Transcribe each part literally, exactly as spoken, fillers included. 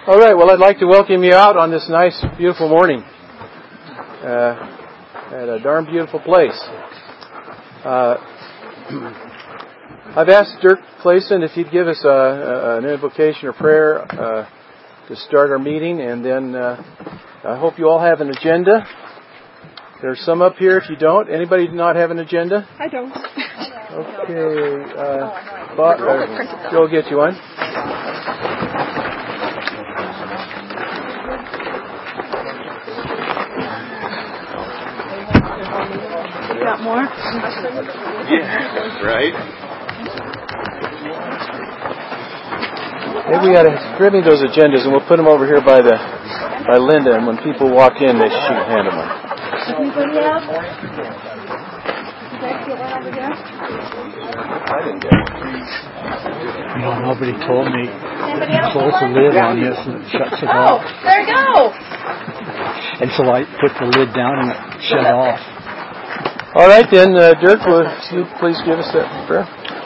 All right, well, I'd like to welcome you out on this nice, beautiful morning uh, at a darn beautiful place. Uh, I've asked Dirk Clayson if he'd give us a, a, an invocation or prayer uh, to start our meeting, and then uh, I hope you all have an agenda. There's some up here if you don't. Anybody not have an agenda? I don't. Okay, uh, Bob, uh, Joe will get you one. You got more? Yeah, right. Maybe we ought to give me those agendas, and we'll put them over here by the by Linda. And when people walk in, they she can hand them on. Anybody else? Did you guys get one over there? I didn't get one. You know, nobody told me Anybody else? close the lid on this and it shuts it Oh, off. there you go. And so I put the lid down and it shut off. All right, then, uh, Dirk, will you please give us that prayer?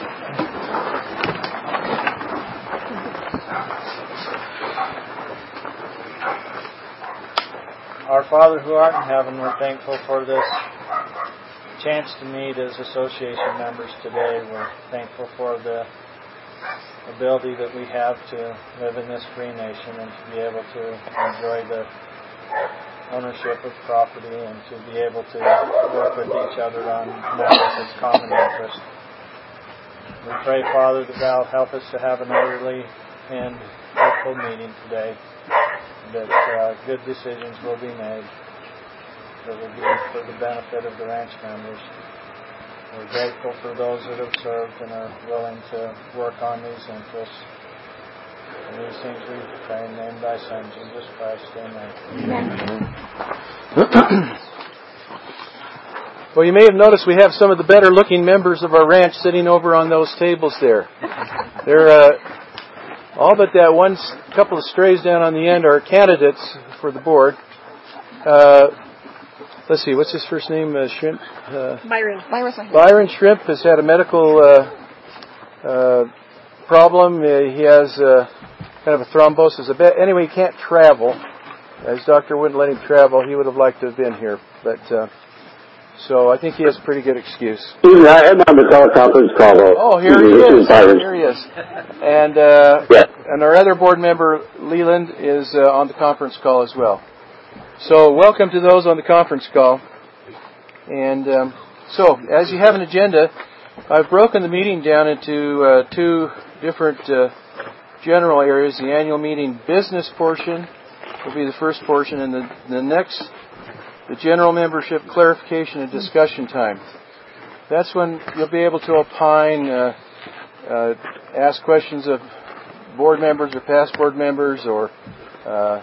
Our Father who art in heaven, we're thankful for this chance to meet as association members today. We're thankful for the ability that we have to live in this free nation and to be able to enjoy the ownership of property and to be able to work with each other on matters of common interest. We pray, Father, that Thou help us to have an orderly and helpful meeting today, that uh, good decisions will be made, that will be for the benefit of the ranch members. We're grateful for those that have served and are willing to work on these interests. And these things we pray in the name of Thy Son, Jesus Christ. Amen. Well, you may have noticed we have some of the better looking members of our ranch sitting over on those tables there. They're uh, all but that one couple of strays down on the end are candidates for the board. Uh, let's see, what's his first name? Uh, Shrimp? Uh, Byron. Byron Shrimp has had a medical uh, uh, problem. Uh, he has uh, kind of a thrombosis. A bit. Anyway, he can't travel. His doctor wouldn't let him travel. He would have liked to have been here, but uh, so I think he has a pretty good excuse. I am on the teleconference call. Oh, here he is. Here he is. And uh, yeah. and our other board member, Leland, is uh, on the conference call as well. So welcome to those on the conference call. And um, so, as you have an agenda, I've broken the meeting down into uh, two different uh, general areas. The annual meeting business portion will be the first portion, and the, the next, the general membership clarification and discussion time. That's when you'll be able to opine, uh, uh, ask questions of board members or past board members, or uh,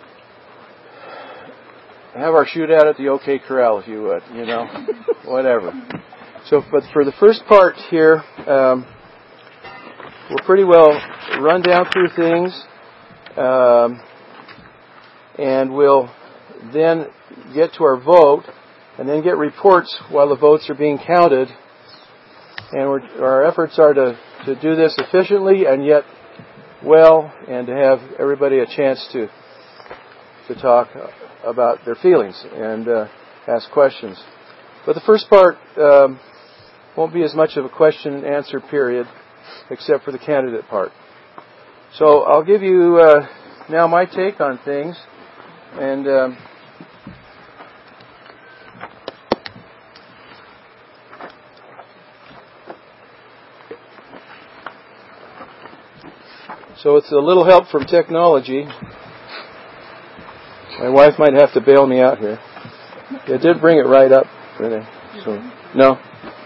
have our shootout at the OK Corral, if you would, you know, whatever. So, but for the first part here, um, we'll pretty well run down through things, um, and we'll then get to our vote, and then get reports while the votes are being counted. And we're, our efforts are to, to do this efficiently and yet well, and to have everybody a chance to to talk about their feelings and uh, ask questions. But the first part um, won't be as much of a question and answer period, except for the candidate part. So I'll give you uh, now my take on things, and um, so it's a little help from technology. My wife might have to bail me out here. It did bring it right up. Really. So no.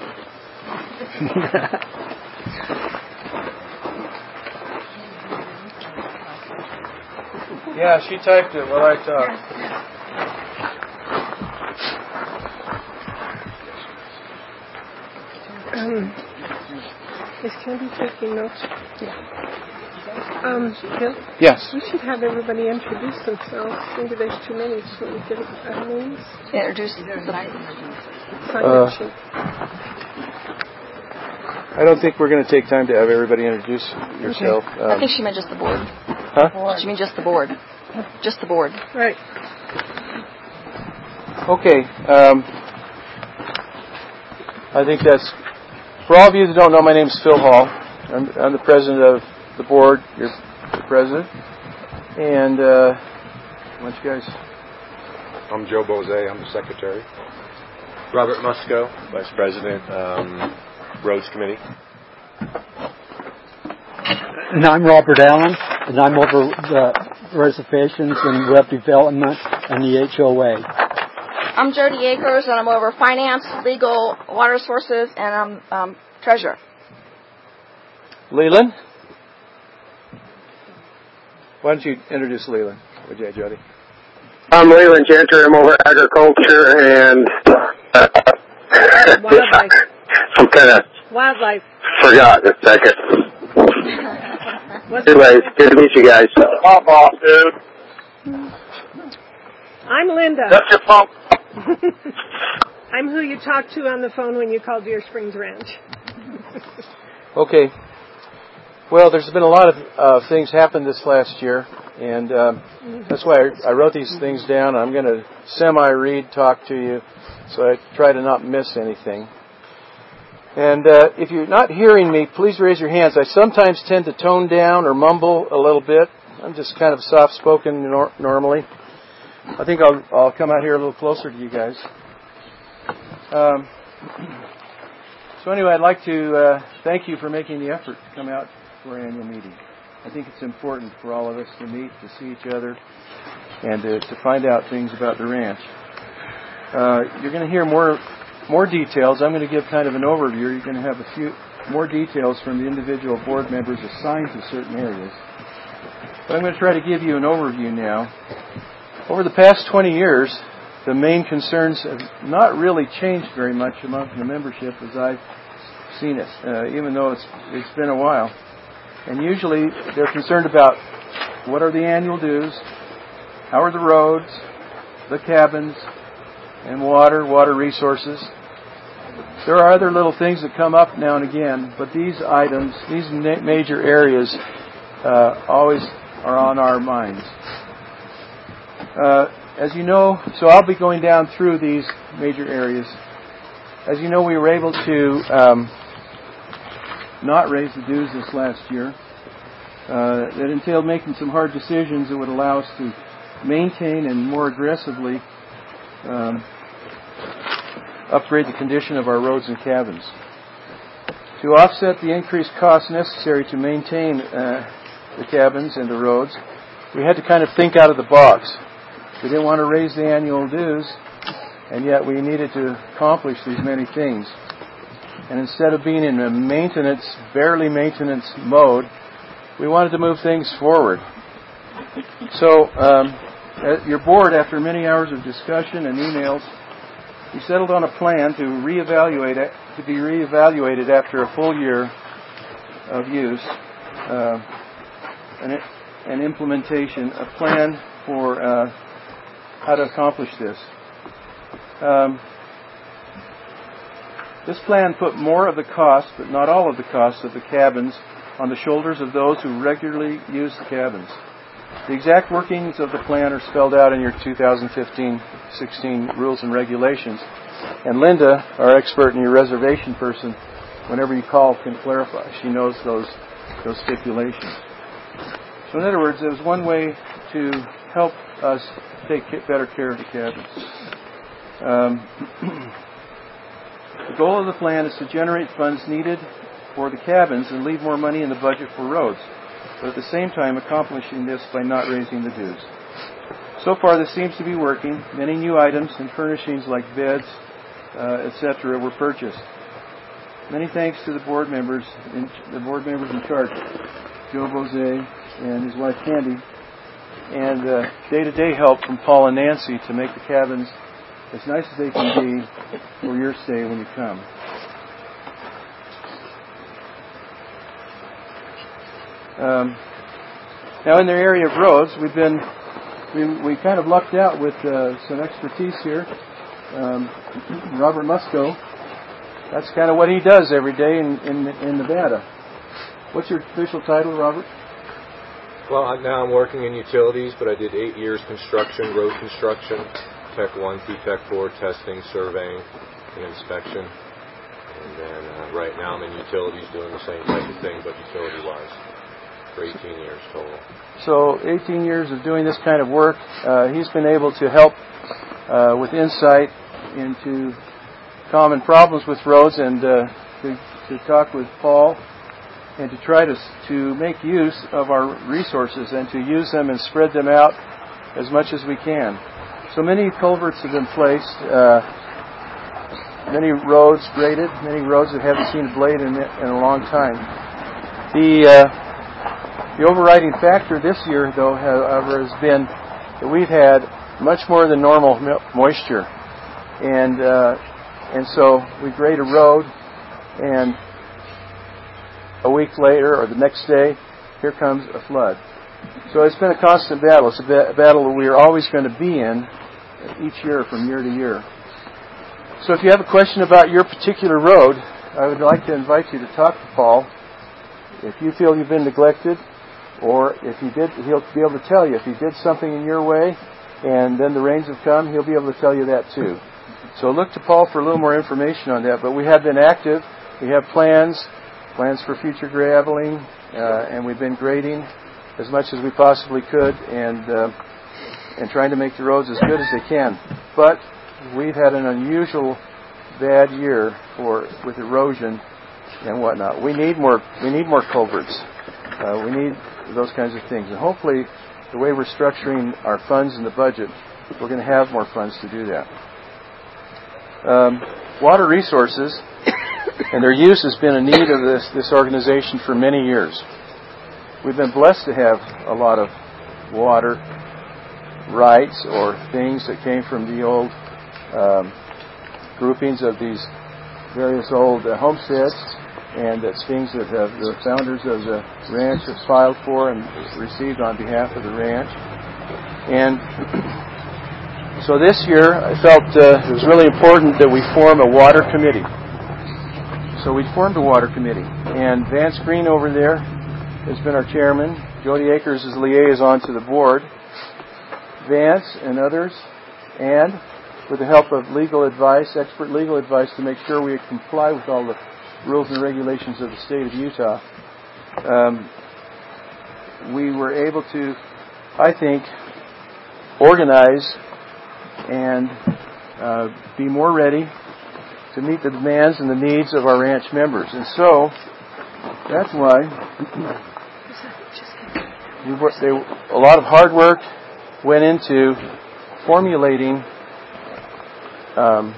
Yeah, she typed it while I talked. Um, is Candy taking notes? Yeah. Um, Bill? Yes. We should have everybody introduce themselves. Maybe there's too many, so we get our names. Introduce the uh, I don't think we're going to take time to have everybody introduce yourself. Okay. Um, I think she meant just the board. Huh? You mean just the board? Just the board. Right. Okay. Um, I think that's, for all of you that don't know, my name is Phil Hall. I'm, I'm the president of the board. You're the president. And uh, why don't you guys... I'm Joe Bose. I'm the secretary. Robert Musco, vice president, um, Roads Committee. And I'm Robert Allen, and I'm over the reservations and web development and the H O A. I'm Jody Akers, and I'm over finance, legal, water sources, and I'm um, treasurer. Leland? Why don't you introduce Leland, would you, Jody? I'm Leland Genter. I'm over agriculture and uh, Wildlife. some kind of Wildlife. forgot in a second. What's Anyways, good to meet you guys. Pop off, dude. I'm Linda. That's your pump. I'm who you talked to on the phone when you called Deer Springs Ranch. Okay. Well, there's been a lot of uh, things happen this last year, and um, that's why I, I wrote these things down. I'm going to semi-read, talk to you, so I try to not miss anything. And uh, if you're not hearing me, please raise your hands. I sometimes tend to tone down or mumble a little bit. I'm just kind of soft-spoken nor- normally. I think I'll, I'll come out here a little closer to you guys. Um, so anyway, I'd like to uh, thank you for making the effort to come out to our annual meeting. I think it's important for all of us to meet, to see each other, and to, to find out things about the ranch. Uh, you're going to hear more more details. I'm going to give kind of an overview. You're going to have a few more details from the individual board members assigned to certain areas. But I'm going to try to give you an overview now. Over the past twenty years, the main concerns have not really changed very much among the membership as I've seen it, uh, even though it's it's been a while. And usually they're concerned about what are the annual dues, how are the roads, the cabins, and water, water resources. There are other little things that come up now and again, but these items, these na- major areas, uh, always are on our minds. Uh, as you know, so I'll be going down through these major areas. As you know, we were able to um, not raise the dues this last year. Uh, that entailed making some hard decisions that would allow us to maintain and more aggressively um, upgrade the condition of our roads and cabins. To offset the increased costs necessary to maintain uh, the cabins and the roads, we had to kind of think out of the box. We didn't want to raise the annual dues, and yet we needed to accomplish these many things. And instead of being in a maintenance, barely maintenance mode, we wanted to move things forward. So, um, your board, after many hours of discussion and emails, we settled on a plan to reevaluate it, to be reevaluated after a full year of use, uh, and, and implementation, a plan for uh, how to accomplish this. Um, this plan put more of the cost, but not all of the cost of the cabins, on the shoulders of those who regularly use the cabins. The exact workings of the plan are spelled out in your two thousand fifteen sixteen rules and regulations. And Linda, our expert and your reservation person, whenever you call, can clarify. She knows those those stipulations. So in other words, there was one way to help us take better care of the cabins. Um, the goal of the plan is to generate funds needed for the cabins and leave more money in the budget for roads, but at the same time accomplishing this by not raising the dues. So far, this seems to be working. Many new items and furnishings like beds, uh, et cetera, were purchased. Many thanks to the board members, in, the board members in charge, Joe Bose and his wife Candy, and uh, day-to-day help from Paul and Nancy to make the cabins as nice as they can be for your stay when you come. Um, now, in the area of roads, we've been we we kind of lucked out with uh, some expertise here. Um, Robert Musco, that's kind of what he does every day in, in in Nevada. What's your official title, Robert? Well, I- now I'm working in utilities, but I did eight years construction, road construction, Tech one through Tech four, testing, surveying, and inspection. And then uh, right now I'm in utilities doing the same type of thing, but utility-wise, for eighteen years total. So eighteen years of doing this kind of work, uh, he's been able to help uh, with insight into common problems with roads and uh, to, to talk with Paul and to try to to make use of our resources and to use them and spread them out as much as we can. So many culverts have been placed, uh, many roads graded, many roads that haven't seen a blade in, it in a long time. The uh, the overriding factor this year, though, however, has been that we've had much more than normal moisture, and uh, and so we grade a road, and a week later or the next day, here comes a flood. So it's been a constant battle. It's a, ba- a battle that we are always going to be in each year from year to year. So if you have a question about your particular road, I would like to invite you to talk to Paul. If you feel you've been neglected, or if you did, he'll be able to tell you. If he did something in your way and then the rains have come, he'll be able to tell you that too. So look to Paul for a little more information on that. But we have been active. We have plans, plans for future graveling, uh, and we've been grading as much as we possibly could, and uh, and trying to make the roads as good as they can. But we've had an unusual bad year for with erosion and whatnot. We need more. We need more culverts. Uh, we need those kinds of things. And hopefully, the way we're structuring our funds in the budget, we're going to have more funds to do that. Um, water resources and their use has been a need of this this organization for many years. We've been blessed to have a lot of water rights or things that came from the old um, groupings of these various old uh, homesteads, and that's things that uh, the founders of the ranch have filed for and received on behalf of the ranch. And so this year I felt uh, it was really important that we form a water committee. So we formed a water committee, and Vance Green over there has been our chairman. Jody Akers is liaison to the board. Vance and others, and with the help of legal advice, expert legal advice, to make sure we comply with all the rules and regulations of the state of Utah, um, we were able to, I think, organize and uh, be more ready to meet the demands and the needs of our ranch members. And so, that's why we were, they, a lot of hard work went into formulating, um,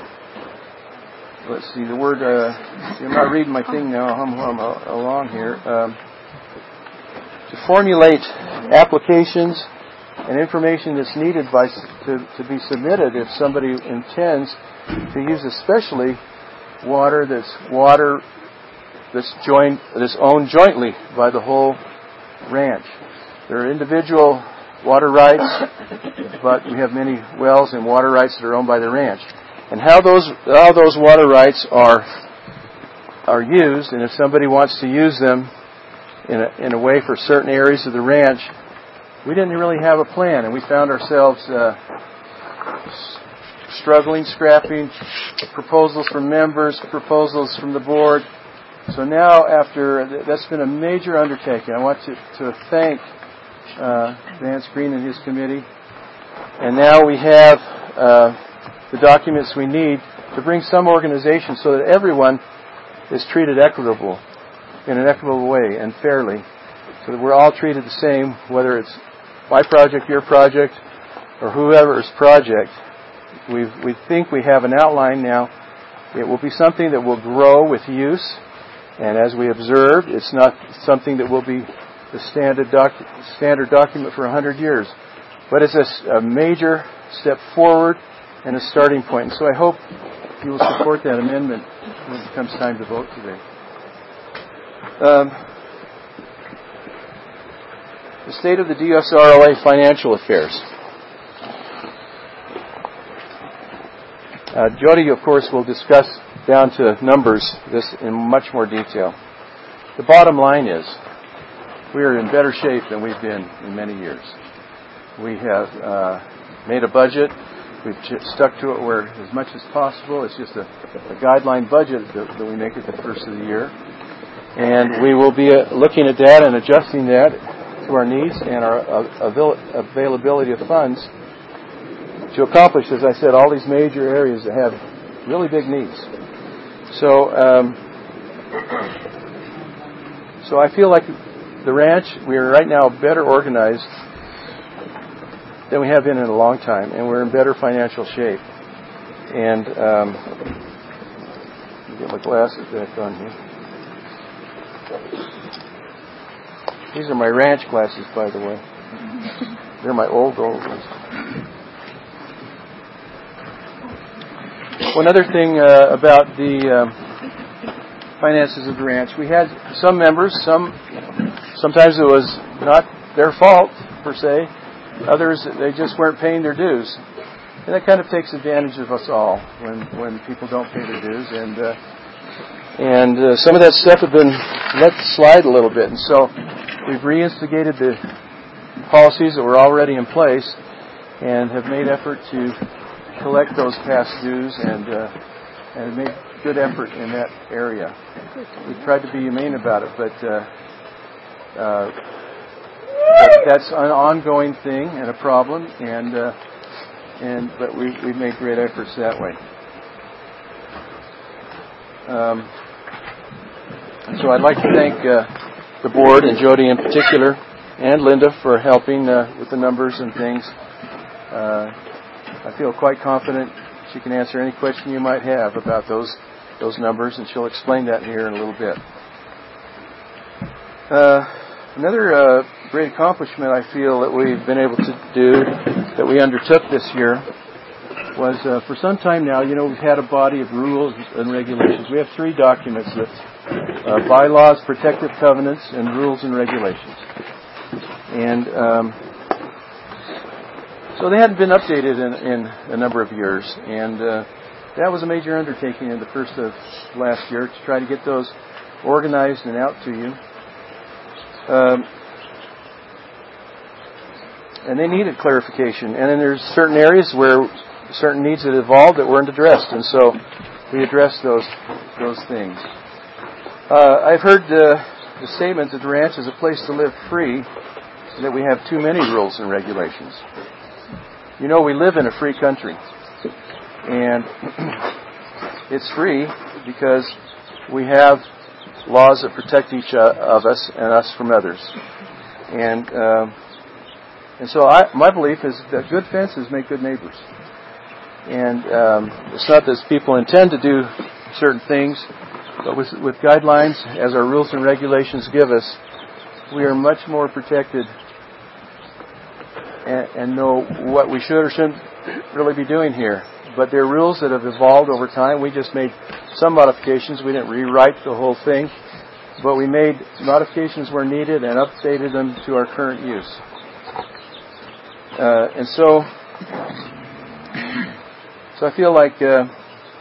let's see, the word, uh, see, I'm not reading my thing now, I'm, I'm along here, um, to formulate applications and information that's needed by to, to be submitted if somebody intends to use especially water that's water that's joined, that's owned jointly by the whole ranch. There are individual water rights, but we have many wells and water rights that are owned by the ranch. And how those how those water rights are are used, and if somebody wants to use them in a, in a way for certain areas of the ranch, we didn't really have a plan, and we found ourselves uh, struggling, scrapping proposals from members, proposals from the board. So now, after that's been a major undertaking, I want to, to thank uh, Vance Green and his committee. And now we have uh, the documents we need to bring some organization so that everyone is treated equitable, in an equitable way and fairly, so that we're all treated the same, whether it's my project, your project, or whoever's project. We've, we think we have an outline now. It will be something that will grow with use. And as we observed, it's not something that will be the standard, docu- standard document for one hundred years. But it's a, a major step forward and a starting point. And so I hope you will support that amendment when it comes time to vote today. Um, the state of the D S R O A financial affairs. Uh, Jody, of course, will discuss down to numbers this in much more detail. The bottom line is we are in better shape than we've been in many years. We have uh, made a budget. We've stuck to it where as much as possible. It's just a, a guideline budget that, that we make at the first of the year. And we will be uh, looking at that and adjusting that to our needs and our uh, avail- availability of funds to accomplish, as I said, all these major areas that have really big needs. So, um, so I feel like the ranch, we are right now better organized than we have been in a long time, and we're in better financial shape. And um, let me get my glasses back on here. These are my ranch glasses, by the way. They're my old, old ones. One other thing uh, about the um, finances of the ranch, we had some members, some sometimes it was not their fault, per se. Others, they just weren't paying their dues. And that kind of takes advantage of us all when, when people don't pay their dues. And uh, and uh, some of that stuff had been let slide a little bit. And so we've reinstigated the policies that were already in place and have made effort to collect those past dues and, uh, and made good effort in that area. We've tried to be humane about it, but... Uh, uh, That's an ongoing thing and a problem, and uh, and but we we've made great efforts that way. Um, so I'd like to thank uh, the board and Jody in particular, and Linda for helping uh, with the numbers and things. Uh, I feel quite confident she can answer any question you might have about those those numbers, and she'll explain that here in a little bit. Uh, another. Uh, Great accomplishment I feel that we've been able to do, that we undertook this year, was uh, for some time now, you know, we've had a body of rules and regulations. We have three documents that uh, bylaws, protective covenants, and rules and regulations. And um, so they hadn't been updated in, in a number of years. And uh, that was a major undertaking in the first of last year to try to get those organized and out to you. Um, And they needed clarification. And then there's certain areas where certain needs had evolved that weren't addressed. And so we addressed those those things. Uh, I've heard uh, the statement that the ranch is a place to live free, and that we have too many rules and regulations. You know, we live in a free country. And it's free because we have laws that protect each of us and us from others. And... Uh, And so I, my belief is that good fences make good neighbors. And um, it's not that people intend to do certain things, but with, with guidelines, as our rules and regulations give us, we are much more protected and, and know what we should or shouldn't really be doing here. But there are rules that have evolved over time. We just made some modifications. We didn't rewrite the whole thing, but we made modifications where needed and updated them to our current use. Uh, and so, so I feel like uh,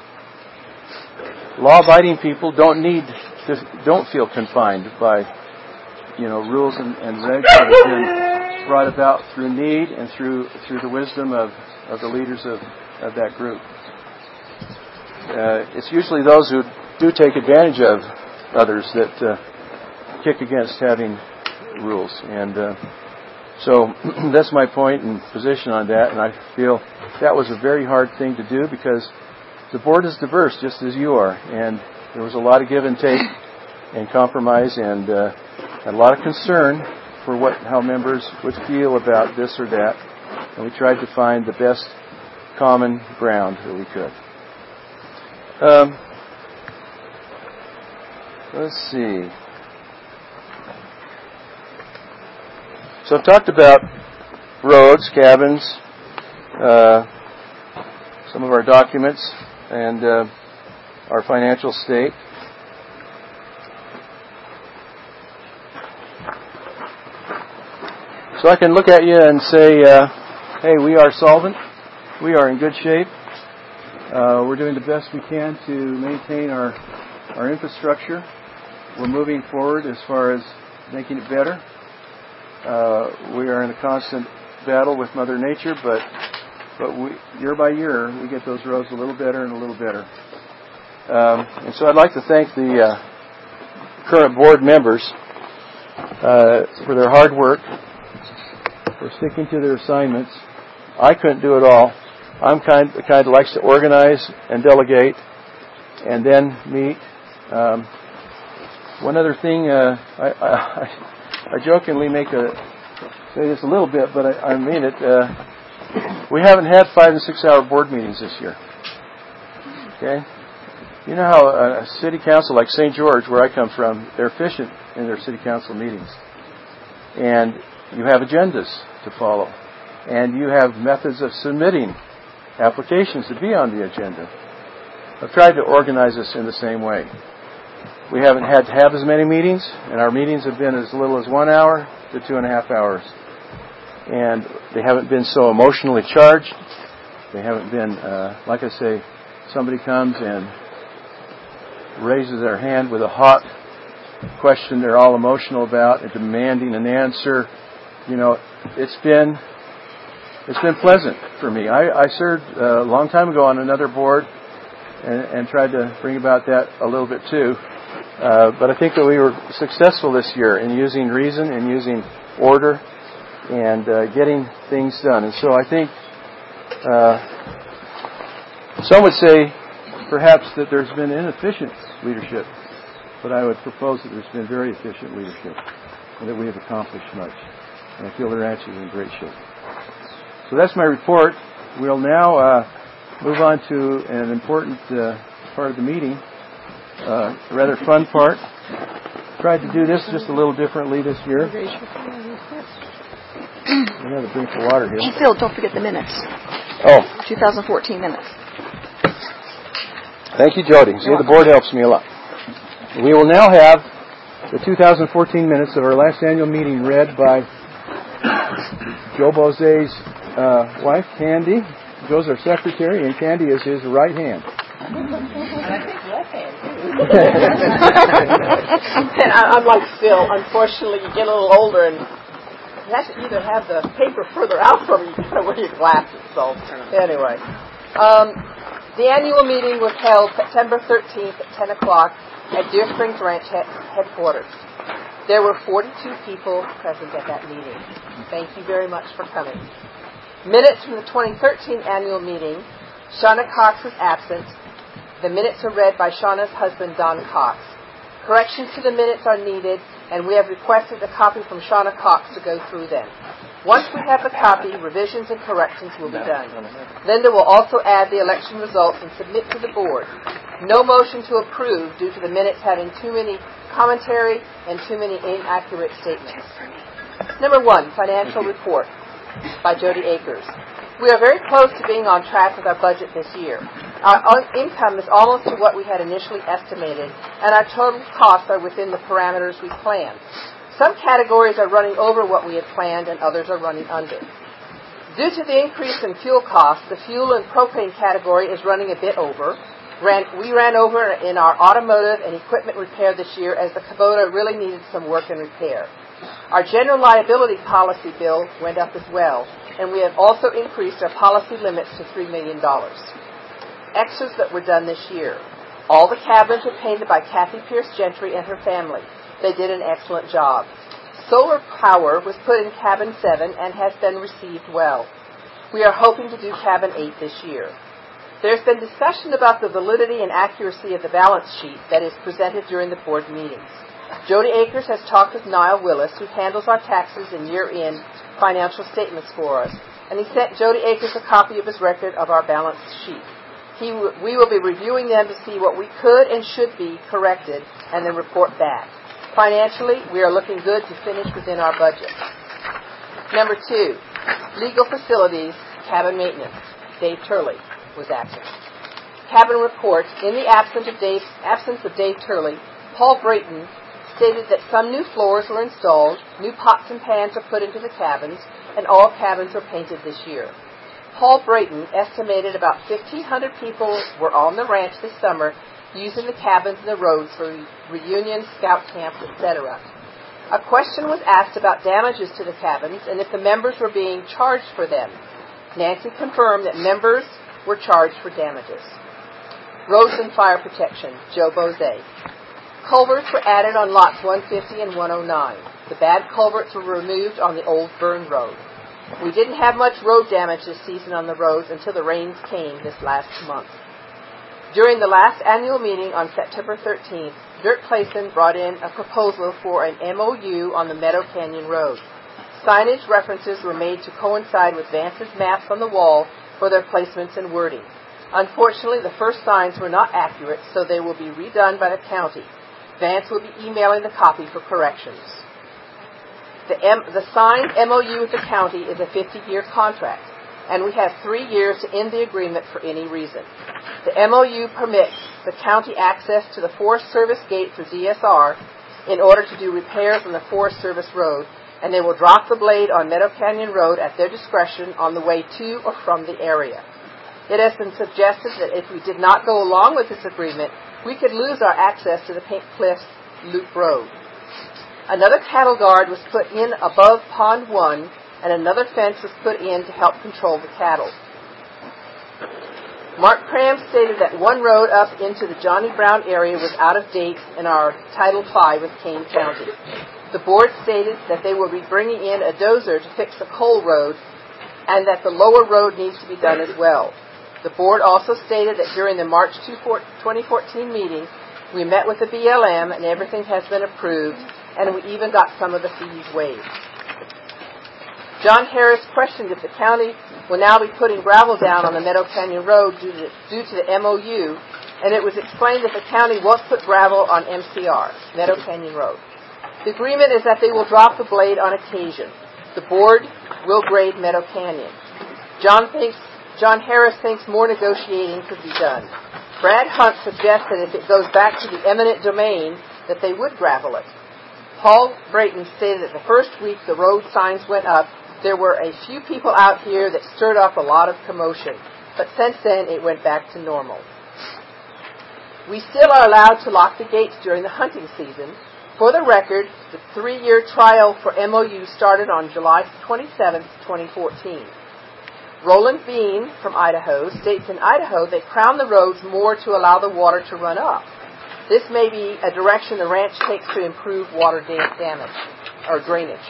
law-abiding people don't need to, don't feel confined by, you know, rules and, and regs that have been brought about through need and through through the wisdom of, of the leaders of, of that group. Uh, it's usually those who do take advantage of others that uh, kick against having rules. And uh, So that's my point and position on that, and I feel that was a very hard thing to do because the board is diverse just as you are, and there was a lot of give and take and compromise and uh, a lot of concern for what how members would feel about this or that, and we tried to find the best common ground that we could. Um, let's see. So I've talked about roads, cabins, uh, some of our documents, and uh, our financial state. So I can look at you and say, uh, hey, we are solvent. We are in good shape. Uh, we're doing the best we can to maintain our, our infrastructure. We're moving forward as far as making it better. Uh, we are in a constant battle with Mother Nature, but but we, year by year, we get those roads a little better and a little better. Um, and so I'd like to thank the uh, current board members uh, for their hard work, for sticking to their assignments. I couldn't do it all. I'm kind the kind that likes to organize and delegate and then meet. Um, one other thing, uh, I, I, I jokingly make a say this a little bit, but I, I mean it. Uh, we haven't had five and six hour board meetings this year. Okay, you know how a city council like Saint George, where I come from, they're efficient in their city council meetings, and you have agendas to follow, and you have methods of submitting applications to be on the agenda. I've tried to organize this in the same way. We haven't had to have as many meetings, and our meetings have been as little as one hour to two and a half hours. And they haven't been so emotionally charged. They haven't been, uh, like I say, somebody comes and raises their hand with a hot question they're all emotional about and demanding an answer. You know, it's been it's been pleasant for me. I, I served uh, a long time ago on another board and, and tried to bring about that a little bit too. Uh, but I think that we were successful this year in using reason and using order and uh, getting things done. And so I think uh, some would say perhaps that there's been inefficient leadership, but I would propose that there's been very efficient leadership and that we have accomplished much. And I feel the ranch is in great shape. So that's my report. We'll now uh, move on to an important uh, part of the meeting, uh, rather fun part. Tried to do this just a little differently this year. Another drink of water here. Hey, Phil, don't forget the minutes. Oh. twenty fourteen minutes. Thank you, Jody. See, the board helps me a lot. We will now have the two thousand fourteen minutes of our last annual meeting read by Joe Boze's uh, wife, Candy. Joe's our secretary, and Candy is his right hand. And I'm like Phil. Unfortunately, you get a little older, and you have to either have the paper further out from you, you gotta wear your glasses. So, anyway, um, the annual meeting was held September thirteenth at ten o'clock at Deer Springs Ranch headquarters. There were forty-two people present at that meeting. Thank you very much for coming. Minutes from the twenty thirteen annual meeting. Shauna Cox was absent. The minutes are read by Shauna's husband, Don Cox. Corrections to the minutes are needed, and we have requested a copy from Shauna Cox to go through them. Once we have the copy, revisions and corrections will be done. Linda will also add the election results and submit to the board. No motion to approve due to the minutes having too many commentary and too many inaccurate statements. Number one, financial report by Jody Akers. We are very close to being on track with our budget this year. Our income is almost to what we had initially estimated, and our total costs are within the parameters we planned. Some categories are running over what we had planned, and others are running under. Due to the increase in fuel costs, the fuel and propane category is running a bit over. Ran, we ran over in our automotive and equipment repair this year as the Kubota really needed some work and repair. Our general liability policy bill went up as well, and we have also increased our policy limits to three million dollars. Extras that were done this year. All the cabins were painted by Kathy Pierce Gentry and her family. They did an excellent job. Solar power was put in cabin seven and has been received well. We are hoping to do cabin eight this year. There's been discussion about the validity and accuracy of the balance sheet that is presented during the board meetings. Jody Akers has talked with Niall Willis, who handles our taxes and year-end financial statements for us, and he sent Jody Akers a copy of his record of our balance sheet. He w- we will be reviewing them to see what we could and should be corrected and then report back. Financially, we are looking good to finish within our budget. Number two, legal facilities, cabin maintenance. Dave Turley was absent. Cabin report. In the absence of Dave, absence of Dave Turley, Paul Brayton stated that some new floors were installed, new pots and pans were put into the cabins, and all cabins were painted this year. Paul Brayton estimated about fifteen hundred people were on the ranch this summer using the cabins and the roads for reunions, scout camps, et cetera. A question was asked about damages to the cabins and if the members were being charged for them. Nancy confirmed that members were charged for damages. Roads and fire protection, Joe Bozay. Culverts were added on lots one fifty and one oh nine. The bad culverts were removed on the old Burn Road. We didn't have much road damage this season on the roads until the rains came this last month. During the last annual meeting on September thirteenth, Dirk Clayson brought in a proposal for an M O U on the Meadow Canyon Road. Signage references were made to coincide with Vance's maps on the wall for their placements and wording. Unfortunately, the first signs were not accurate, so they will be redone by the county. Vance will be emailing the copy for corrections. The, M- the signed M O U with the county is a fifty-year contract, and we have three years to end the agreement for any reason. The M O U permits the county access to the Forest Service gate for D S R in order to do repairs on the Forest Service road, and they will drop the blade on Meadow Canyon Road at their discretion on the way to or from the area. It has been suggested that if we did not go along with this agreement, we could lose our access to the Pink Cliffs Loop Road. Another cattle guard was put in above Pond one, and another fence was put in to help control the cattle. Mark Cram stated that one road up into the Johnny Brown area was out of date in our Title five with Kane County. The board stated that they will be bringing in a dozer to fix the coal road and that the lower road needs to be done as well. The board also stated that during the March twenty fourteen meeting, we met with the B L M and everything has been approved, and we even got some of the fees waived. John Harris questioned if the county will now be putting gravel down on the Meadow Canyon Road due to, due to the M O U, and it was explained that the county won't put gravel on M C R, Meadow Canyon Road. The agreement is that they will drop the blade on occasion. The board will grade Meadow Canyon. John thinks John Harris thinks more negotiating could be done. Brad Hunt suggests that if it goes back to the eminent domain, that they would gravel it. Paul Brayton stated that the first week the road signs went up, there were a few people out here that stirred up a lot of commotion, but since then it went back to normal. We still are allowed to lock the gates during the hunting season. For the record, the three-year trial for M O U started on July twenty-seventh, twenty fourteen. Roland Bean from Idaho states in Idaho they crown the roads more to allow the water to run up. This may be a direction the ranch takes to improve water damage or drainage.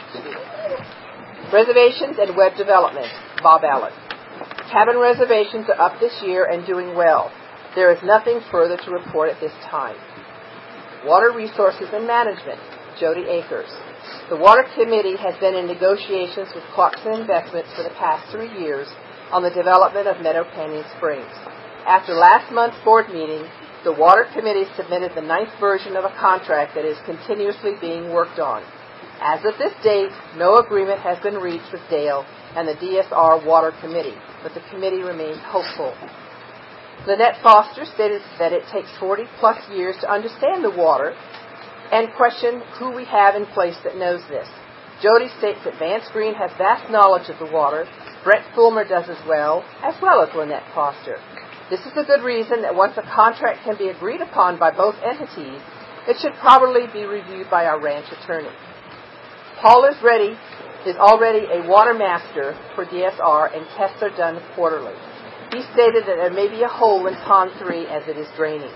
Reservations and web development, Bob Allen. Cabin reservations are up this year and doing well. There is nothing further to report at this time. Water resources and management, Jody Akers. The Water Committee has been in negotiations with Clarkson Investments for the past three years on the development of Meadow Canyon Springs. After last month's board meeting, the Water Committee submitted the ninth version of a contract that is continuously being worked on. As of this date, no agreement has been reached with Dale and the D S R Water Committee, but the committee remains hopeful. Lynette Foster stated that it takes forty plus years to understand the water and question who we have in place that knows this. Jody states that Vance Green has vast knowledge of the water. Brett Fulmer does as well, as well as Lynette Foster. This is a good reason that once a contract can be agreed upon by both entities, it should probably be reviewed by our ranch attorney. Paul is ready, is already a water master for D S R, and tests are done quarterly. He stated that there may be a hole in Pond three as it is draining.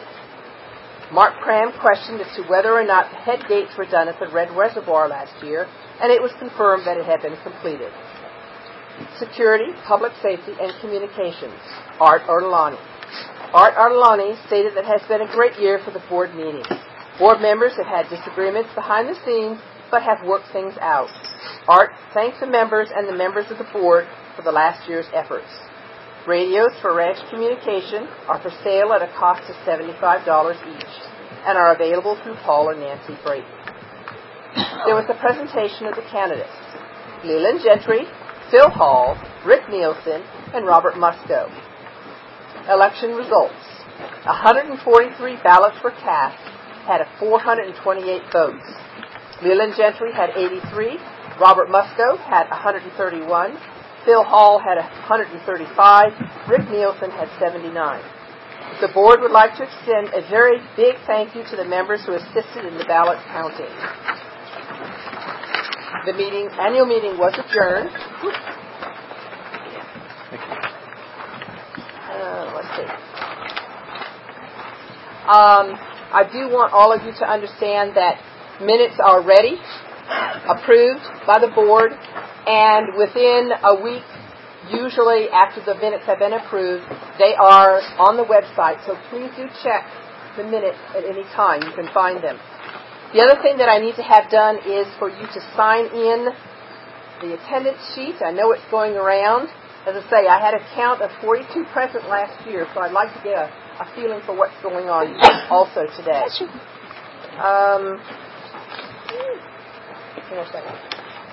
Mark Cram questioned as to whether or not the head gates were done at the Red Reservoir last year, and it was confirmed that it had been completed. Security, public safety, and communications, Art Artelani. Art Artelani stated that it has been a great year for the board meetings. Board members have had disagreements behind the scenes, but have worked things out. Art thanks the members and the members of the board for the last year's efforts. Radios for ranch communication are for sale at a cost of seventy-five dollars each and are available through Paul or Nancy Brayton. There was a presentation of the candidates: Leland Gentry, Phil Hall, Rick Nielsen, and Robert Musco. Election results. one hundred forty-three ballots were cast, had four hundred twenty-eight votes. Leland Gentry had eighty-three, Robert Musco had one hundred thirty-one, Phil Hall had one hundred thirty-five, Rick Nielsen had seventy-nine. The board would like to extend a very big thank you to the members who assisted in the ballot counting. The meeting, annual meeting was adjourned. Uh, let's see. Um, I do want all of you to understand that minutes are ready, approved by the board, and within a week, usually after the minutes have been approved, they are on the website. So please do check the minutes at any time. You can find them. The other thing that I need to have done is for you to sign in the attendance sheet. I know it's going around. As I say, I had a count of forty-two present last year, so I'd like to get a, a feeling for what's going on also today. Um, finish that one.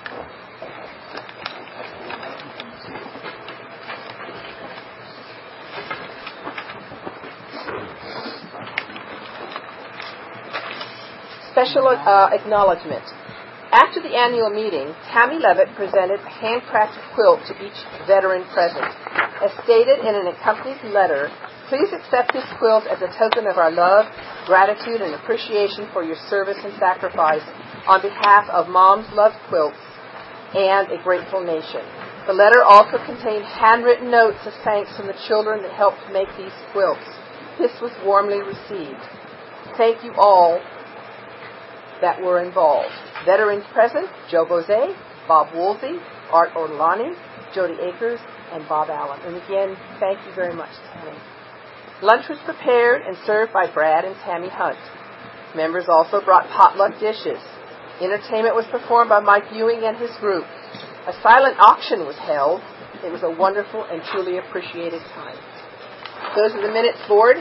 Special uh, acknowledgement. After the annual meeting, Tammy Levitt presented a handcrafted quilt to each veteran present. As stated in an accompanying letter, please accept this quilt as a token of our love, gratitude, and appreciation for your service and sacrifice on behalf of Moms Love Quilts and a grateful nation. The letter also contained handwritten notes of thanks from the children that helped make these quilts. This was warmly received. Thank you all that were involved. Veterans present, Joe Bozay, Bob Woolsey, Art Orlani, Jody Akers, and Bob Allen. And again, thank you very much, Tammy. Lunch was prepared and served by Brad and Tammy Hunt. Members also brought potluck dishes. Entertainment was performed by Mike Ewing and his group. A silent auction was held. It was a wonderful and truly appreciated time. Those are the minutes, board.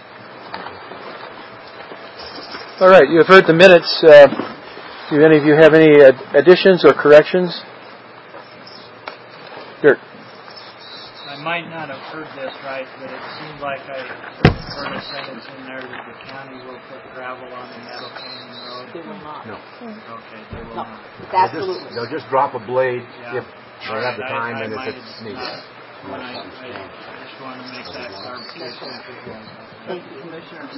All right, you have heard the minutes. Uh, do any of you have any ad- additions or corrections? Dirk. I might not have heard this right, but it seems like I heard a sentence in there that the county will put gravel on the Meadow Canyon Road. They will not. No. Okay, they will No. not. Absolutely. They'll just, they'll just drop a blade Yeah. if they have the time I, I and if might it's have, needed. uh, when I, I just want to make that clarification. Thank you, Commissioner.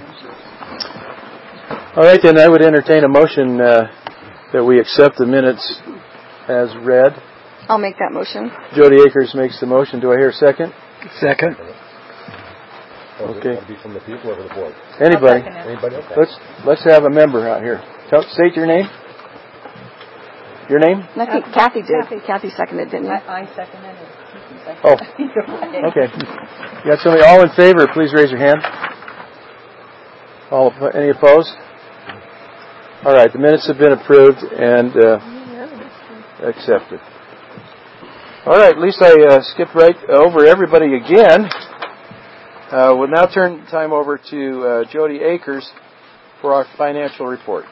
All right, then I would entertain a motion uh, that we accept the minutes as read. I'll make that motion. Jody Akers makes the motion. Do I hear a second? Second. Okay. That'll be from the people over the board. Anybody? Anybody? Okay. Let's let's have a member out here. Tell, state your name. Your name? I think Kathy did. Kathy, Kathy seconded, didn't you? I, I seconded it. Oh. Okay. You got somebody all in favor? Please raise your hand. All any opposed? All right. The minutes have been approved and uh, accepted. All right. At least I uh, skipped right over everybody again. Uh, we'll now turn time over to uh, Jody Akers for our financial report.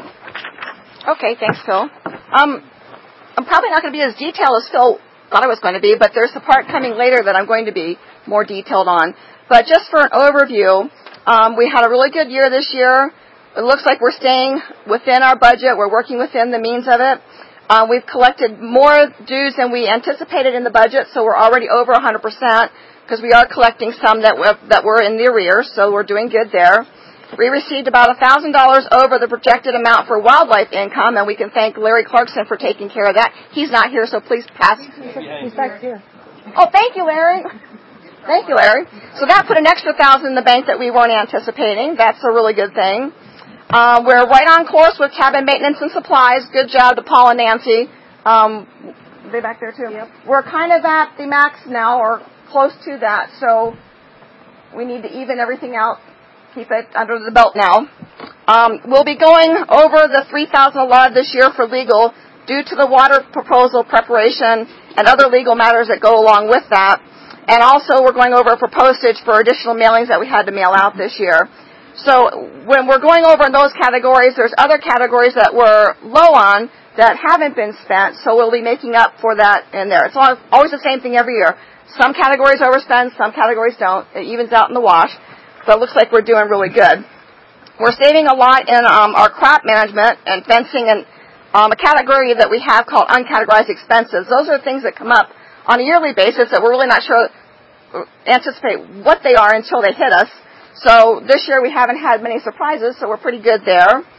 Okay, thanks, Phil. Um, I'm probably not going to be as detailed as Phil thought I was going to be, but there's a part coming later that I'm going to be more detailed on. But just for an overview, um, we had a really good year this year. It looks like we're staying within our budget. We're working within the means of it. Um, we've collected more dues than we anticipated in the budget, so we're already over one hundred percent because we are collecting some that were, that were in the arrears, so we're doing good there. We received about one thousand dollars over the projected amount for wildlife income, and we can thank Larry Clarkson for taking care of that. He's not here, so please pass. He's back here. Oh, thank you, Larry. Thank you, Larry. So that put an extra one thousand dollars in the bank that we weren't anticipating. That's a really good thing. Uh, we're right on course with cabin maintenance and supplies. Good job to Paul and Nancy. Um, are they back there, too? Yep. We're kind of at the max now, or close to that, so we need to even everything out. Keep it under the belt now. Um, we'll be going over the three thousand dollars allotted this year for legal due to the water proposal preparation and other legal matters that go along with that. And also we're going over for postage for additional mailings that we had to mail out this year. So when we're going over in those categories, there's other categories that we're low on that haven't been spent, so we'll be making up for that in there. It's always the same thing every year. Some categories overspend, some categories don't. It evens out in the wash. But it looks like we're doing really good. We're saving a lot in um, our crop management and fencing and um, a category that we have called uncategorized expenses. Those are things that come up on a yearly basis that we're really not sure, anticipate what they are until they hit us. So this year we haven't had many surprises, so we're pretty good there.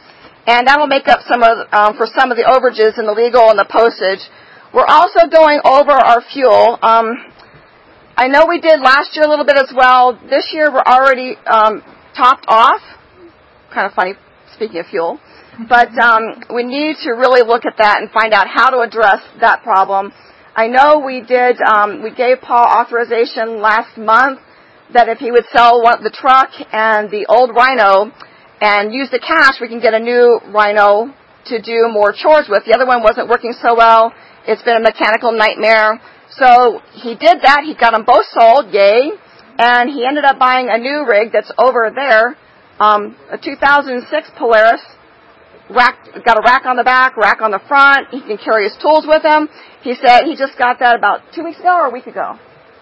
and that will make up some of um, for some of the overages in the legal and the postage. We're also going over our fuel. Um, I know we did last year a little bit as well. This year we're already um, topped off. Kind of funny, speaking of fuel. But um, we need to really look at that and find out how to address that problem. I know we did, um, we gave Paul authorization last month that if he would sell one, the truck and the old Rhino and use the cash, we can get a new Rhino to do more chores with. The other one wasn't working so well. It's been a mechanical nightmare. So he did that. He got them both sold, yay. And he ended up buying a new rig that's over there, um, a two thousand six Polaris. Rack, got a rack on the back, rack on the front. He can carry his tools with him. He said he just got that about two weeks ago or a week ago.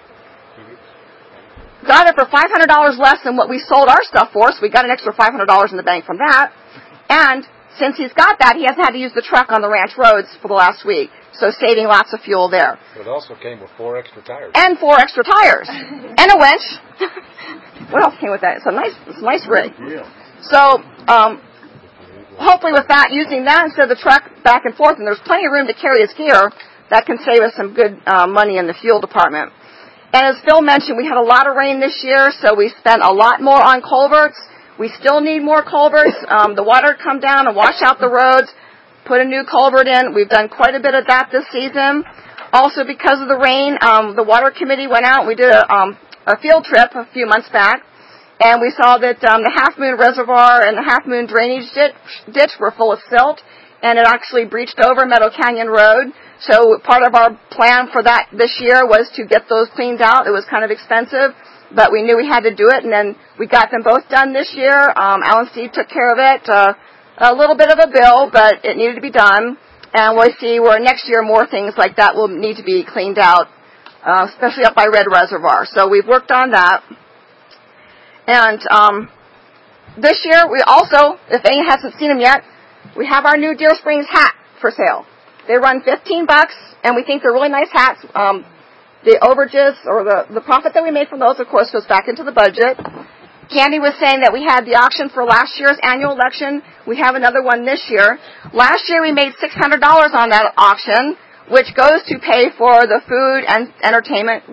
Got it for five hundred dollars less than what we sold our stuff for, so we got an extra five hundred dollars in the bank from that. And since he's got that, he hasn't had to use the truck on the ranch roads for the last week, so saving lots of fuel there. It also came with four extra tires. And four extra tires. And a winch. What else came with that? It's a nice, it's a nice rig. Yeah. So, um, hopefully with that, using that instead of the truck back and forth, and there's plenty of room to carry his gear, that can save us some good uh, money in the fuel department. And as Phil mentioned, we had a lot of rain this year, so we spent a lot more on culverts. We still need more culverts. Um, the water come down and wash out the roads, put a new culvert in. We've done quite a bit of that this season. Also, because of the rain, um, the water committee went out. We did a, um, a field trip a few months back, and we saw that um, the Half Moon Reservoir and the Half Moon drainage ditch, ditch were full of silt, and it actually breached over Meadow Canyon Road. So part of our plan for that this year was to get those cleaned out. It was kind of expensive, but we knew we had to do it, and then we got them both done this year. Um, Alan Steve took care of it. Uh, a little bit of a bill, but it needed to be done. And we'll see where next year more things like that will need to be cleaned out, uh, especially up by Red Reservoir. So we've worked on that. And um, this year we also, if anyone hasn't seen them yet, we have our new Deer Springs hat for sale. They run fifteen bucks, and we think they're really nice hats. Um, the overages, or the, the profit that we made from those, of course, goes back into the budget. Candy was saying that we had the auction for last year's annual election. We have another one this year. Last year we made six hundred dollars on that auction, which goes to pay for the food and entertainment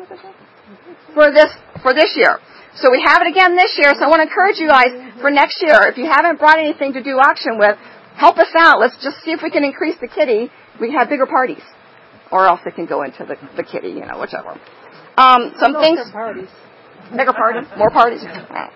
for this for this year. So we have it again this year, so I want to encourage you guys for next year. If you haven't brought anything to do auction with, help us out. Let's just see if we can increase the kitty. We can have bigger parties. Or else it can go into the, the kitty, you know, whichever. Um, some things. Parties. Bigger parties. More parties.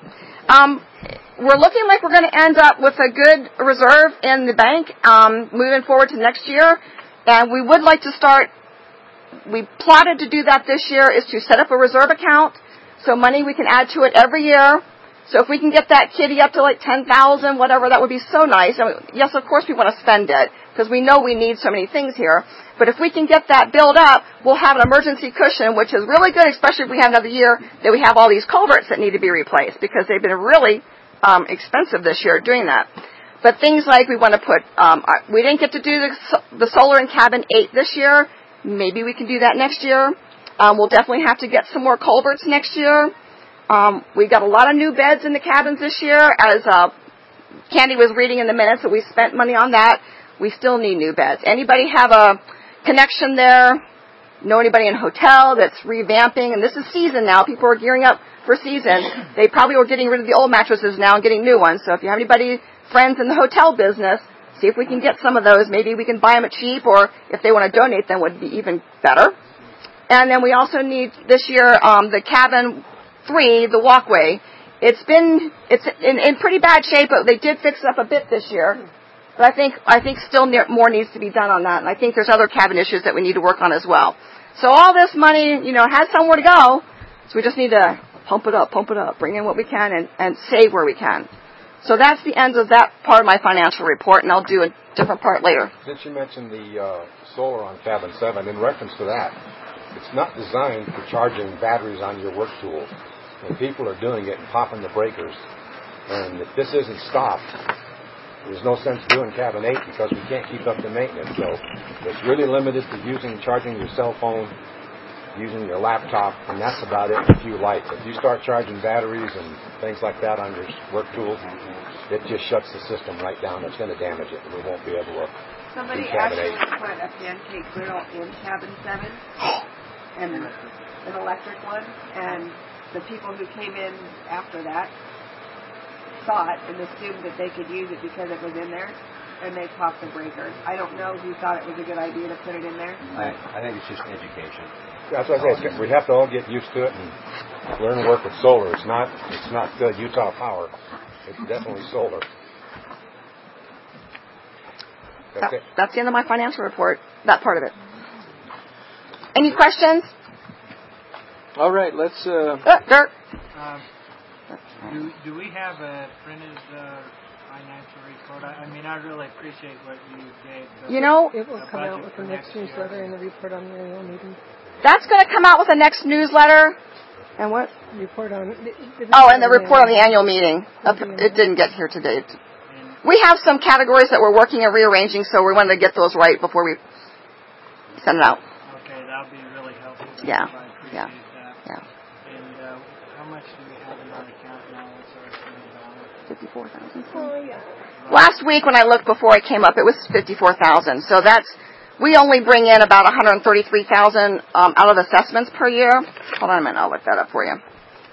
Um, we're looking like we're going to end up with a good reserve in the bank um, moving forward to next year. And we would like to start, we plotted to do that this year, is to set up a reserve account. So money we can add to it every year. So if we can get that kitty up to like ten thousand dollars, whatever, that would be so nice. I mean, yes, of course we want to spend it because we know we need so many things here. But if we can get that built up, we'll have an emergency cushion, which is really good, especially if we have another year that we have all these culverts that need to be replaced because they've been really um, expensive this year doing that. But things like we want to put, um, we didn't get to do the, the solar in cabin eight this year. Maybe we can do that next year. Um, we'll definitely have to get some more culverts next year. Um, we got a lot of new beds in the cabins this year. As uh, Candy was reading in the minutes that we spent money on that, we still need new beds. Anybody have a connection there? Know anybody in a hotel that's revamping? And this is season now. People are gearing up for season. They probably were getting rid of the old mattresses now and getting new ones. So if you have anybody, friends in the hotel business, see if we can get some of those. Maybe we can buy them at cheap, or if they want to donate them, would be even better. And then we also need this year um, the cabin three, the walkway. It's been it's in, in pretty bad shape, but they did fix it up a bit this year. But I think I think still ne- more needs to be done on that, and I think there's other cabin issues that we need to work on as well. So all this money, you know, has somewhere to go. So we just need to pump it up, pump it up, bring in what we can, and, and save where we can. So that's the end of that part of my financial report, and I'll do a different part later. Since you mentioned the uh, solar on cabin seven, in reference to that, it's not designed for charging batteries on your work tools. And people are doing it and popping the breakers. And if this isn't stopped, there's no sense doing cabin eight because we can't keep up the maintenance. So it's really limited to using, charging your cell phone using your laptop, and that's about it. A few lights. If you start charging batteries and things like that on your work tools, it just shuts the system right down. It's going to damage it, and we won't be able to Somebody decaminate. actually put a pancake griddle in cabin seven, and an electric one, and the people who came in after that saw it and assumed that they could use it because it was in there, and they popped the breakers. I don't know who thought it was a good idea to put it in there. I, I think it's just education. That's what I say. We have to all get used to it and learn to work with solar. It's not it's not uh, Utah Power. It's definitely solar. That's, that, that's the end of my financial report, that part of it. Any questions? All right, let's... Uh, uh, Dirk. Um, do, do we have a printed uh, financial report? I, I mean, I really appreciate what you gave. You know... It will come out with the next newsletter and the report on the annual meeting. That's going to come out with the next newsletter. And what? Report on... The, the oh, and the report on the annual meeting. It didn't get here today. We have some categories that we're working and rearranging, so we wanted to get those right before we send it out. Okay, that would be really helpful. Yeah, I appreciate yeah, that. yeah. And uh, how much do we have in our account now? What's our estimated balance? Fifty-four thousand. Oh yeah. Last week when I looked before I came up, it was fifty-four thousand. So that's we only bring in about one hundred thirty-three thousand um, out of assessments per year. Hold on a minute, I'll look that up for you.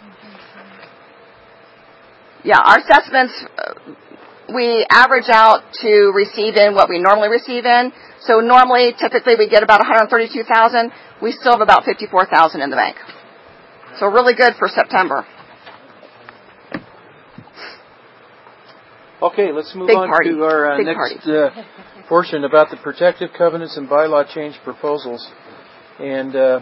Yeah, our assessments. Uh, We average out to receive in what we normally receive in. So normally, typically, we get about one hundred thirty-two thousand. We still have about fifty-four thousand in the bank. So really good for September. Okay, let's move Big on party. to our uh, Big next uh, portion about the protective covenants and bylaw change proposals. And uh,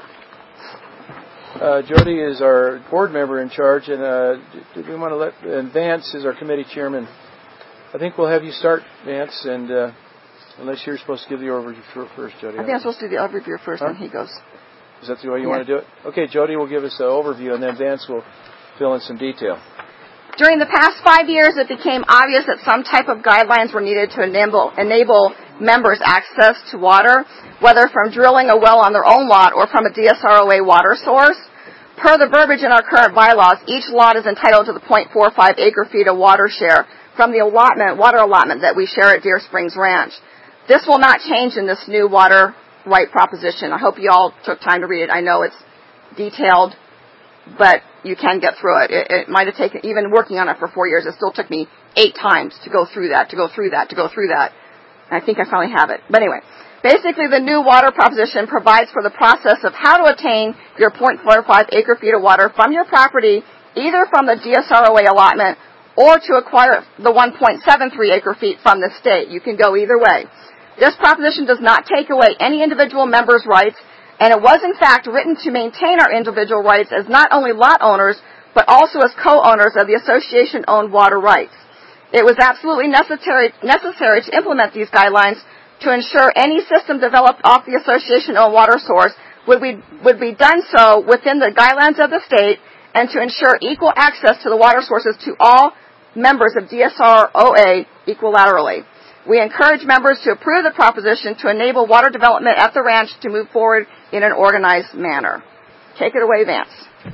uh, Jody is our board member in charge, and uh, do we want to let and Vance is our committee chairman. I think we'll have you start, Vance, and uh, unless you're supposed to give the overview first, Jody. I think I'm supposed to do the overview first, huh? and he goes. Is that the way you yeah. want to do it? Okay, Jody will give us an overview, and then Vance will fill in some detail. During the past five years, it became obvious that some type of guidelines were needed to enable, enable members access to water, whether from drilling a well on their own lot or from a D S R O A water source. Per the verbiage in our current bylaws, each lot is entitled to the zero point four five acre feet of water share from the allotment, water allotment that we share at Deer Springs Ranch. This will not change in this new water right proposition. I hope you all took time to read it. I know it's detailed, but you can get through it. It, it might have taken, even working on it for four years, it still took me eight times to go through that, to go through that, to go through that. And I think I finally have it. But anyway, basically the new water proposition provides for the process of how to attain your zero point four five acre feet of water from your property, either from the D S R O A allotment or to acquire the one point seven three acre feet from the state. You can go either way. This proposition does not take away any individual member's rights, and it was in fact written to maintain our individual rights as not only lot owners, but also as co-owners of the association-owned water rights. It was absolutely necessary, necessary to implement these guidelines to ensure any system developed off the association-owned water source would be, would be done so within the guidelines of the state and to ensure equal access to the water sources to all members of D S R O A equilaterally. We encourage members to approve the proposition to enable water development at the ranch to move forward in an organized manner. Take it away, Vance.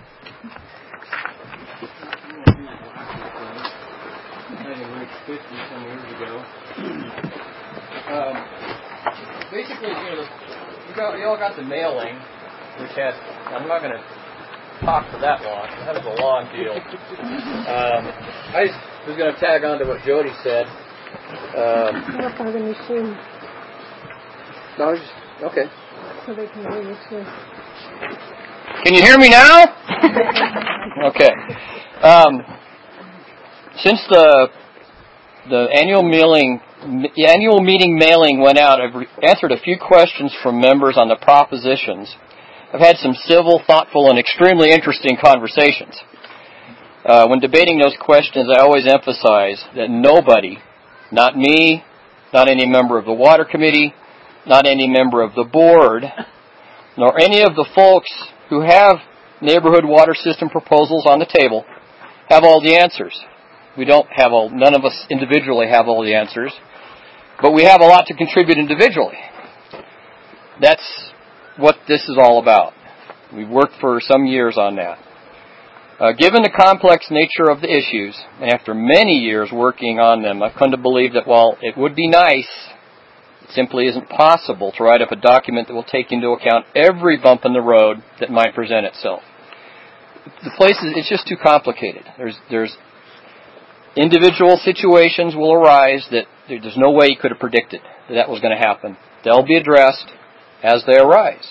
fifty some years ago. Um, basically, you know, you, got, you all got the mailing, which had, I'm not going to talk for that long. That was a long deal. Um, I just was going to tag on to what Jody said. Um, Come up by the machine. no, I was just, okay. So they can hear you too. Can you hear me now? Okay. Um, since the the annual mailing, the annual meeting mailing went out, I've re- answered a few questions from members on the propositions. I've had some civil, thoughtful, and extremely interesting conversations. Uh, when debating those questions, I always emphasize that nobody, not me, not any member of the Water Committee, not any member of the board, nor any of the folks who have neighborhood water system proposals on the table, have all the answers. We don't have all, none of us individually have all the answers, but we have a lot to contribute individually. That's what this is all about. We've worked for some years on that. Uh, given the complex nature of the issues, and after many years working on them, I've come to believe that while it would be nice, it simply isn't possible to write up a document that will take into account every bump in the road that might present itself. The place is, it's just too complicated. There's, there's individual situations will arise that there's no way you could have predicted that that was going to happen. They'll be addressed as they arise.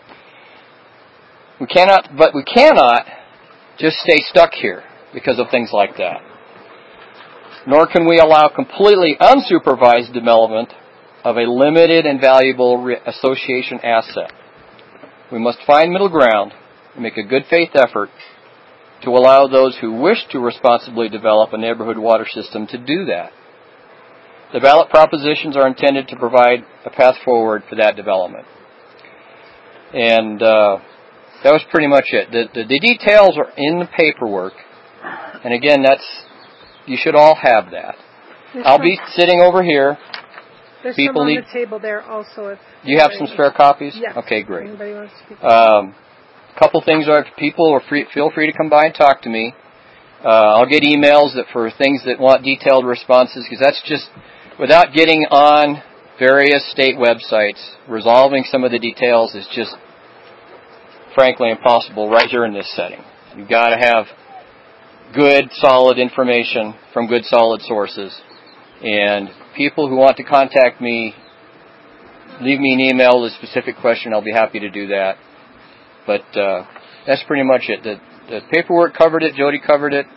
We cannot, but we cannot just stay stuck here because of things like that. Nor can we allow completely unsupervised development of a limited and valuable re- association asset. We must find middle ground and make a good faith effort to allow those who wish to responsibly develop a neighborhood water system to do that. The ballot propositions are intended to provide a path forward for that development. And uh, that was pretty much it. The, the, the details are in the paperwork. And again, that's you should all have that. There's I'll some, be sitting over here. There's People some on need, the table there also. If do you have some spare copies? Yeah. Okay, great. Anybody wants to speak? Um, a couple things are people are free, feel free to come by and talk to me. Uh, I'll get emails that for things that want detailed responses, because that's just without getting on various state websites, resolving some of the details is just frankly impossible right here in this setting. You've got to have good, solid information from good, solid sources. And people who want to contact me, leave me an email with a specific question. I'll be happy to do that. But uh, that's pretty much it. The, the paperwork covered it. Jody covered it.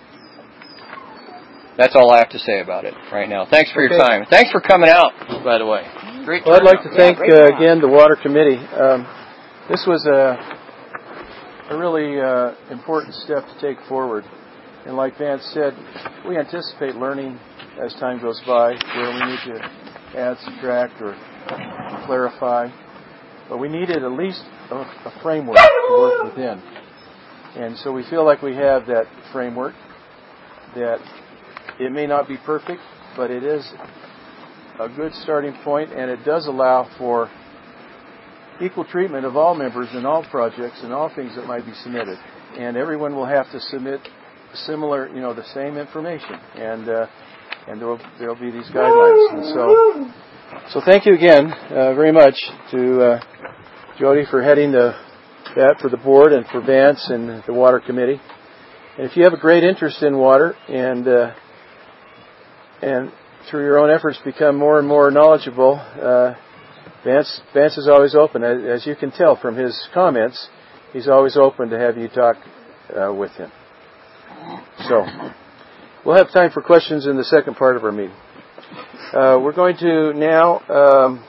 That's all I have to say about it right now. Thanks for okay. your time. Thanks for coming out, by the way. Great. Well, I'd like to thank yeah, uh, again the Water Committee. Um, this was a, a really uh, important step to take forward. And like Vance said, we anticipate learning as time goes by where we need to add, subtract, or clarify. But we needed at least a, a framework to work within. And so we feel like we have that framework, that it may not be perfect, but it is a good starting point, and it does allow for equal treatment of all members in all projects and all things that might be submitted. And everyone will have to submit similar, you know, the same information, and uh, and there will there will be these guidelines. And so, so thank you again uh, very much to uh, Jody for heading the that for the board, and for Vance and the Water Committee. And if you have a great interest in water, and uh, and through your own efforts become more and more knowledgeable, uh, Vance Vance is always open, as, as you can tell from his comments. He's always open to have you talk uh, with him. So, we'll have time for questions in the second part of our meeting. Uh, we're going to now um,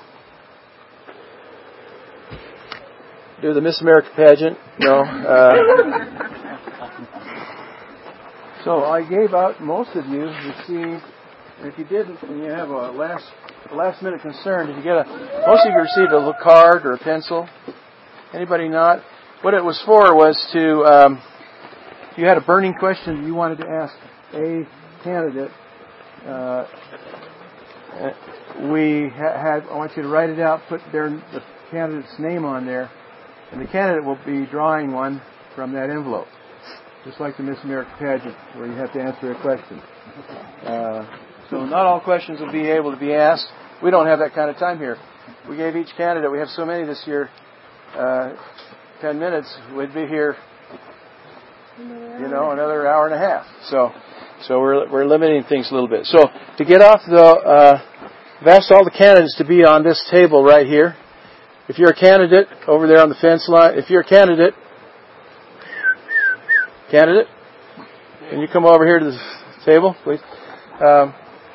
do the Miss America pageant. No. Uh, so I gave out, most of you received, and if you didn't, and you have a last last minute concern, did you get a, most of you received a little card or a pencil? Anybody not? What it was for was to, um, if you had a burning question you wanted to ask a candidate, uh, we ha- had, I want you to write it out, put their, the candidate's name on there, and the candidate will be drawing one from that envelope, just like the Miss America pageant, where you have to answer a question. Uh, so not all questions will be able to be asked. We don't have that kind of time here. We gave each candidate, we have so many this year, uh, ten minutes, we'd be here, you know, another hour and a half. So, so we're we're limiting things a little bit. So to get off the, uh, I've asked all the candidates to be on this table right here. If you're a candidate over there on the fence line, if you're a candidate, candidate, can you come over here to the table, please? Um,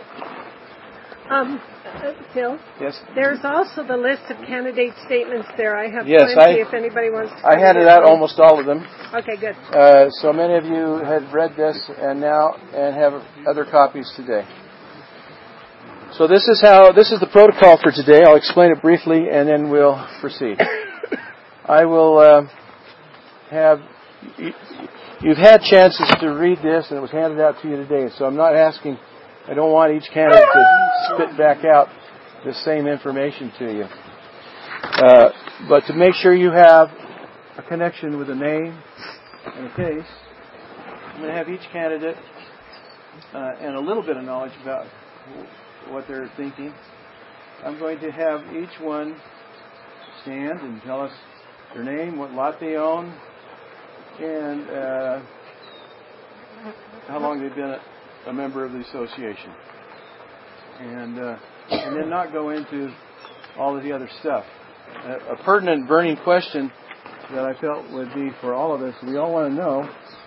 um uh, Phil? Yes. There's also the list of candidate statements there. I have yes, plenty I, if anybody wants to. I handed out almost all of them. Okay, good. Uh, so many of you had read this and now and have other copies today. So this is how this is the protocol for today. I'll explain it briefly and then we'll proceed. I will uh, have you, you've had chances to read this, and it was handed out to you today. So I'm not asking. I don't want each candidate to spit back out the same information to you. Uh, but to make sure you have a connection with a name and a case. I'm going to have each candidate uh, and a little bit of knowledge about what they're thinking. I'm going to have each one stand and tell us their name, what lot they own, and uh, how long they've been a, a member of the association. And uh, and then not go into all of the other stuff. A, a pertinent, burning question that I felt would be for all of us, we all want to know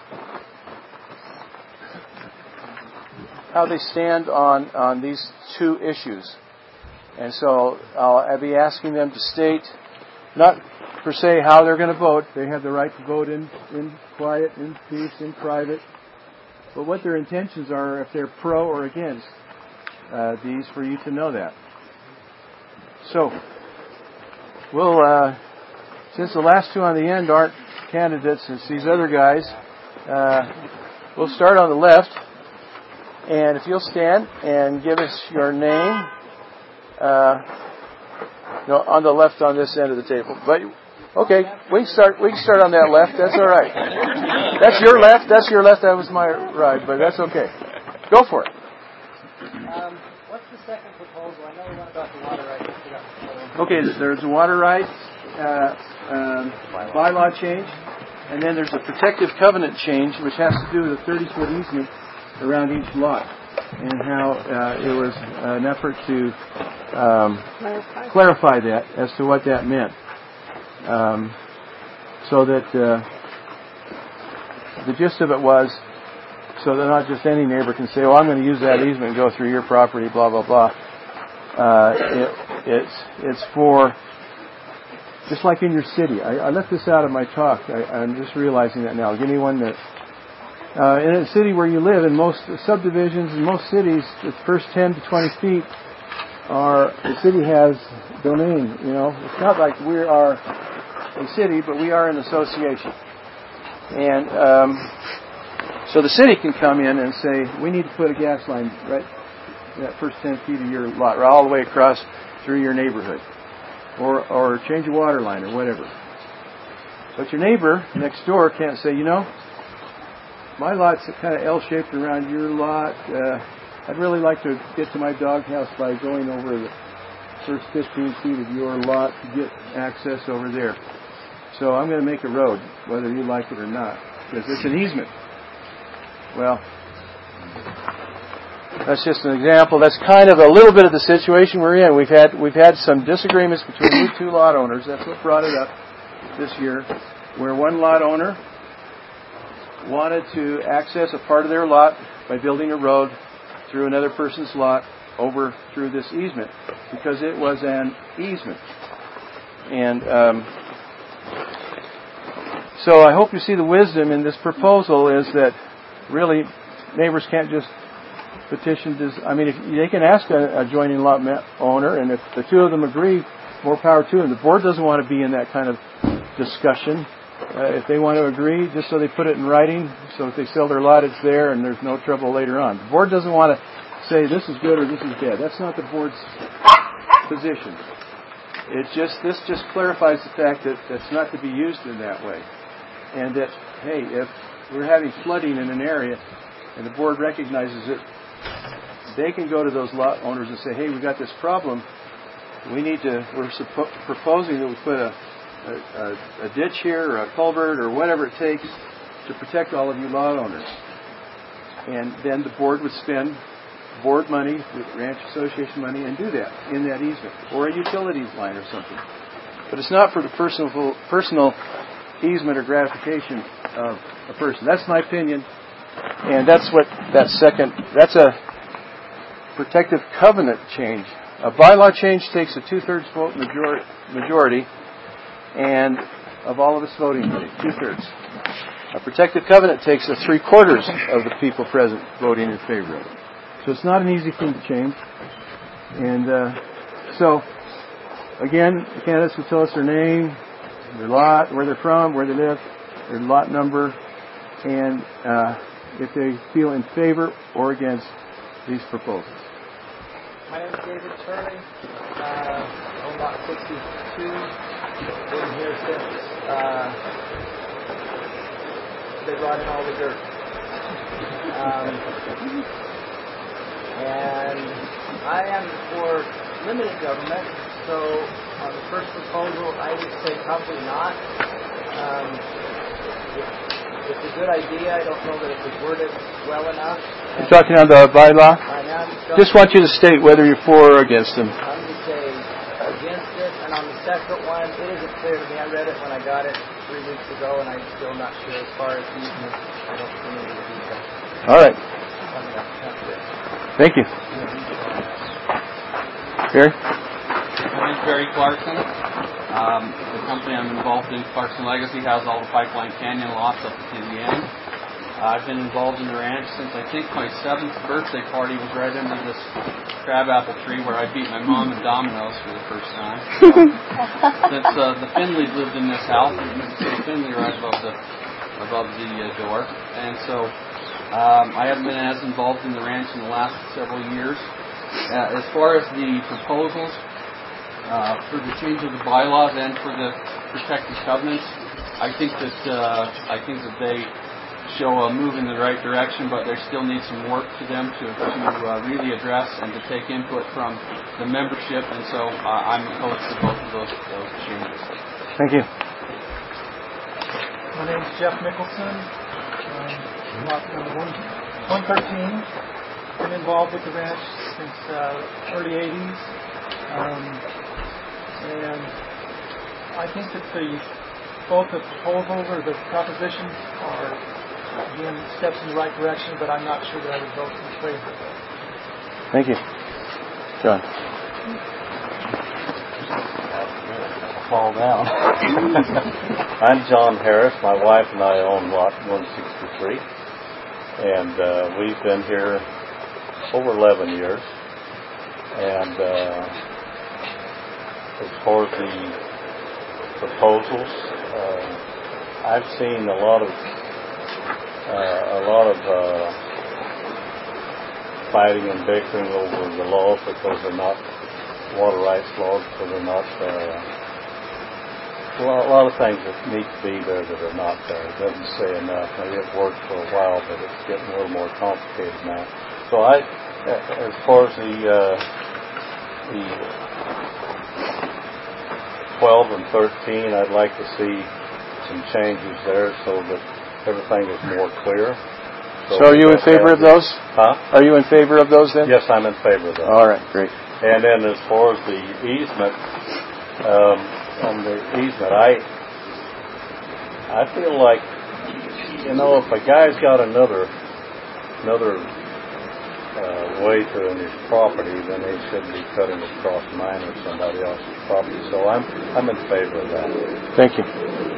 how they stand on, on these two issues. And so I'll, I'll be asking them to state, not per se how they're going to vote. They have the right to vote in, in quiet, in peace, in private. But what their intentions are, if they're pro or against uh, these, for you to know that. So, we'll, uh, since the last two on the end aren't candidates, it's these other guys, uh, we'll start on the left. And if you'll stand and give us your name, uh, no, on the left on this end of the table. But okay, we can start. We can start on that left. That's all right. That's your left. That's your left. That was my right, but that's okay. Go for it. Um, what's the second proposal? I know we went about the water rights. Okay, there's a water rights uh, um, bylaw change, and then there's a protective covenant change, which has to do with a thirty-foot easement around each lot, and how uh, it was an effort to um, clarify. clarify that as to what that meant, um, so that uh, the gist of it was so that not just any neighbor can say, "Oh, I'm going to use that easement and go through your property," blah blah blah. Uh, it, it's it's for just like in your city. I, I left this out of my talk. I, I'm just realizing that now. Give me one minute. Uh, in a city where you live, in most subdivisions, in most cities, the first ten to twenty feet are, the city has domain, you know. It's not like we are a city, but we are an association. And um, so the city can come in and say, we need to put a gas line right that first ten feet of your lot, right all the way across through your neighborhood. Or, or change a water line or whatever. But your neighbor next door can't say, you know, my lot's kind of L-shaped around your lot. Uh, I'd really like to get to my doghouse by going over the first fifteen feet of your lot to get access over there. So I'm going to make a road, whether you like it or not, because it's an easement. Well, that's just an example. That's kind of a little bit of the situation we're in. We've had we've had some disagreements between you two lot owners. That's what brought it up this year, where one lot owner wanted to access a part of their lot by building a road through another person's lot over through this easement, because it was an easement. And um, so I hope you see the wisdom in this proposal is that really neighbors can't just petition. Des- I mean, if they can ask a adjoining lot owner, and if the two of them agree, more power to them. The board doesn't want to be in that kind of discussion. Uh, if they want to agree, just so they put it in writing, so if they sell their lot, it's there and there's no trouble later on. The board doesn't want to say this is good or this is bad. That's not the board's position. It's just this just clarifies the fact that that's not to be used in that way. And that, hey, if we're having flooding in an area and the board recognizes it, they can go to those lot owners and say, hey, we got this problem. We need to, we're suppo- proposing that we put a A, a, a ditch here or a culvert or whatever it takes to protect all of you lot owners. And then the board would spend board money, ranch association money, and do that in that easement. Or a utilities line or something. But it's not for the personal personal easement or gratification of a person. That's my opinion. And that's what that second, that's a protective covenant change. A bylaw change takes a two-thirds vote major, majority. And of all of us voting, two-thirds. A protective covenant takes a three-quarters of the people present voting in favor of it. So it's not an easy thing to change. And uh, so, again, the candidates will tell us their name, their lot, where they're from, where they live, their lot number, and uh, if they feel in favor or against these proposals. My name is David Turley. Uh, I'm about sixty-two. Been here since uh, they brought in all the dirt. Um, and I am for limited government, so on the first proposal, I would say probably not. Um, it, it's a good idea. I don't know that it was worded well enough. You're talking on the bylaw? I am. Just want you to state whether you're for or against them. I'm going to say against it, and on the second one, it isn't clear to me. I read it when I got it three weeks ago, and I'm still not sure as far as easement. I don't see any of the details. All right. Thank you. Barry? My name's Barry Clarkson. Um, the company I'm involved in, Clarkson Legacy, has all the Pipeline Canyon lots up to the end. Uh, I've been involved in the ranch since I think my seventh birthday party was right under this crabapple tree where I beat my mom in dominoes for the first time. So, since uh, the Finleys lived in this house, and Missus Finley right above the above the uh, door, and so um, I haven't been as involved in the ranch in the last several years. Uh, as far as the proposals uh, for the change of the bylaws and for the protected covenants, I think that uh, I think that they show a move in the right direction, but there still needs some work to them to to uh, really address and to take input from the membership, and so uh, I'm opposed to both of those, those changes. Thank you. My name is Jeff Mickelson. Um, lot number one thirteen. Been involved with the ranch since uh, early eighties, um, and I think that the both the proposals or the propositions are, again, steps in the right direction, but I'm not sure that I would vote in favor of them. Thank you. John. Fall down. I'm John Harris. My wife and I own lot one sixty-three, and uh, we've been here over eleven years. And uh, as far as the proposals, uh, I've seen a lot of uh, a lot of uh, fighting and bickering over the laws because they're not water rights laws, because they're not uh, a lot of things that need to be there that are not there. It doesn't say enough. Maybe it worked for a while, but it's getting a little more complicated now. So I, as far as the uh, the twelve and thirteen, I'd like to see some changes there so that everything is more clear. So, so are you in favor of those? Huh? Are you in favor of those then? Yes, I'm in favor of those. All right, great. And then as far as the easement, um, on the easement, I I feel like, you know, if a guy's got another another uh, way to his property, then he shouldn't be cutting across mine or somebody else's property. So I'm I'm in favor of that. Thank you.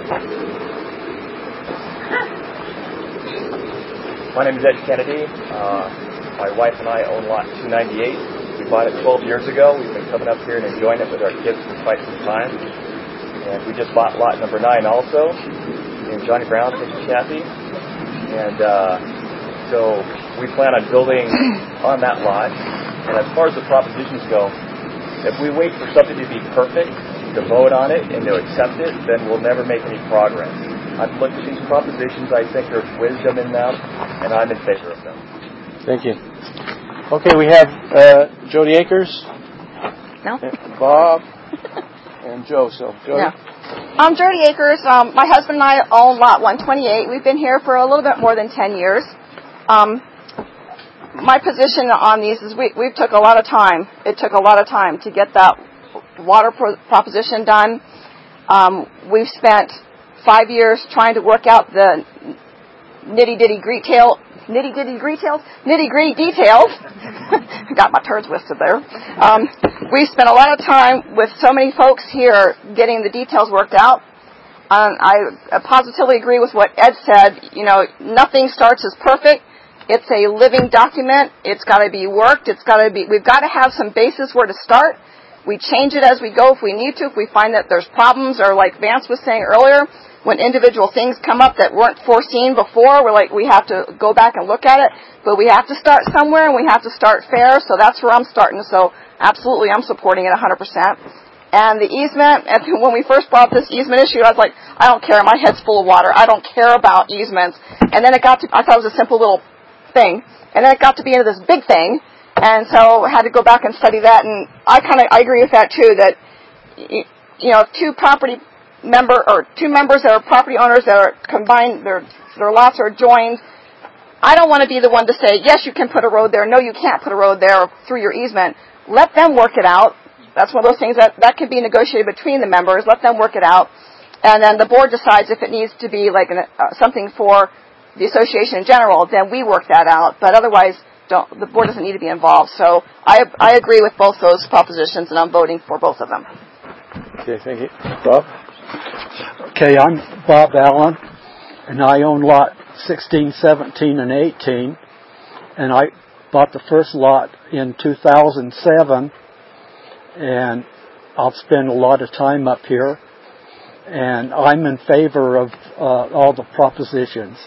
My name is Ed Kennedy. Uh, my wife and I own lot two ninety-eight. We bought it twelve years ago. We've been coming up here and enjoying it with our kids for quite some time. And we just bought lot number nine also. And Johnny Brown, thank you, Kathy. And uh, so we plan on building on that lot. And as far as the propositions go, if we wait for something to be perfect, to vote on it and to accept it, then we'll never make any progress. I've looked at these propositions. I think there's wisdom in them, and I'm in favor of them. Thank you. Okay, we have uh, Jody Akers, no, Bob, and Joe. So, Jody. Yeah. Um, Jody Akers. Um, my husband and I own lot one twenty-eight. We've been here for a little bit more than ten years. Um, my position on these is we we took a lot of time. It took a lot of time to get that water pro- proposition done. Um, we've spent five years trying to work out the nitty-ditty detail, nitty-ditty details, nitty-gritty details. Got my turds twisted there. Um, we spent a lot of time with so many folks here getting the details worked out. Um, I positively agree with what Ed said. You know, nothing starts as perfect. It's a living document. It's got to be worked. It's got to be. We've got to have some basis where to start. We change it as we go if we need to. If we find that there's problems, or like Vance was saying earlier, when individual things come up that weren't foreseen before, we're like, we have to go back and look at it. But we have to start somewhere, and we have to start fair. So that's where I'm starting. So absolutely, I'm supporting it one hundred percent. And the easement, and when we first brought this easement issue, I was like, I don't care. My head's full of water. I don't care about easements. And then it got to, I thought it was a simple little thing. And then it got to be into this big thing. And so I had to go back and study that. And I kind of, I agree with that too, that, you know, two property member, or two members that are property owners that are combined, their, their lots are joined. I don't want to be the one to say, yes, you can put a road there. No, you can't put a road there through your easement. Let them work it out. That's one of those things that, that can be negotiated between the members. Let them work it out. And then the board decides if it needs to be like an, uh, something for the association in general, then we work that out. But otherwise, don't, the board doesn't need to be involved. So I, I agree with both those propositions, and I'm voting for both of them. Okay, thank you. Bob? Okay, I'm Bob Allen, and I own lot sixteen, seventeen, and eighteen. And I bought the first lot in two thousand seven. And I'll spend a lot of time up here, and I'm in favor of uh, all the propositions.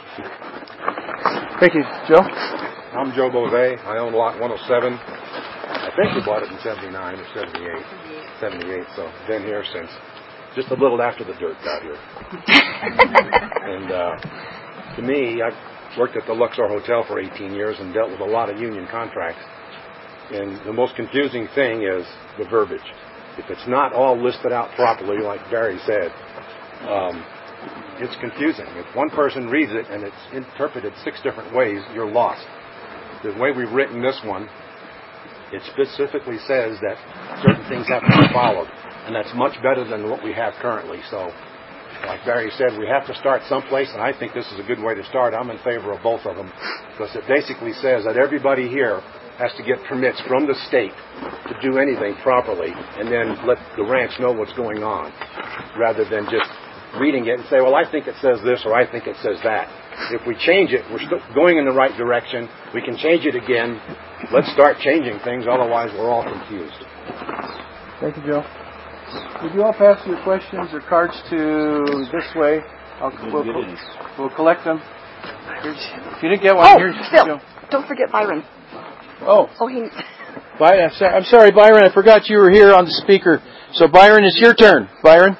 Thank you. Joe? I'm Joe Beauvais. I own lot one oh seven. I think we bought it in seventy-nine or seventy-eight. seventy-eight, so been here since just a little after the dirt got here. And uh, to me, I've worked at the Luxor Hotel for eighteen years and dealt with a lot of union contracts. And the most confusing thing is the verbiage. If it's not all listed out properly, like Barry said, um, it's confusing. If one person reads it and it's interpreted six different ways, you're lost. The way we've written this one, it specifically says that certain things have to be followed, and that's much better than what we have currently. So, like Barry said, we have to start someplace, and I think this is a good way to start. I'm in favor of both of them, because it basically says that everybody here has to get permits from the state to do anything properly, and then let the ranch know what's going on, rather than just reading it and say, well, I think it says this, or I think it says that. If we change it, we're still going in the right direction. We can change it again. Let's start changing things, otherwise we're all confused. Thank you, Joe. Would you all pass your questions or cards to this way? I'll, we'll, we'll collect them. Here's, if you didn't get one, oh, here's Phil, Joe. Don't forget Byron. Oh. Oh, he... Byron, I'm, sorry, I'm sorry, Byron. I forgot you were here on the speaker. So, Byron, it's your turn. Byron?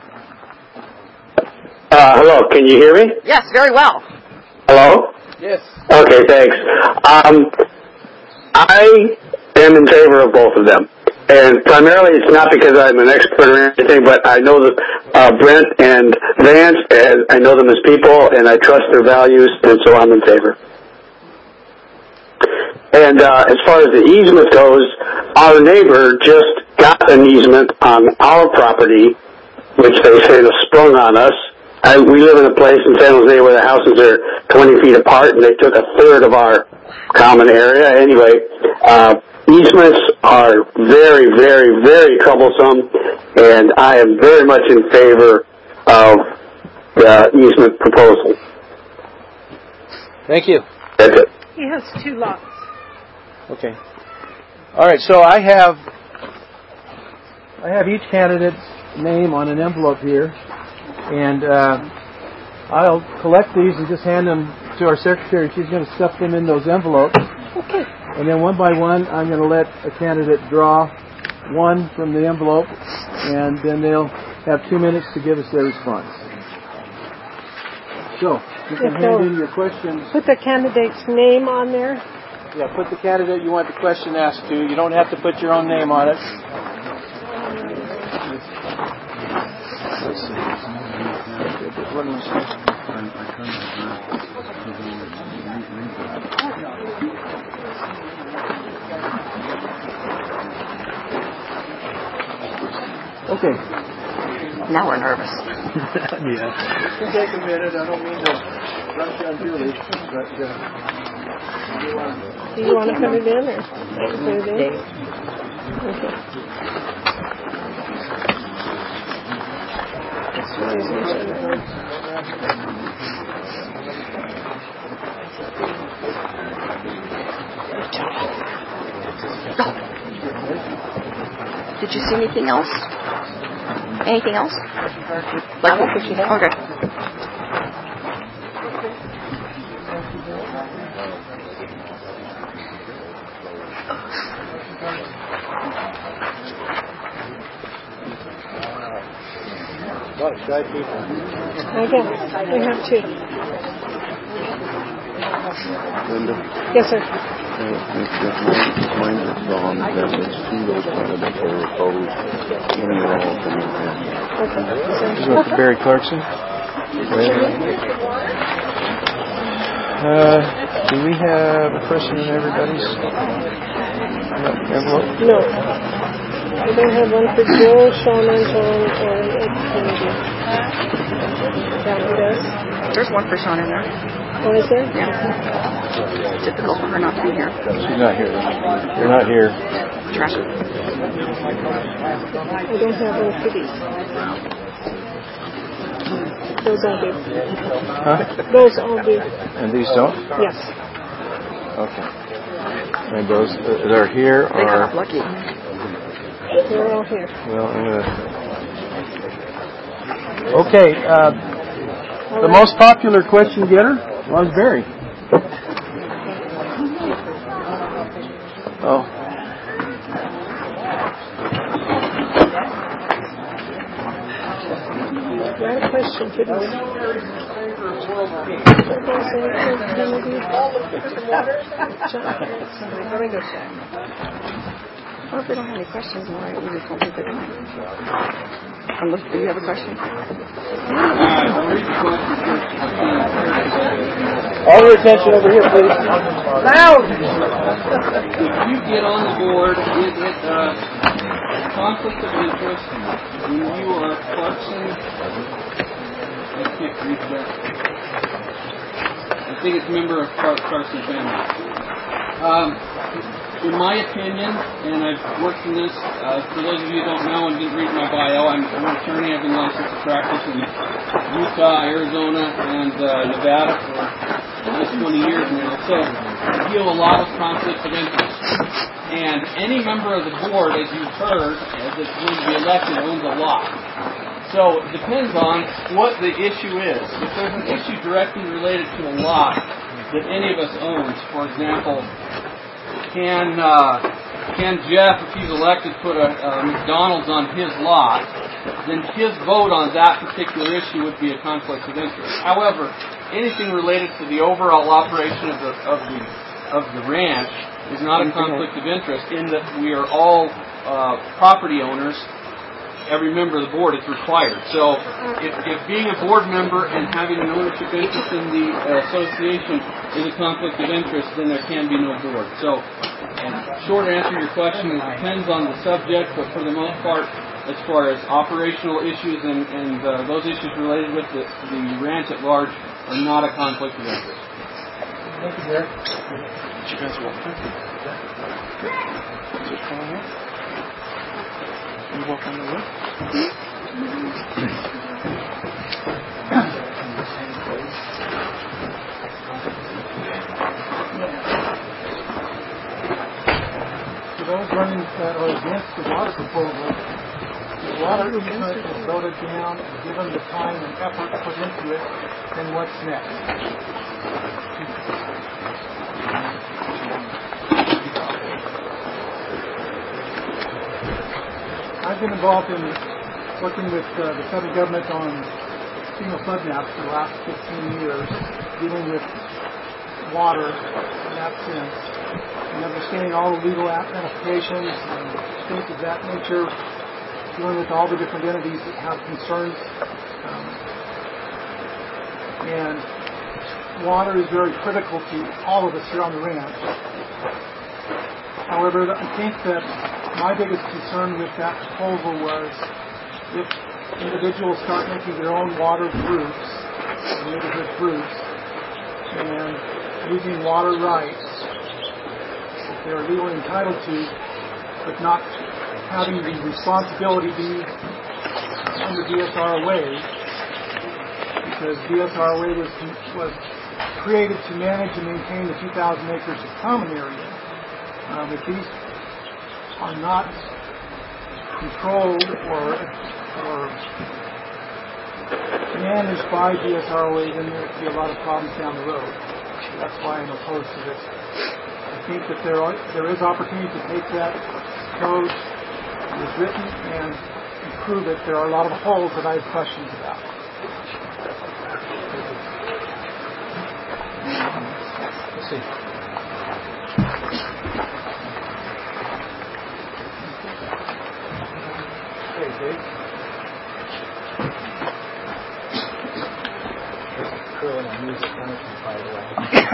Uh, hello, can you hear me? Yes, very well. Hello? Yes. Okay, thanks. Um, I am in favor of both of them. And primarily it's not because I'm an expert or anything, but I know that uh, Brent and Vance, and I know them as people, and I trust their values, and so I'm in favor. And uh, as far as the easement goes, our neighbor just got an easement on our property, which they say was sprung on us. I, we live in a place in San Jose where the houses are twenty feet apart, and they took a third of our common area. Anyway, uh, easements are very, very, very troublesome, and I am very much in favor of the easement proposal. Thank you. That's it. He has two lots. Okay. All right, so I have I have each candidate's name on an envelope here, and uh, I'll collect these and just hand them to our secretary. She's going to stuff them in those envelopes. Okay. And then one by one, I'm going to let a candidate draw one from the envelope, and then they'll have two minutes to give us their response. So, you can Yes, hand so in your questions. put the candidate's name on there. Yeah, put the candidate you want the question asked to. You don't have to put your own name on it. Let's see. Okay. Now we're nervous. Yeah. It can take a minute. I don't mean to rush you unduly, but uh, Do you want to put it in or put it in? Okay. Did you see anything else? Anything else? Like what you have? Okay. lot of shy people. I guess. We have two. Linda? Yes, sir. Uh, mine is on that was two those candidates that were opposed. One of your all from the Okay. This is with Barry Clarkson. Uh, do we have a question in everybody's envelope? No. I don't have one for Joe, Sean, and John, or Ed Kennedy. That one does. There's one for Sean in there. Oh, is there? Yeah. Typical for her not to be here. She's not here. You're not here. Trash. I don't have one for these. Those all do. Huh? Those all do. And these don't? Yes. Okay. And those uh, that are here They got are... off lucky. They're all here. Well, I'm going to... Okay. Uh, the right. most popular question getter was Barry. Oh. I had a question for this. Well, if we don't have any questions, why we just won't take the time. Unless, do you have a question? All your attention over here, please. Loud! If you get on the board, it, it uh, conflict of interest when you are Clarkson. I can't read that. I think it's a member of Clark, Clarkson family. Um, in my opinion, and I've worked in this, uh, for those of you who don't know and didn't read my bio, I'm, I'm an attorney. I've been licensed to practice in Utah, Arizona, and uh, Nevada for almost twenty years now. So I deal a lot with conflicts of interest. And any member of the board, as you've heard, that's going to be elected owns a lot. So it depends on what the issue is. If there's an issue directly related to a lot that any of us owns, for example, can uh, can Jeff, if he's elected, put a, a McDonald's on his lot, then his vote on that particular issue would be a conflict of interest. However, anything related to the overall operation of the of the of the ranch is not a conflict of interest in that we are all uh, property owners. Every member of the board is required. So if, if being a board member and having an ownership interest in the uh, association is a conflict of interest, then there can be no board. So uh, short answer to your question, it depends on the subject, but for the most part, as far as operational issues and, and uh, those issues related with the, the ranch at large are not a conflict of interest. Thank you, Derek. Did you guys walk through? Is it calling up? You walk on the roof? For those running that are against the water proposal, the water easement is voted down, given the time and effort put into it, then what's next? I've been involved in working with uh, the federal government on FEMA flood maps for the last fifteen years, dealing with water in that sense, and understanding all the legal ramifications and things of that nature, dealing with all the different entities that have concerns. Um, and water is very critical to all of us here on the ranch. However, I think that my biggest concern with that proposal was if individuals start making their own water groups, neighborhood groups, and using water rights that they're legally entitled to, but not having the responsibility be under D S R O A, because D S R O A was, was created to manage and maintain the two thousand acres of common area. Um, if these are not controlled or or managed by D S R O A, then there will be a lot of problems down the road. That's why I'm opposed to this. I think that there are, there is opportunity to take that code as written and improve it. There are a lot of holes that I have questions about. Let's see. Okay, Dave. Curling and music, by the way.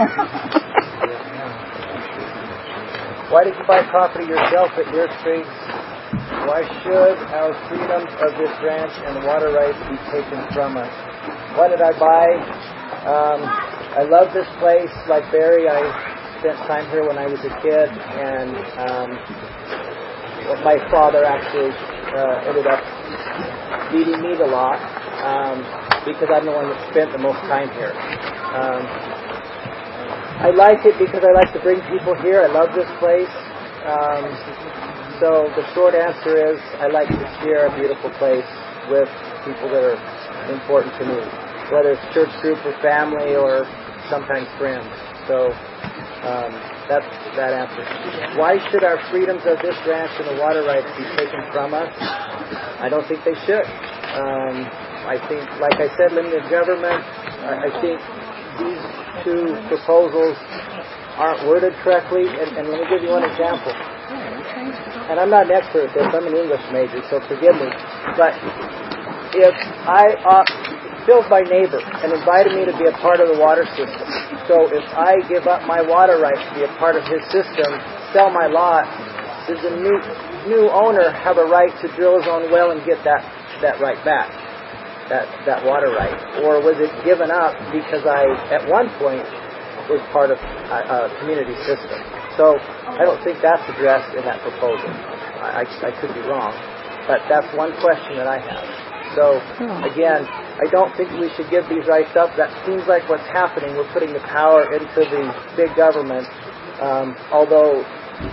Why did you buy property yourself at Deer Street? Why should our freedoms of this ranch and water rights be taken from us? Why did I buy? Um, I love this place. Like Barry, I spent time here when I was a kid, and um, well, my father actually uh, ended up feeding me the lot um, because I'm the one that spent the most time here. Um, I like it because I like to bring people here. I love this place. Um, so the short answer is I like to share a beautiful place with people that are important to me, whether it's church group or family or sometimes friends. So um, that's that answer. Why should our freedoms of this ranch and the water rights be taken from us? I don't think they should. Um, I think, like I said, limited government, I, I think these two proposals aren't worded correctly, and, and let me give you one example. And I'm not an expert at this, I'm an English major, so forgive me. But if I, uh, Phil's my neighbor and invited me to be a part of the water system. So if I give up my water rights to be a part of his system, sell my lot, does the new new owner have a right to drill his own well and get that, that right back? That, that water right? Or was it given up because I, at one point, was part of a, a community system? So I don't think that's addressed in that proposal. I, I, I could be wrong, but that's one question that I have. So again, I don't think we should give these rights up. That seems like what's happening. We're putting the power into the big government, um, although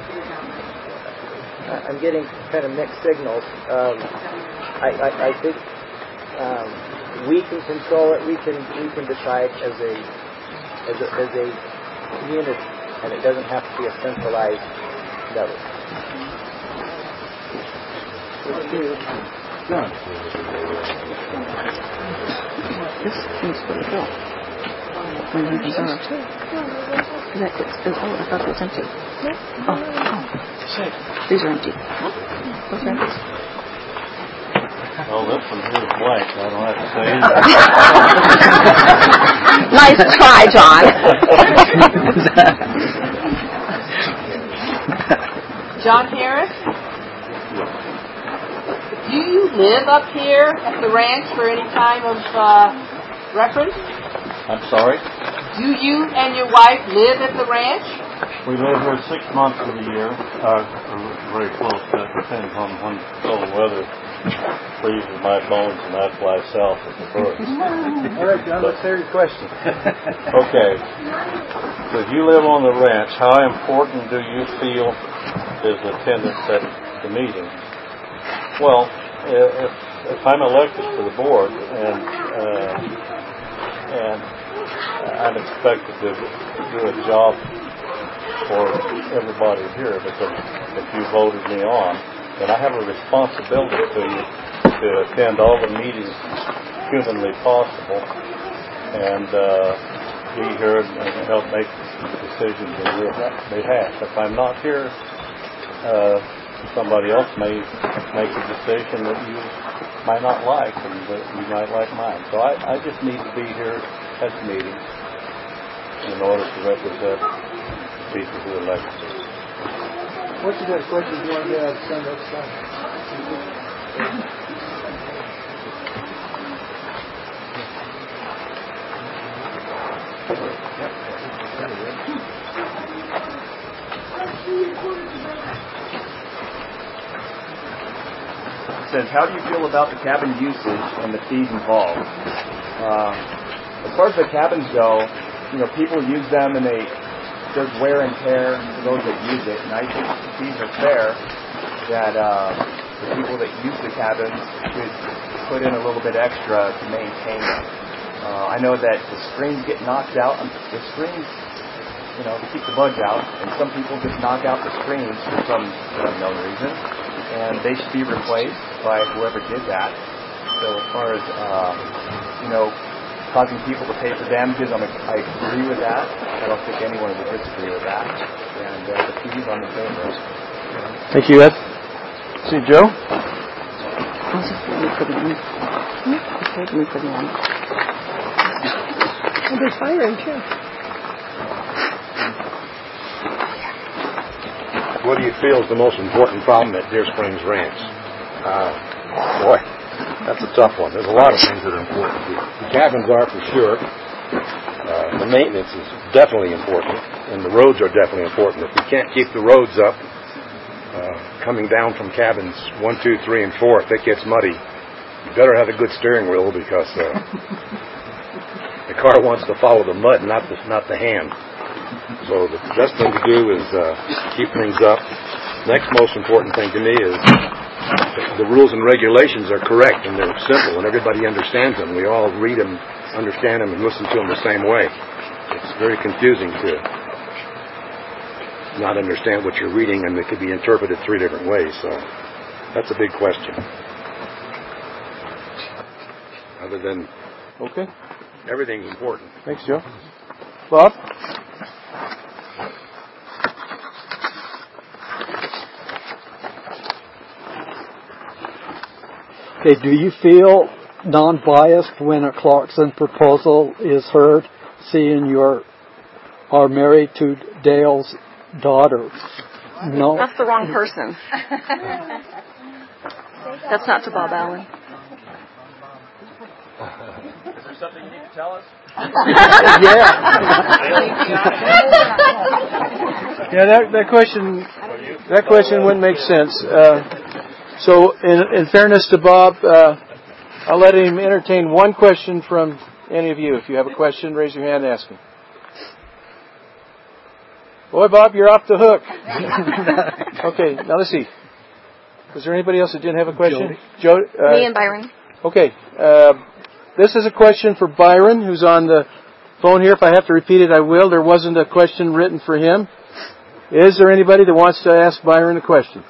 I'm getting kind of mixed signals. Um, I, I, I think Um, we can control it. We can we can decide as a as a, as a community, and it doesn't have to be a centralized level. John. This is for the bill. When you reserve. That is, oh, I thought it was empty. Oh, oh. These are empty. Huh? Those are empty. Oh, this one here is blank. I don't have to say anything. Nice try, John. John Harris? Do you live up here at the ranch for any time of uh, reference? I'm sorry? Do you and your wife live at the ranch? We live here six months of the year. Uh, very close. That depends on when cold weather freezes my bones and I fly south with the birds. All right, John, let's hear your question. Okay. So if you live on the ranch, how important do you feel is attendance at the meeting? Well, if, if I'm elected to the board and uh, and I'm expected to do a job for everybody here because if you voted me on, then I have a responsibility to you to attend all the meetings humanly possible and uh, be here and help make decisions on your behalf. If I'm not here, uh, somebody else may make a decision that you might not like and that you might like mine. So I, I just need to be here at the meeting in order to represent people who elected me. What's the next question you want to get out of Sunday outside? It says, how do you feel about the cabin usage and the fees involved? Uh, as far as the cabins go, you know, people use them and they there's wear and tear for those that use it, and I think the fees are fair that uh, the people that use the cabins should put in a little bit extra to maintain them. Uh, I know that the screens get knocked out. The screens, you know, to keep the bugs out, and some people just knock out the screens for some unknown reason. and they should be replaced by whoever did that. So as far as, uh, you know, causing people to pay for damages, I'm, I agree with that. I don't think anyone would disagree with that. And uh, the fees on the favor. Thank you, Ed. See, Joe? And there's Byron, too. What do you feel is the most important problem at Deer Springs Ranch? Uh, boy, that's a tough one. There's a lot of things that are important. The, the cabins are for sure. Uh, the maintenance is definitely important, and the roads are definitely important. If we can't keep the roads up, uh, coming down from cabins one, two, three, and four, if it gets muddy, you better have a good steering wheel because uh, the car wants to follow the mud, not the not the hand. So the best thing to do is uh, keep things up. Next most important thing to me is the rules and regulations are correct and they're simple and everybody understands them. We all read them, understand them, and listen to them the same way. It's very confusing to not understand what you're reading, and it could be interpreted three different ways. So that's a big question. Other than okay, everything's important. Thanks, Joe. Bob? Okay, do you feel non-biased when a Clarkson proposal is heard, seeing you are married to Dale's daughter? No. That's the wrong person. That's not to Bob Allen. Is there something you need to tell us? yeah. yeah, that, that question, that question wouldn't make sense. Uh, So, in, in fairness to Bob, uh, I'll let him entertain one question from any of you. If you have a question, raise your hand and ask him. Boy, Bob, you're off the hook. Okay, now let's see. Was there anybody else that didn't have a question? Joe, uh, Me and Byron. Okay. Uh, this is a question for Byron, who's on the phone here. If I have to repeat it, I will. There wasn't a question written for him. Is there anybody that wants to ask Byron a question?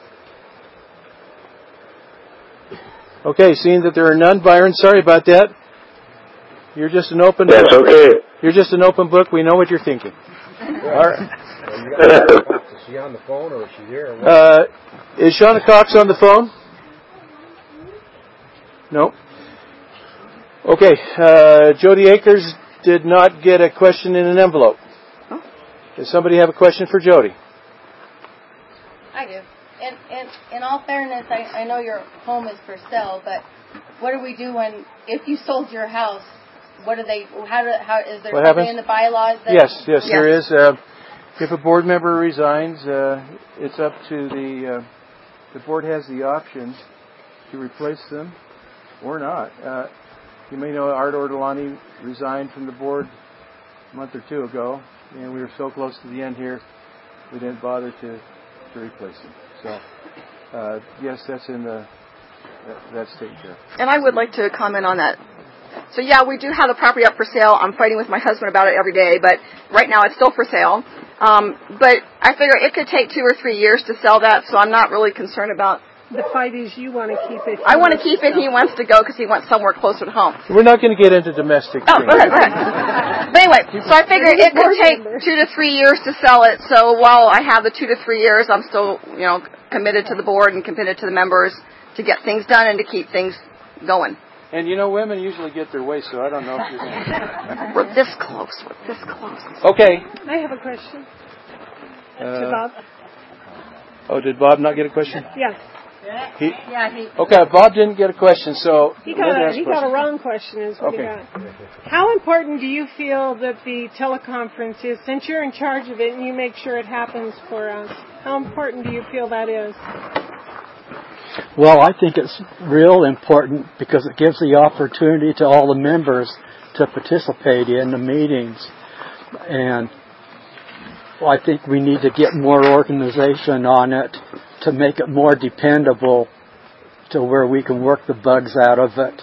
Okay, seeing that there are none, Byron, sorry about that. You're just an open book. That's okay. You're just an open book. We know what you're thinking. All right. Is she on the phone or is she here? Or what? Uh, is Shauna Cox on the phone? No. Okay. Uh, Jody Akers did not get a question in an envelope. Does somebody have a question for Jody? I do. In, in, in all fairness, I, I know your home is for sale, but what do we do when, if you sold your house, what do they, how do, how, is there What something happens? in the bylaws that... Yes, yes, yes. there is. Uh, if a board member resigns, uh, it's up to the, uh, the board has the option to replace them or not. Uh, you may know Art Ortolani resigned from the board a month or two ago, and we were so close to the end here, we didn't bother to, to replace him. So, uh, yes, that's in the, that, that stage there. And I would like to comment on that. So, yeah, we do have the property up for sale. I'm fighting with my husband about it every day, but right now it's still for sale. Um, but I figure it could take two or three years to sell that, so I'm not really concerned about... The fight is you want to keep it. I want to keep it. He wants to go because he wants somewhere closer to home. We're not going to get into domestic Oh, things. go ahead, go ahead. But anyway, so I figure it could take two to three years to sell it. So while I have the two to three years, I'm still, you know, committed to the board and committed to the members to get things done and to keep things going. And you know, women usually get their way, so I don't know if you're going to... We're this close. We're this close. Okay. I have a question. Uh, to Bob. Oh, did Bob not get a question? Yeah. He, yeah, he... Okay, Bob didn't get a question, so... He got a, he got a wrong question is what okay. he got. How important do you feel that the teleconference is, since you're in charge of it and you make sure it happens for us, how important do you feel that is? Well, I think it's real important because it gives the opportunity to all the members to participate in the meetings. And I think we need to get more organization on it to make it more dependable to where we can work the bugs out of it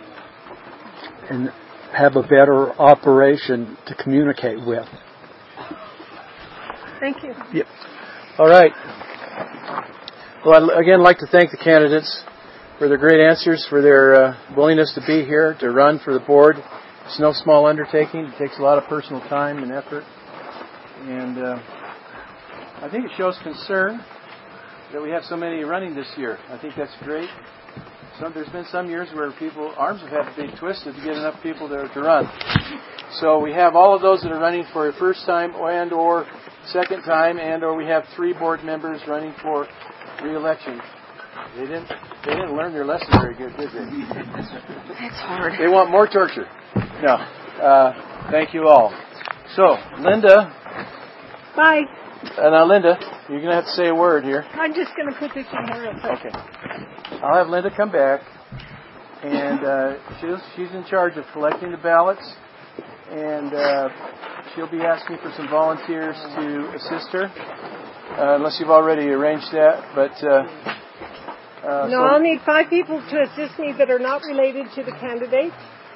and have a better operation to communicate with. Thank you. Yep. All right. Well, I'd again like to thank the candidates for their great answers, for their uh, willingness to be here, to run for the board. It's no small undertaking. It takes a lot of personal time and effort. And uh, I think it shows concern that we have so many running this year. I think that's great. Some, there's been some years where people arms have had to be twisted to get enough people to, to run. So we have all of those that are running for a first time and or second time, and or we have three board members running for re-election. They didn't they didn't learn their lesson very good, did they? That's hard. They want more torture. No. Uh, thank you all. So, Linda. Bye. Uh, now, Linda, you're going to have to say a word here. I'm just going to put this in here real quick. Okay. I'll have Linda come back, and uh, she's, she's in charge of collecting the ballots, and uh, she'll be asking for some volunteers to assist her, uh, unless you've already arranged that. But uh, uh, no, so I'll need five people to assist me that are not related to the candidate.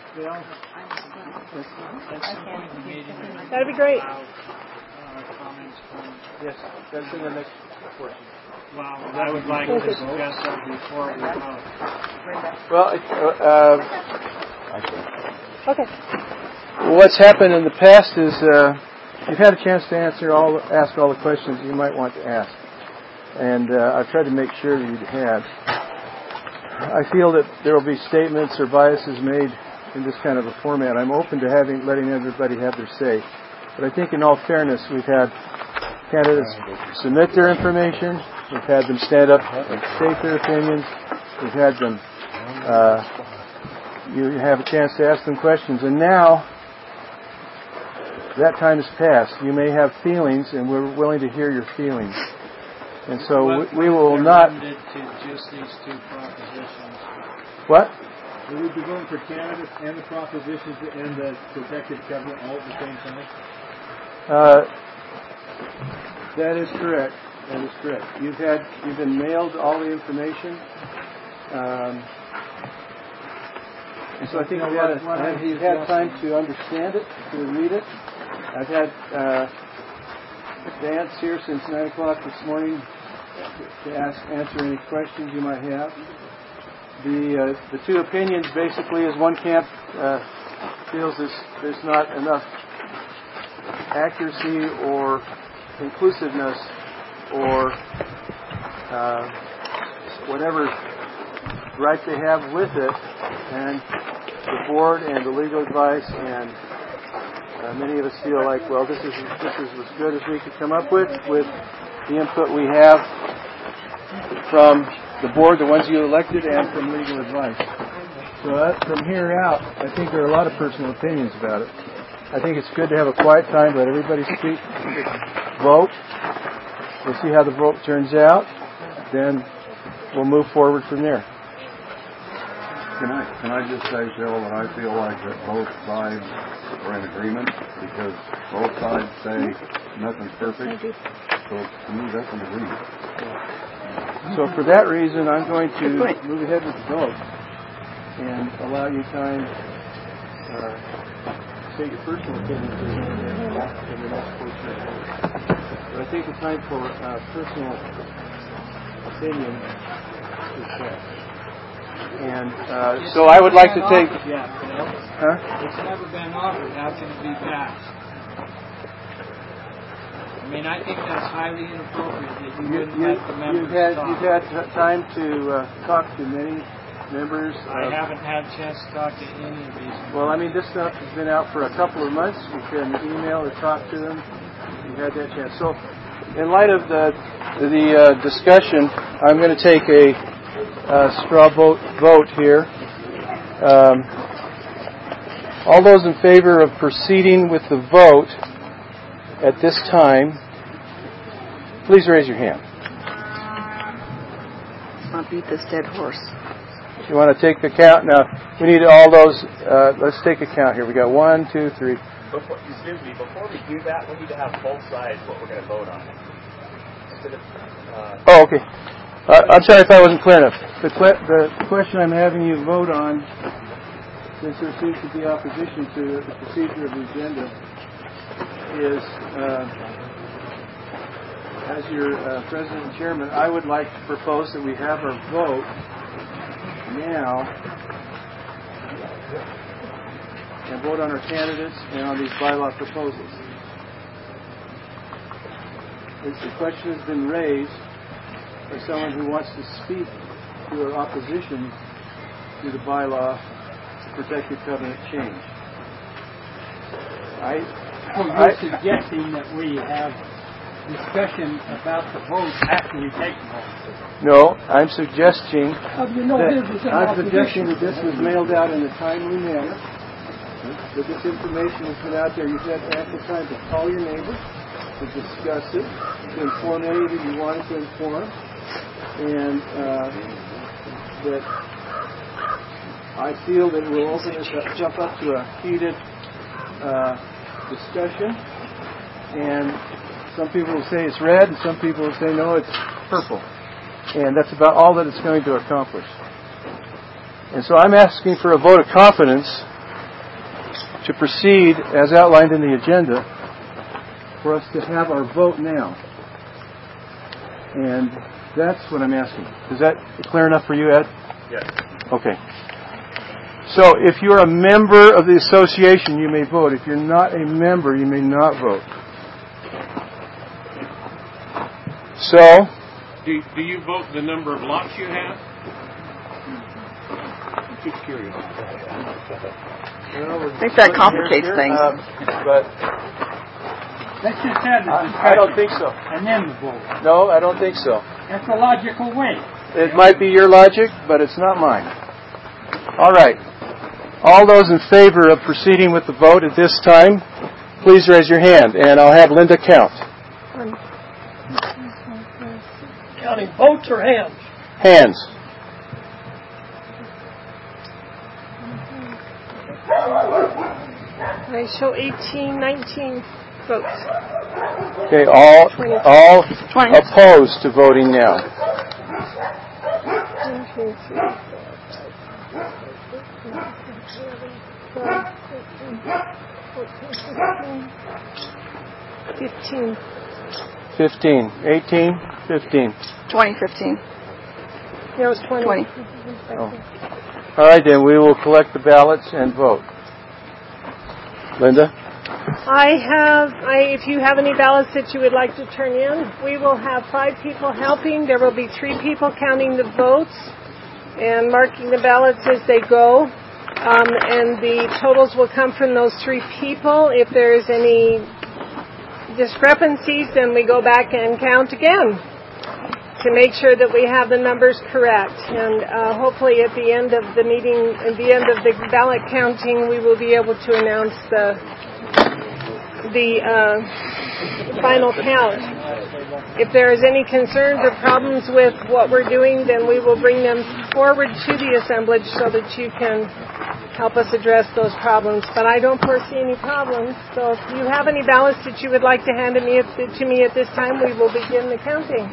That'd be great. Yes, that's in the next portion. Wow, I would like to discuss that before we vote. Well, uh, okay. What's happened in the past is uh, you've had a chance to answer all, ask all the questions you might want to ask, and uh, I've tried to make sure that you had. I feel that there will be statements or biases made in this kind of a format. I'm open to having letting everybody have their say, but I think in all fairness, we've had candidates submit their information. We've had them stand up and state their opinions. We've had them, uh, you have a chance to ask them questions. And now, that time has passed. You may have feelings, and we're willing to hear your feelings. And so what, we, we will not... To just these two propositions. What? Will we be voting for candidates and the propositions and the protected covenant all at the same time? Uh, that is correct. That is correct. You've had you've been mailed all the information, um, and so I think you've had, a, you've had time to understand it, to read it. I've had uh, Vance here since nine o'clock this morning to ask answer any questions you might have. The uh, the two opinions basically is one camp uh, feels there's, there's not enough accuracy or inclusiveness or uh, whatever right they have with it, and the board and the legal advice and uh, many of us feel like, well, this is this is as good as we could come up with with the input we have from the board, the ones you elected, and from legal advice. So that, from here out, I think there are a lot of personal opinions about it. I think it's good to have a quiet time, let everybody speak, vote. We'll see how the vote turns out. Then we'll move forward from there. Can I can I just say, Phil, that I feel like that both sides are in agreement because both sides say nothing's perfect. So to me, that's an agreement. So for that reason, I'm going to move ahead with the vote and allow you time uh, to say your personal opinions in the next portion of the vote. But I think the time for uh, personal opinion is passed. And uh, so I would like to take... Yet, huh? It's never been offered. How can it be passed? I mean, I think that's highly inappropriate that you, you wouldn't you, let the members you've had, talk. You've had t- time to uh, talk to many members. I of, haven't had a chance to talk to any of these. Well, I mean, this stuff has been out for a couple of months. You can email or talk to them. You've had that chance. So, in light of the the uh, discussion, I'm going to take a uh, straw vote, vote here. Um, all those in favor of proceeding with the vote at this time, please raise your hand. Let's not beat this dead horse. If you want to take the count, now we need all those. Uh, let's take a count here. We got one, two, three. Before, excuse me. Before we do that, we need to have both sides what we're going to vote on. Instead of, uh, oh, okay. Uh, I'm sorry if I wasn't clear enough. The, que- the question I'm having you vote on, since there seems to be opposition to the procedure of the agenda, is uh, as your uh, president and chairman, I would like to propose that we have our vote now and vote on our candidates and on these bylaw proposals. As the question has been raised by someone who wants to speak to our opposition to the bylaw protective covenant change. I, oh, you're I, suggesting that we have discussion about the vote after we take the vote. No, I'm suggesting oh, you know, that, I'm suggesting that this was mailed out in a timely manner, that this information was put out there. You've had ample time to call your neighbors, to discuss it, to inform any that you wanted to inform, and uh, that I feel that it will open us up, jump up to a heated uh, discussion, and some people will say it's red, and some people will say no, it's purple, and that's about all that it's going to accomplish. And so I'm asking for a vote of confidence to proceed as outlined in the agenda for us to have our vote now. And that's what I'm asking. Is that clear enough for you, Ed? Yes. Okay. So if you're a member of the association, you may vote. If you're not a member, you may not vote. So, do, do you vote the number of lots you have? I'm just curious. Well, I think that complicates here, things. Um, but let's just have the discussion. I don't think so. And then the vote. No, I don't think so. That's the logical way. It might be your logic, but it's not mine. All right. All those in favor of proceeding with the vote at this time, please raise your hand, and I'll have Linda count. Counting votes or hands? Hands. I show eighteen, nineteen votes. Okay, all all opposed to voting now. Fifteen. Fifteen. Eighteen. Fifteen. Twenty. Fifteen. Yeah, it was twenty. Twenty. Oh. All right, then we will collect the ballots and vote. Linda? I have, I, if you have any ballots that you would like to turn in, we will have five people helping. There will be three people counting the votes and marking the ballots as they go. Um, and the totals will come from those three people. If there's any discrepancies, then we go back and count again to make sure that we have the numbers correct. And uh, hopefully at the end of the meeting, at the end of the ballot counting, we will be able to announce the the uh, final count. If there is any concerns or problems with what we're doing, then we will bring them forward to the assemblage so that you can help us address those problems. But I don't foresee any problems. So if you have any ballots that you would like to hand to me at, to me at this time, we will begin the counting.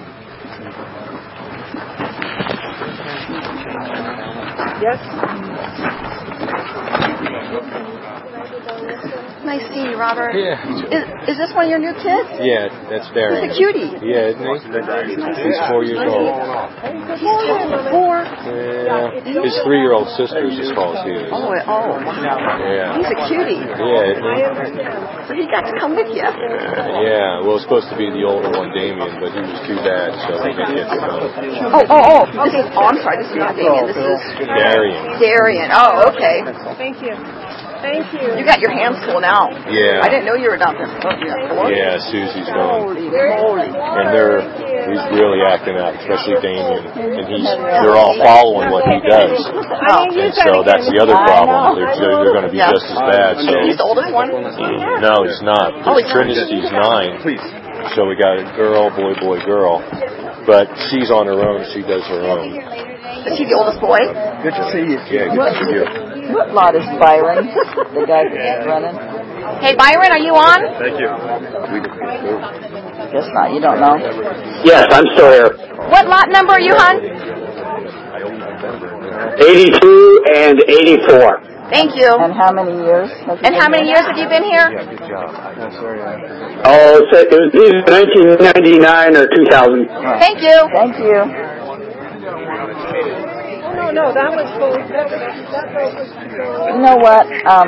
Yes? Nice seeing you, Robert. Yeah. Is, is this one of your new kids? Yeah, that's Barry. He's a cutie. Yeah, isn't he? He's four years old. Four? Yeah. His three-year-old sister is as tall as he is. Oh, oh. Yeah. He's a cutie. Yeah, isn't he? So he got to come with you. Uh, yeah, well, it was supposed to be the older one, Damien, but he was too bad, so he didn't get to come. Oh, oh, oh. This is, oh, I'm sorry. This is not Damien. This is Darian. Darian. Oh, okay. Thank you. Thank you. You got your hands full now. Yeah. I didn't know you were about this. Yeah, Susie's going. Holy moly. And they're, he's really acting out, especially Damien. And he's, they're all following what he does. And so that's the other problem. They're, they're going to be Yeah. just as bad. So He's the oldest one? No, he's not. Oh, he's Trinity's nine. So we got a girl, boy, boy, girl. But she's on her own. She does her own. Is he the oldest boy? Good to see you. Yeah, good to see you. What lot is Byron, the guy that's running? Hey, Byron, are you on? Thank you. Guess not. You don't know. Yes, I'm still here. What lot number are you, hon? eighty-two and eighty-four. Thank you. And how many years? Have you And how many been years have you been here? Yeah, good job. No, sorry, I forgot. Oh, so it was either nineteen ninety-nine or two thousand. Thank you. Thank you. No, no, that was full. That, that vote was full. You know what? Um,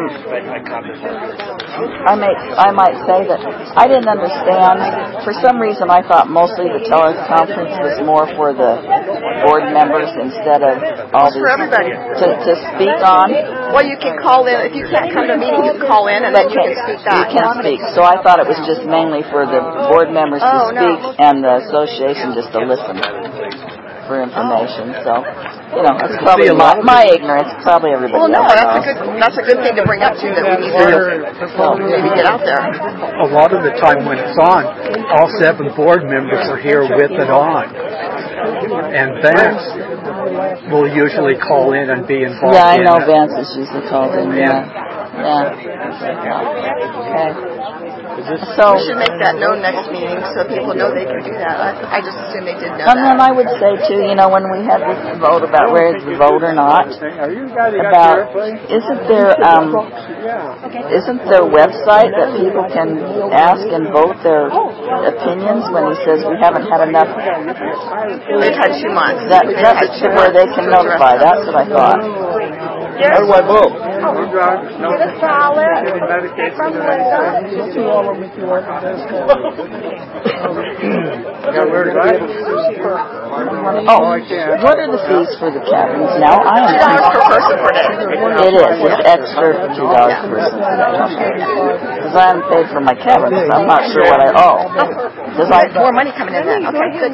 I may, I might say that I didn't understand. For some reason, I thought mostly the teleconference was more for the board members instead of all It's these for everybody. to, to speak on. Well, you can call in. If you can't come to a meeting, you can call in and then you can speak You back. can speak. So I thought it was just mainly for the board members to Oh, no. speak and the association just to listen for information. So, you know, it's probably my, my ignorance. Probably everybody Well, no, else that's a knows. good that's a good thing to bring up too. That we need to maybe get out there. A lot of the time when it's on, all seven board members are here with it on. And Vance will usually call in and be involved Yeah, I in know it. Vance is usually called in. Yeah. Yeah. Okay. So, We should make that known next meeting so people know they can do that. I, I just assume they did know and then that. I would say too, you know, when we had this vote about where is the vote or not, about isn't there um isn't there a website that people can ask and vote their opinions when he says we haven't had enough? They've had two months. That, They've that's had two where they months can to address notify. that. That's what I thought. How do I vote? Oh, what are the fees for the cabins now? I am Two dollars per person per day. It is. It's extra for two dollars per person. Because I haven't paid for my cabin, so I'm not sure what I owe. Does I? More money coming in then. Okay, good.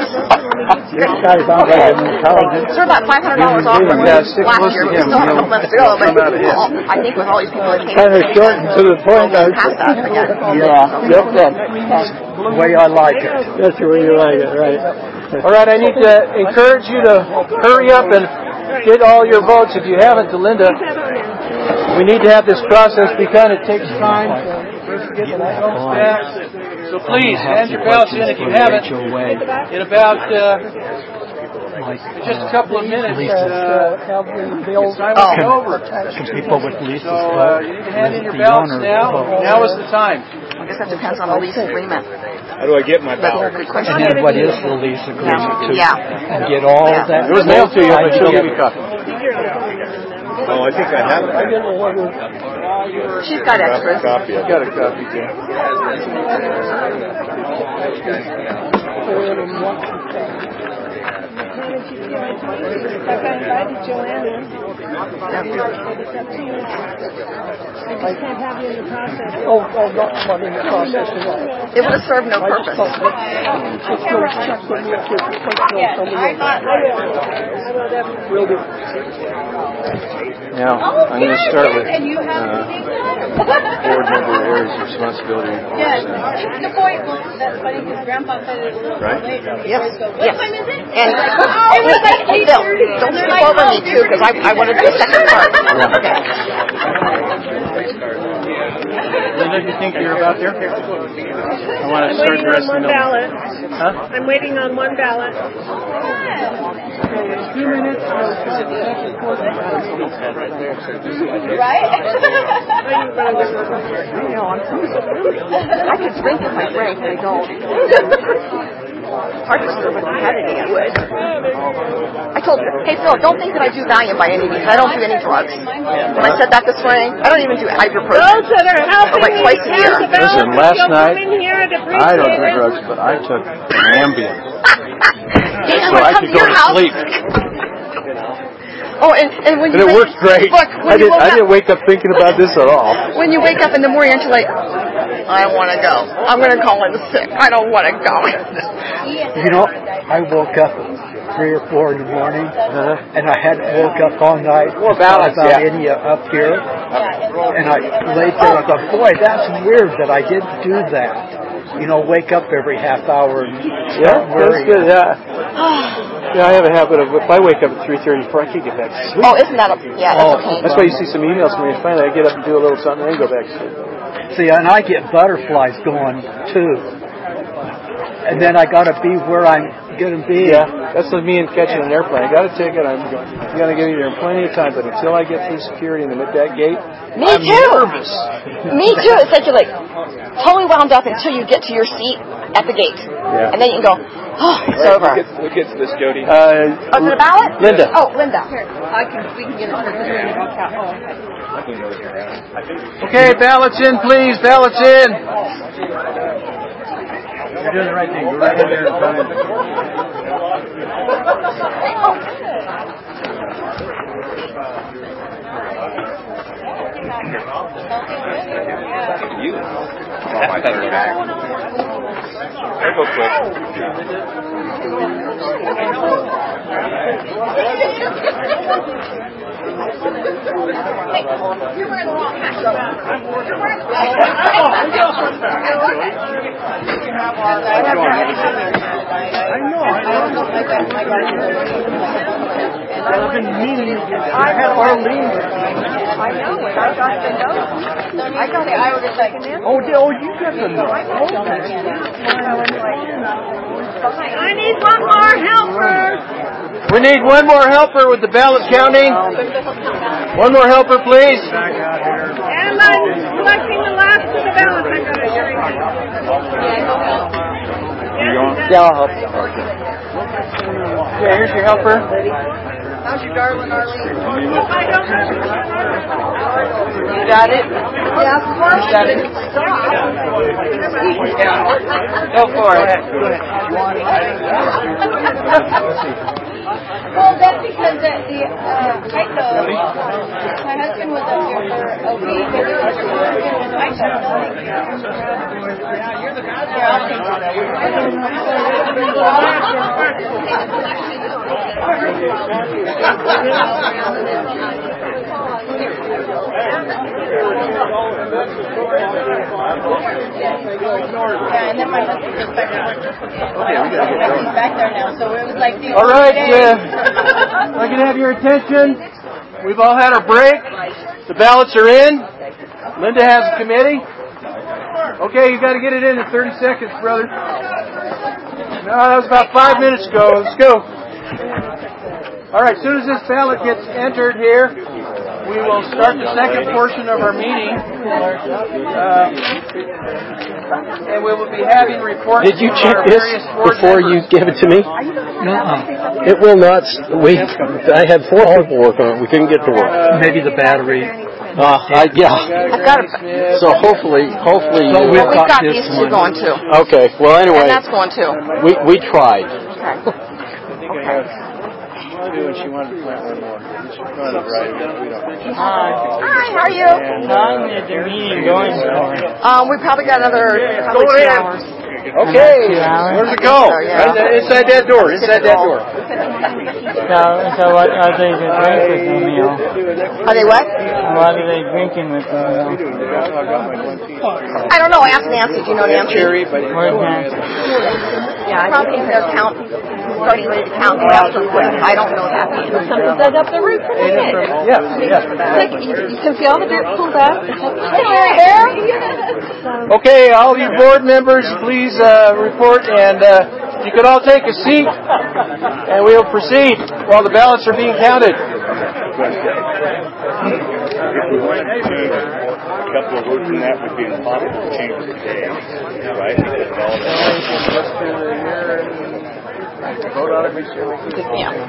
Okay. So we're about five hundred dollars off from last year, but we still have a couple months to go. But all, I think with all these people that came, Kind of short and to the point. we'll pass that again. Yeah. Good. Good. The way I like it. That's the way you like it, right? All right, I need to encourage you to hurry up and get all your votes if you haven't to Linda. We need to have this process begun. It takes time. So please, hand your ballots in if you haven't. In about uh, just a couple of minutes, uh, it's time to be over. Some people with leases. So uh, you need to hand in your ballots now. Now is the time. I guess that depends on the lease agreement. How do I get my ballot? Good question. And then what is the lease agreement too? Yeah. And get all Yeah. that. It was mailed to you, but she'll give you a copy. Oh, I think I have it. She's got extras. Copy. I got a copy too. I've invited Joanna. I just can't have you in the process. Oh, oh, not in the process. It would have served no purpose. Will do. Now, I'm going to start with uh, board member areas of responsibility. Yes. The point was that's funny because Grandpa said it was a little Right? late. Yes. So what Yes. time is it? And it was like eight Bill, thirty. don't skip over me too, because I, I want to do the second part. Okay. Linda, do you think you're about there? I want to I'm start waiting the rest on of one the ballot. Huh? I'm waiting on one ballot. Two minutes. Right? I could drink if I drank, but I don't. Hard to serve with humanity, I would. I told her, hey Phil, don't think that I do Valium by any means. I don't do any drugs. When I said that this morning, I don't even do ibuprofen. Those that are helping Like me twice a year. pass the ballot, Listen, last you'll night, come in here and appreciate I don't do it. drugs, but I took Ambien. Yeah, So I come could to go your to house. sleep. Oh, and, and when And you it wake, worked great. Look, when I you didn't, woke I didn't up, wake up thinking about this at all. when you wake up in the morning, aren't you like, I want to go. I'm going to call in sick. I don't want to go. You know, I woke up at three or four in the morning, uh-huh. and I hadn't woke up all night. More balance, about yeah. any up here, and I laid there. I thought, boy, that's weird that I didn't do that. You know, wake up every half hour. And Yeah, that's good. Yeah. Yeah, I have a habit of if I wake up at three thirty, I can't get back to sleep. Oh, isn't that a, yeah, that's Oh, okay. that's why you see some emails from me. Finally, I get up and do a little something and then go back to sleep. See, and I get butterflies going too. and then I got to be where I'm going to be. Yeah, that's like me and catching an airplane. I got a ticket. I'm going to get here in plenty of time, but until I get through security and I'm at that gate, Me I'm too. nervous. Me too. It's like you're like totally wound up until you get to your seat at the gate, yeah. and then you can go, oh, it's right, over. Who gets, who gets this, Jody? Uh, oh, is it a ballot? Linda. Oh, Linda. Here, I can. We can get it. Oh, Okay, okay. ballots in, please. Ballots in. You're doing the right thing. Go right in there and sign. You? Oh, my better back. There go You're wearing the wrong hat. I know. I've been meeting. I have Arlene. I know it. I got the note. I got it. I would have taken in. Oh, oh, you got the note. I need one more helper. We need one more helper with the ballot counting. One more helper, please. And I'm collecting the last of the ballots. I got it here. Yeah, I'll help. Okay, here's your helper. How's your darling, Arlene? I don't have it. You got it? Yeah, of course. You got it. Go for it. Go ahead. Well, that's because the, the uh, Tyco, my husband was up here for a week, and there was a husband with Tyco. Yeah, you're the bad one. I'll take yeah, and then my husband just back there. Okay, we gotta get going. He's back there now, so it was like the all right, uh, if I can have your attention. We've all had our break. The ballots are in. Linda has a committee. Okay, you got to get it in in thirty seconds, brother. No, that was about five minutes ago. Let's go. All right, as soon as this ballot gets entered here, we will start the second portion of our meeting. Uh, and we will be having reports. Did you check this before you give it to me? No. It will not. We. I had four people work on it. We couldn't get to work. Maybe the battery. Uh, I, yeah. I've got it. So hopefully, hopefully. So we've got, we've got these two going too. Okay. Well, anyway. And that's going too. We we tried. Okay. Okay. And she wanted to plant one more. She wanted to write it. We don't. Hi. Hi, how are you? And, uh, How is the meeting going? Um, we probably got another probably two hours. Okay. Where's it go? So, yeah. Inside that door. Inside that door. So, so what are they drinking with the meal? Are they what? What are they drinking with the meal? I don't know. Ask Nancy. Do you know Nancy? Where's Nancy? Yeah, probably in their count. Starting ready to count. That's so quick. I don't know that. Something said up the roof. Yeah, yeah. Like, you, you can see all the dirt pulled up. It's like, hi, Mary Bear. Okay, all you board members, please uh, report, and uh, you could all take a seat, and we will proceed while the ballots are being counted. If we wanted to change a couple of words in that would be impossible to change it today, right? Because of all that. Vote on it, make sure we can.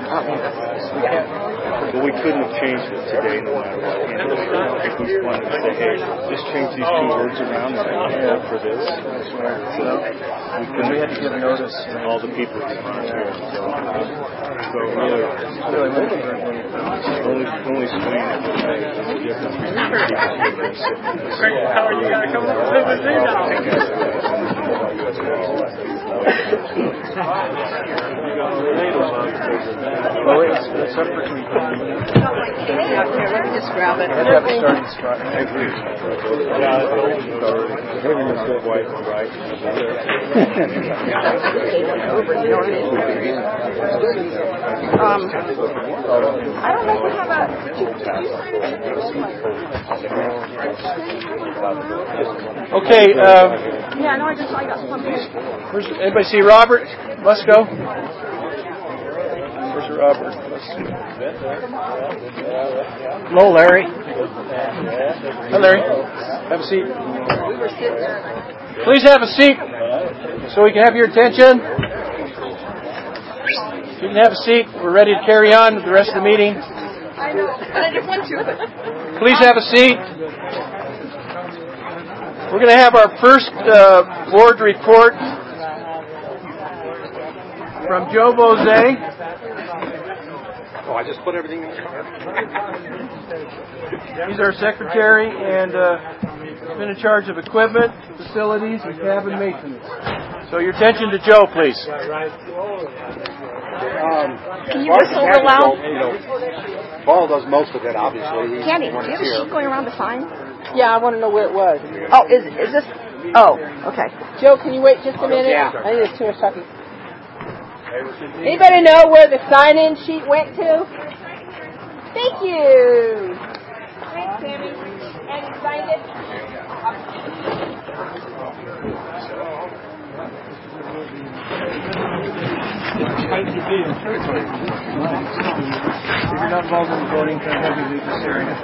But we couldn't have changed it today no matter what. If we wanted to say, hey, just change these two words around and vote for this, so we couldn't. We had to give notice to all the people who aren't here. So really, really only, only swing it would make a difference between people. How are you going to come up with a now? Well, it's, it's up for control. Just grab it. I have to start in spot. I agree. Yeah, having this good wife and right. Um, I don't know if we have a. Did you, did you sign it? Okay. Um, Yeah, no, I just I got something. where's, anybody see Robert Musco? Where's Robert? Hello, Larry. Hi, Larry. Have a seat. Please have a seat so we can have your attention. You can have a seat. We're ready to carry on with the rest of the meeting. I know, but I didn't want to. Please have a seat. We're going to have our first uh, board report from Joe Bose. Oh, I just put everything in there. He's our secretary, and uh, he's been in charge of equipment, facilities, and cabin maintenance. So your attention to Joe, please. Um, Can you whistle real loud? You know, Paul does most of it, obviously. He's Candy, the one do you have that's a here. sheet going around the sign? Yeah, I want to know where it was. Oh, is is this? Oh, okay. Joe, can you wait just a minute? Yeah. I think there's too much talking. Anybody know where the sign-in sheet went to? Thank you. Thanks, Sammy. And you signed it? If you're not involved in the voting, come have you leave this area.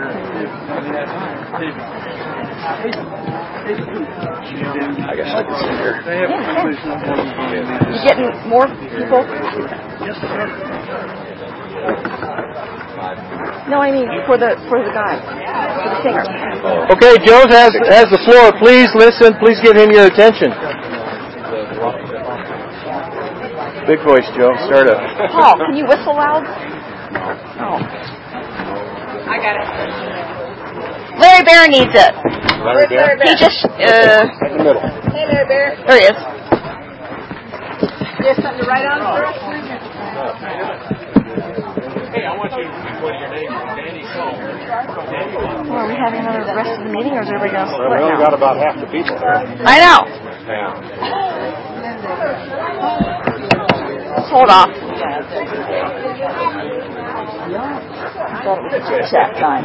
I guess I can sit here. You getting more people? No, I mean for the for the guy, for the singer. Okay, Joe has has the floor. Please listen. Please give him your attention. Big voice, Joe. Start up. Paul, can you whistle loud? Oh. I got it. Larry Bear needs it. Larry Bear? He just, uh... In the middle. Hey there, Bear. There he is. You have something to write on for us? Hey, I want you to put your name on Danny Cole. Well, are we having another rest of the meeting, or is everybody going to Well, split we only now? got about half the people here. I know. Yeah. Hold off. I thought it was a chat time.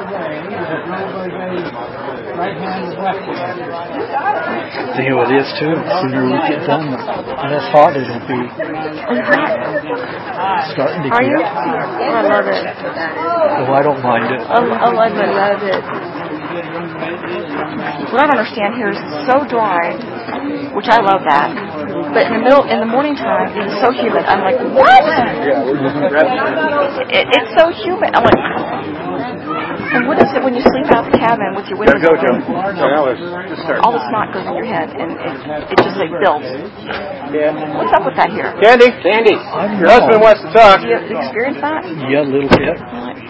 See how it is too. The sooner we get done, the less hot it'll be. Starting to Are get. you? I love it. Oh, I don't mind it. I, I love it. love it. What I don't understand here is it's so dry, which I love that. But in the middle, in the morning time, it's so humid. I'm like, what? It, it's so humid. I'm like, and what is it when you sleep out the cabin with your windows open? All the snot goes in your head, and it, it just like builds. Yeah. What's up with that here? Candy? Candy. Your husband wants to talk. Do you experience that? Yeah, a little bit.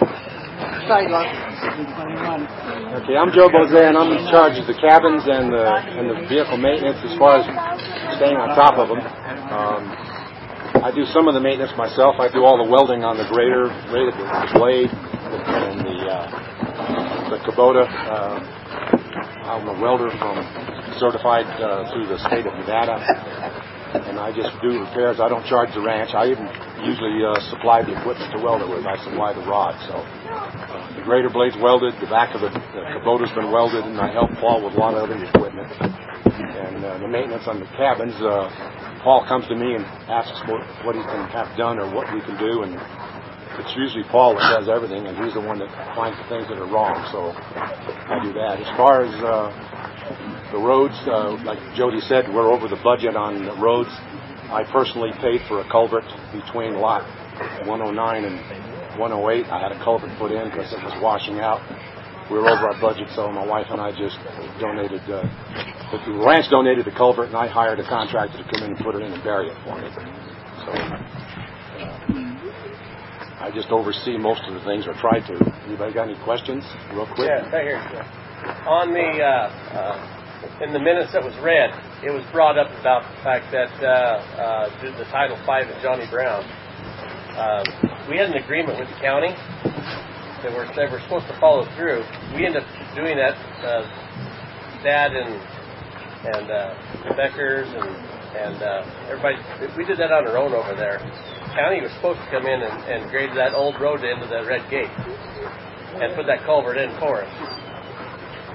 Okay, I'm Joe Bose, and I'm in charge of the cabins and the and the vehicle maintenance as far as staying on top of them. Um, I do some of the maintenance myself. I do all the welding on the grader, the blade, and the uh, the Kubota. Uh, I'm a welder from certified uh, through the state of Nevada, and I just do repairs. I don't charge the ranch. I even usually uh, supply the equipment to weld it with. I supply the rod. So uh, the grader blade's welded, the back of the, the Kubota's been welded, and I help Paul with a lot of other equipment. And uh, the maintenance on the cabins, uh, Paul comes to me and asks what, what he can have done or what we can do, and it's usually Paul that does everything, and he's the one that finds the things that are wrong. So I do that. As far as uh, the roads, uh, like Jody said, we're over the budget on the roads. I personally paid for a culvert between lot one oh nine and one oh eight. I had a culvert put in because it was washing out. We were over our budget, so my wife and I just donated, uh, the ranch donated the culvert, and I hired a contractor to come in and put it in and bury it for me. So uh, I just oversee most of the things, or try to. Anybody got any questions, real quick? Yeah, right here. On the, uh, uh, in the minutes that was read, it was brought up about the fact that uh, uh, due to the Title five of Johnny Brown, um, we had an agreement with the county that we're, that we're supposed to follow through. We ended up doing that, uh, Dad and and uh, the Beckers and, and uh, everybody, we did that on our own over there. The county was supposed to come in and, and grade that old road into the red gate and put that culvert in for us.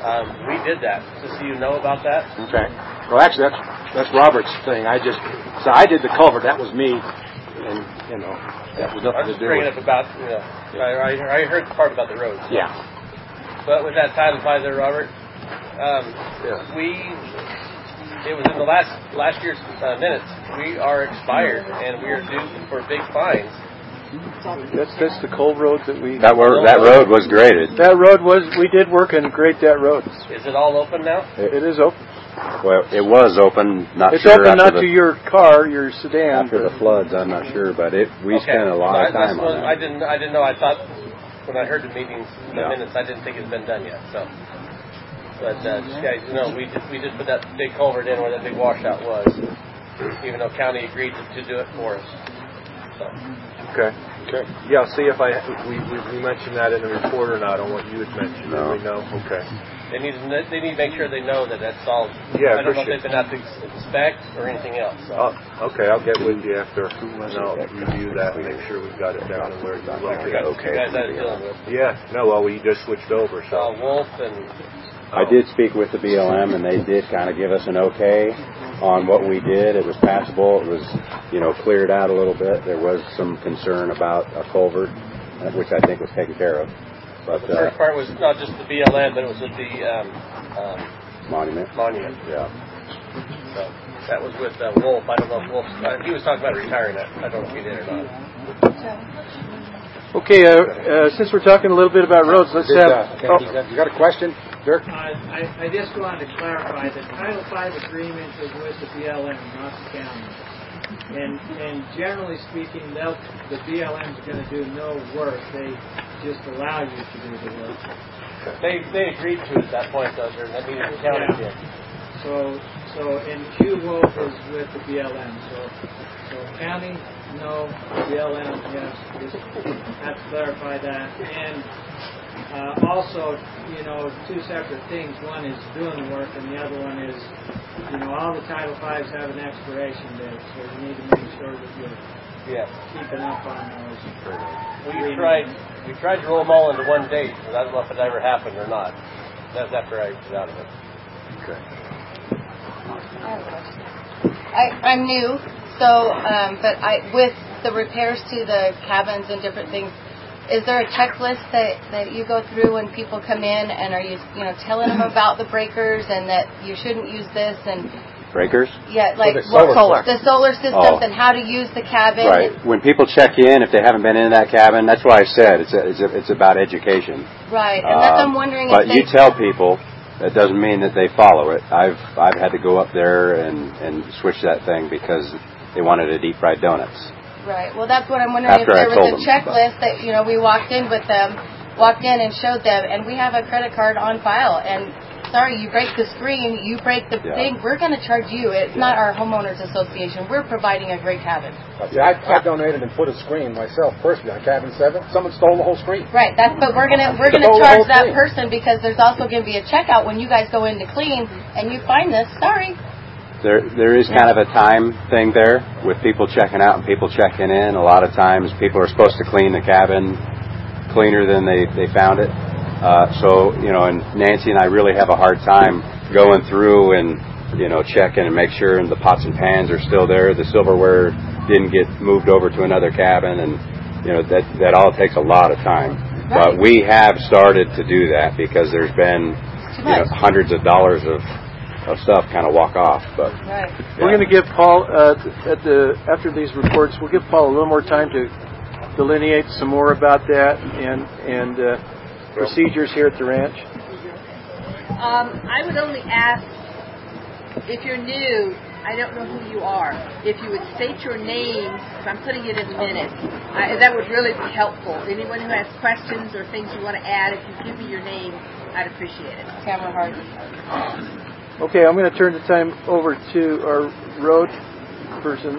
Um, we did that. Just so you know about that. Okay. Well, actually, that's that's Robert's thing. I just so I did the culvert. That was me, and you know that was nothing I was to do bringing with up about, you know, I, I heard the part about the roads. So. Yeah. But with that Title five there, Robert, um, yeah. we, it was in the last last year's uh, minutes, we are expired and we are due for big fines. That's that's the Cove Road that we. That road, that road was graded. That road was. We did work and grade that road. Is it all open now? It, it is open. Well, it was open. Not it's sure open not the, to your car, your sedan. After the floods, I'm not sure, but it. We okay. spent a lot I, of time on that. I didn't. I didn't know. I thought when I heard the meetings, the yeah. minutes, I didn't think it had been done yet. So, but uh, just guys, you know, we just we just put that big culvert in where that big washout was, even though county agreed to, to do it for us. So. Okay. Okay. Yeah, see if I we, we we mentioned that in the report or not on what you had mentioned. No. We know. Okay. They need to they need to make sure they know that that's all. Yeah, I don't know if they've been out to inspect or anything else. So. Oh, okay, I'll get with you after and I'll review that and make sure we've got it down and where it's located. Okay. You guys had it dealing with. Yeah. No. Well, we just switched over. So. Uh, Wolf and. I did speak with the B L M, and they did kind of give us an okay on what we did. It was passable. It was, you know, cleared out a little bit. There was some concern about a culvert, which I think was taken care of. But the first uh, part was not just the B L M, but it was with the um, um, monument. Monument. Yeah. So that was with uh, Wolf. I don't know if Wolf. Uh, he was talking about retiring it. I don't know if he did or not. Okay, uh, uh, since we're talking a little bit about roads, let's Did, have... Uh, oh. You got a question, Dirk? Uh, I, I just wanted to clarify that Title five agreement is with the B L M, not the county. And and generally speaking, they'll, the B L M is going to do no work. They just allow you to do the work. They they agreed to it at that point, though. That means the county yeah. did. So, so and Hugh Wolf is with the B L M. So, so county, no. B L M, yes. Just have to clarify that. And uh, also, you know, two separate things. One is doing the work, and the other one is, you know, all the Title fives have an expiration date, so you need to make sure that you're yeah. keeping up on those. We tried. We tried to roll them all into one date, but I don't know if it ever happened or not. That was after I was out of it. Okay. I, I'm new, so um, but I with the repairs to the cabins and different things. Is there a checklist that, that you go through when people come in, and are you you know telling them about the breakers and that you shouldn't use this and breakers? Yeah, like the solar, solar. the solar systems oh. and how to use the cabin. Right. When people check in, if they haven't been in that cabin, that's why I said it's a, it's, a, it's about education. Right, and that's um, I'm wondering. But if you tell people. That doesn't mean that they follow it. I've I've had to go up there and, and switch that thing because they wanted to deep fried donuts. Right. Well, that's what I'm wondering. After if there I was told a them. checklist that you know we walked in with them, walked in and showed them, and we have a credit card on file. And sorry, you break the screen, you break the yeah. thing, we're going to charge you. It's not our homeowners association. We're providing a great cabin. Yeah, I, I donated and put a screen myself personally on cabin seven. Someone stole the whole screen. Right. That's but we're gonna we're gonna charge that person because there's also going to be a checkout when you guys go in to clean and you find this. Sorry. There there is kind of a time thing there with people checking out and people checking in. A lot of times people are supposed to clean the cabin cleaner than they, they found it. Uh, so, you know, and Nancy and I really have a hard time going through and, you know, checking and make sure the pots and pans are still there. The silverware didn't get moved over to another cabin. And, you know, that, that all takes a lot of time. Right. But we have started to do that because there's been, you know, hundreds of dollars of, of stuff kind of walk off. But right. yeah. We're going to give Paul, uh, at the after these reports, we'll give Paul a little more time to delineate some more about that and, and, uh, procedures here at the ranch? Um, I would only ask, if you're new, I don't know who you are, if you would state your name, because I'm putting it in minutes, I, that would really be helpful. Anyone who has questions or things you want to add, if you give me your name, I'd appreciate it. Tamara Hardy. Okay, I'm going to turn the time over to our road person,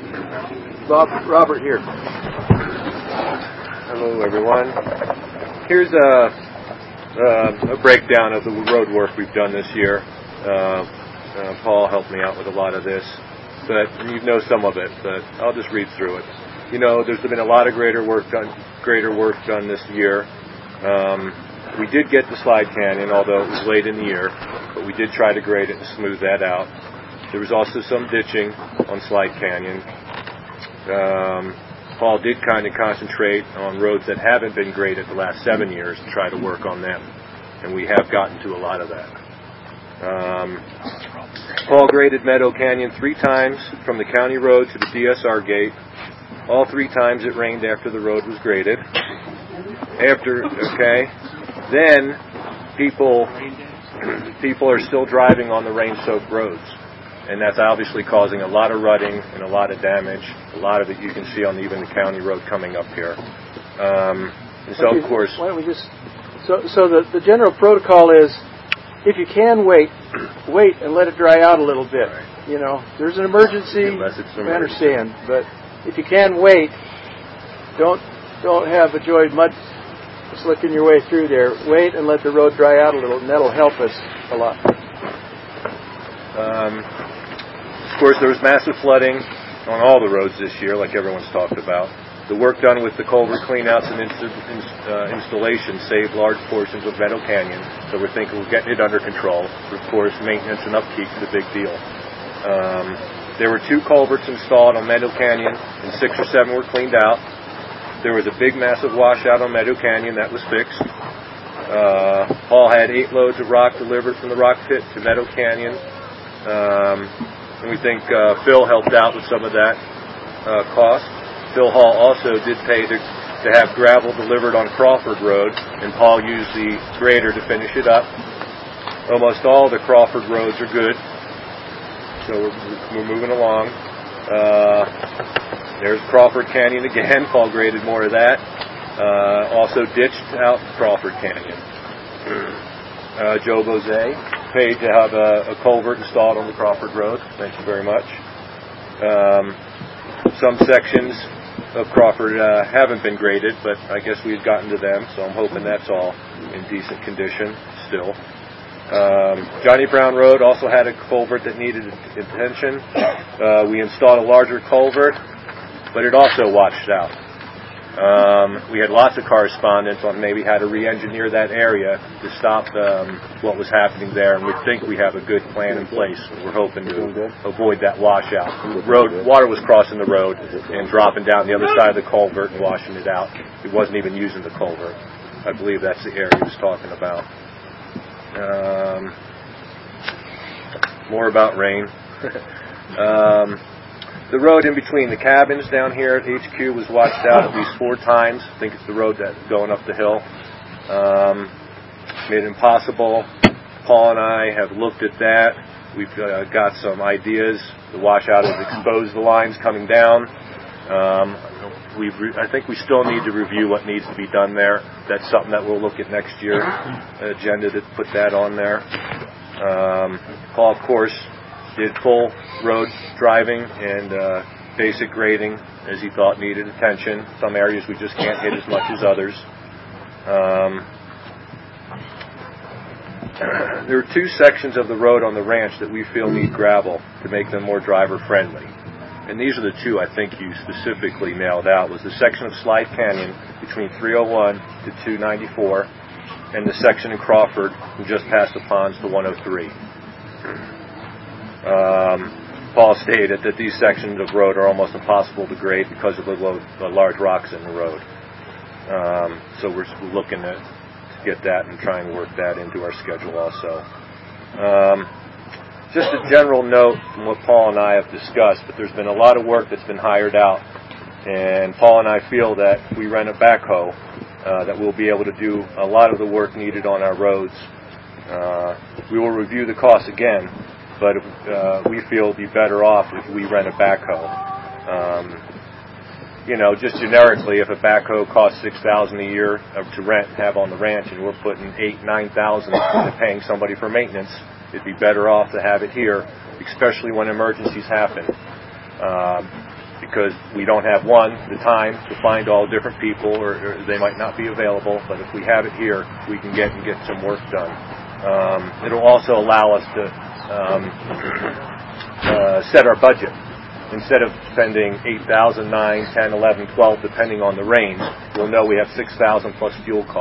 Bob Robert here. Hello, everyone. Here's a, uh, a breakdown of the road work we've done this year. Uh, uh, Paul helped me out with a lot of this, but you know some of it, but I'll just read through it. You know, there's been a lot of greater work done, greater work done this year. Um, we did get the slide canyon, although it was late in the year, but we did try to grade it and smooth that out. There was also some ditching on Slide Canyon. Um, Paul did kind of concentrate on roads that haven't been graded the last seven years and try to work on them, and we have gotten to a lot of that. Um, Paul graded Meadow Canyon three times from the county road to the D S R gate. All three times it rained after the road was graded. After, okay, then people people are still driving on the rain-soaked roads, and that's obviously causing a lot of rutting and a lot of damage. A lot of it you can see on even the county road coming up here. Um, and so, okay, of course, why don't we just so so the the general protocol is, if you can wait, wait and let it dry out a little bit. Right. You know, there's an emergency. Unless it's an I emergency. understand, but if you can wait, don't don't have a joy mud slicking your way through there. Wait and let the road dry out a little, and that'll help us a lot. Um, of course, there was massive flooding on all the roads this year, like everyone's talked about. The work done with the culvert cleanouts and inst- inst- uh, installation saved large portions of Meadow Canyon, so we're thinking we're getting it under control. But of course, maintenance and upkeep is a big deal. Um, there were two culverts installed on Meadow Canyon, and six or seven were cleaned out. There was a big, massive washout on Meadow Canyon that was fixed. Uh, Paul had eight loads of rock delivered from the rock pit to Meadow Canyon. Um, and we think uh, Phil helped out with some of that uh, cost. Phil Hall also did pay to, to have gravel delivered on Crawford Road, and Paul used the grader to finish it up. Almost all the Crawford roads are good, so we're, we're moving along. Uh, there's Crawford Canyon again. Paul graded more of that. Uh, also ditched out Crawford Canyon. Uh, Joe Bose paid to have a, a culvert installed on the Crawford Road. Thank you very much. Um, some sections of Crawford uh, haven't been graded, but I guess we've gotten to them, so I'm hoping that's all in decent condition still. Um, Johnny Brown Road also had a culvert that needed attention. Uh, we installed a larger culvert, but it also washed out. Um, we had lots of correspondence on maybe how to re-engineer that area to stop um, what was happening there, and we think we have a good plan in place. We're hoping to avoid that washout. The road, water was crossing the road and dropping down the other side of the culvert and washing it out. It wasn't even using the culvert. I believe that's the area he was talking about. Um, more about rain. um, The road in between the cabins down here at H Q was washed out at least four times. I think it's the road that's going up the hill. Um, made it impossible. Paul and I have looked at that. We've uh, got some ideas. The washout has exposed the lines coming down. Um, we've re- I think we still need to review what needs to be done there. That's something that we'll look at next year. An agenda to put that on there. Um, Paul, of course, did full road driving and uh, basic grading as he thought needed attention. Some areas we just can't hit as much as others. Um, there are two sections of the road on the ranch that we feel need gravel to make them more driver friendly. And these are the two I think you specifically nailed out. Was the section of Slide Canyon between three oh one to two ninety-four and the section in Crawford from just past the ponds to one oh three. Um, Paul stated that these sections of road are almost impossible to grade because of the, low, the large rocks in the road. Um, so we're looking to, to get that and try and work that into our schedule also. Um, just a general note from what Paul and I have discussed, but there's been a lot of work that's been hired out, and Paul and I feel that if we rent a backhoe, uh, that we'll be able to do a lot of the work needed on our roads. Uh, we will review the costs again, but uh, we feel it'd be better off if we rent a backhoe. Um, you know, just generically, if a backhoe costs six thousand dollars a year to rent and have on the ranch, and we're putting eight, nine thousand dollars into paying somebody for maintenance, it'd be better off to have it here, especially when emergencies happen, um, because we don't have one the time to find all different people, or, or they might not be available. But if we have it here, we can get and get some work done. Um, it'll also allow us to Um, uh, set our budget. Instead of spending eight thousand, nine, ten, eleven, twelve, depending on the range, we'll know we have six thousand plus fuel costs.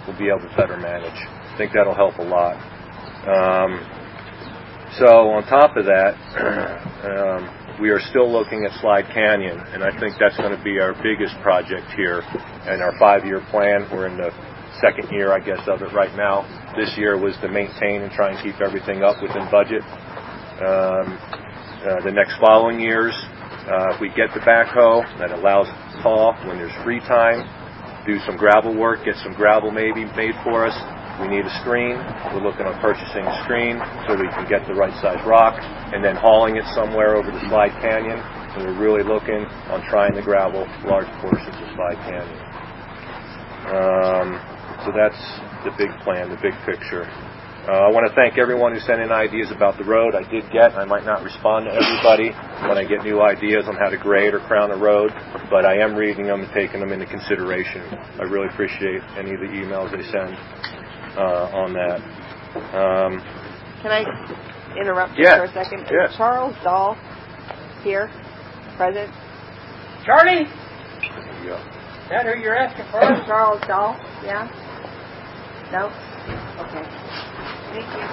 we'll be able to better manage. I think that'll help a lot. Um, so on top of that, um, we are still looking at Slide Canyon, and I think that's going to be our biggest project here in our five-year plan. We're in the second year, I guess, of it right now. This year was to maintain and try and keep everything up within budget. Um, uh, the next following years, uh, if we get the backhoe, that allows Paul, when there's free time, do some gravel work, get some gravel maybe made for us. We need a screen. We're looking at purchasing a screen so we can get the right size rock and then hauling it somewhere over the Slide Canyon. And we're really looking on trying to gravel large portions of Slide Canyon. Um, so that's the big plan, the big picture. Uh, I want to thank everyone who sent in ideas about the road. I did get, I might not respond to everybody when I get new ideas on how to grade or crown a road, but I am reading them and taking them into consideration. I really appreciate any of the emails they send uh, on that. Um, Can I interrupt you yeah. for a second? Yeah. Is Charles Dahl here, present? Charlie? Yeah. Is that who you're asking for? Charles Dahl, yeah? No? Okay. Thank you.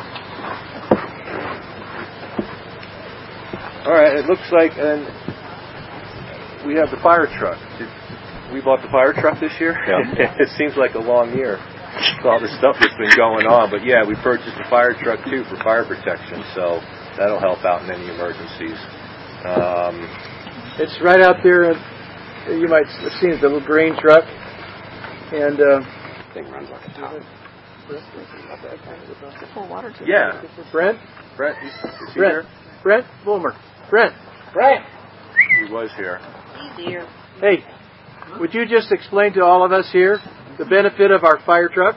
All right, it looks like and we have the fire truck. Did we bought the fire truck this year? Yeah. It seems like a long year with all the stuff that's been going on. But yeah, we purchased a fire truck too for fire protection, so that'll help out in any emergencies. Um, it's right out there. You might have seen it, the little green truck. And uh, thing runs like a top. Yeah. Brent? Brent, is, is he Brent. here? Brent Bulmer. Brent. Brent. He was here. He's here. Hey, would you just explain to all of us here the benefit of our fire truck?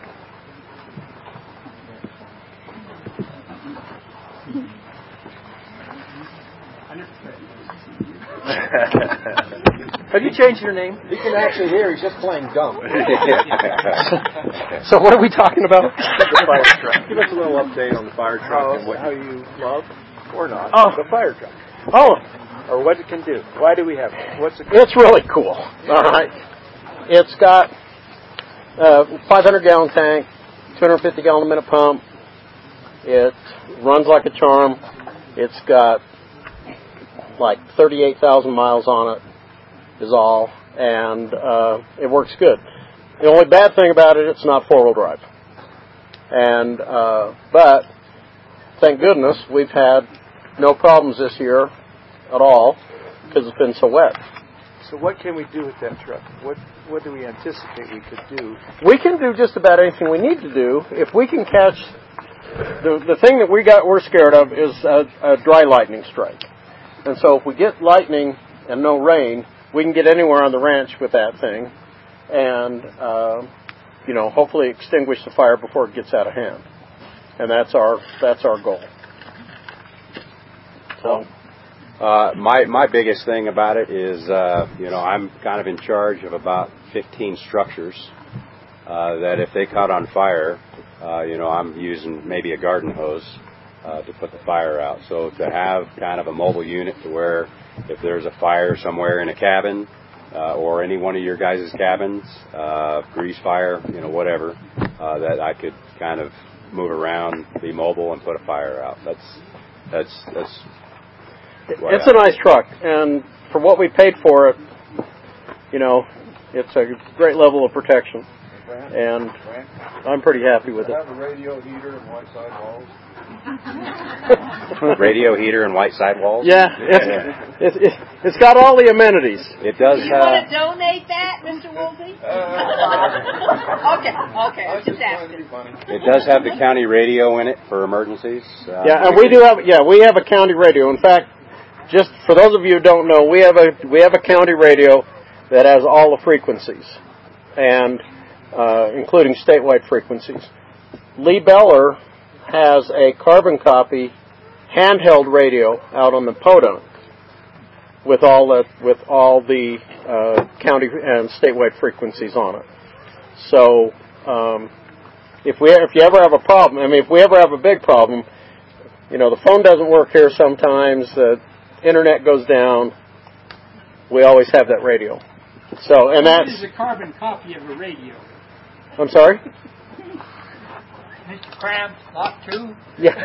Have you changed your name? He can actually hear. He's just playing dumb. So what are we talking about? The fire truck. Give us a little update on the fire truck Oh, and what how you love or not Oh. the fire truck, Oh, or what it can do. Why do we have it? What's it? it's really cool. All right. It's got a five hundred gallon tank, two hundred fifty gallon a minute pump. It runs like a charm. It's got like thirty-eight thousand miles on it is all, and uh, it works good. The only bad thing about it, it's not four-wheel drive. And uh, but thank goodness we've had no problems this year at all because it's been so wet. So what can we do with that truck? What what do we anticipate we could do? We can do just about anything we need to do if we can catch. The the thing that we got we're scared of is a, a dry lightning strike. And so if we get lightning and no rain, we can get anywhere on the ranch with that thing and, uh, you know, hopefully extinguish the fire before it gets out of hand. And that's our that's our goal. So, uh, my my biggest thing about it is, uh, you know, I'm kind of in charge of about fifteen structures uh, that if they caught on fire, uh, you know, I'm using maybe a garden hose Uh, to put the fire out. So to have kind of a mobile unit to where if there's a fire somewhere in a cabin uh, or any one of your guys' cabins, uh, grease fire, you know, whatever, uh, that I could kind of move around, be mobile, and put a fire out. That's that's that's. It's a nice truck, and for what we paid for it, you know, it's a great level of protection, and I'm pretty happy with it. Have a radio heater and white sidewalls. Radio heater and white sidewalls. Yeah, it's, it's, it's, it's got all the amenities. It does. Do you uh, want to donate that, Mister Woolsey? okay, okay, I'm just asking. It does have the county radio in it for emergencies. Uh, Yeah, and we do have yeah we have a county radio. In fact, just for those of you who don't know, we have a we have a county radio that has all the frequencies, and uh, including statewide frequencies. Lee Beller has a carbon copy handheld radio out on the podunk with all the with all the uh, county and statewide frequencies on it. So um, if we if you ever have a problem, I mean, if we ever have a big problem, you know, the phone doesn't work here sometimes, the internet goes down, we always have that radio. So and What that's is a carbon copy of a radio? I'm sorry. Mister Krabs, lot two. Yeah.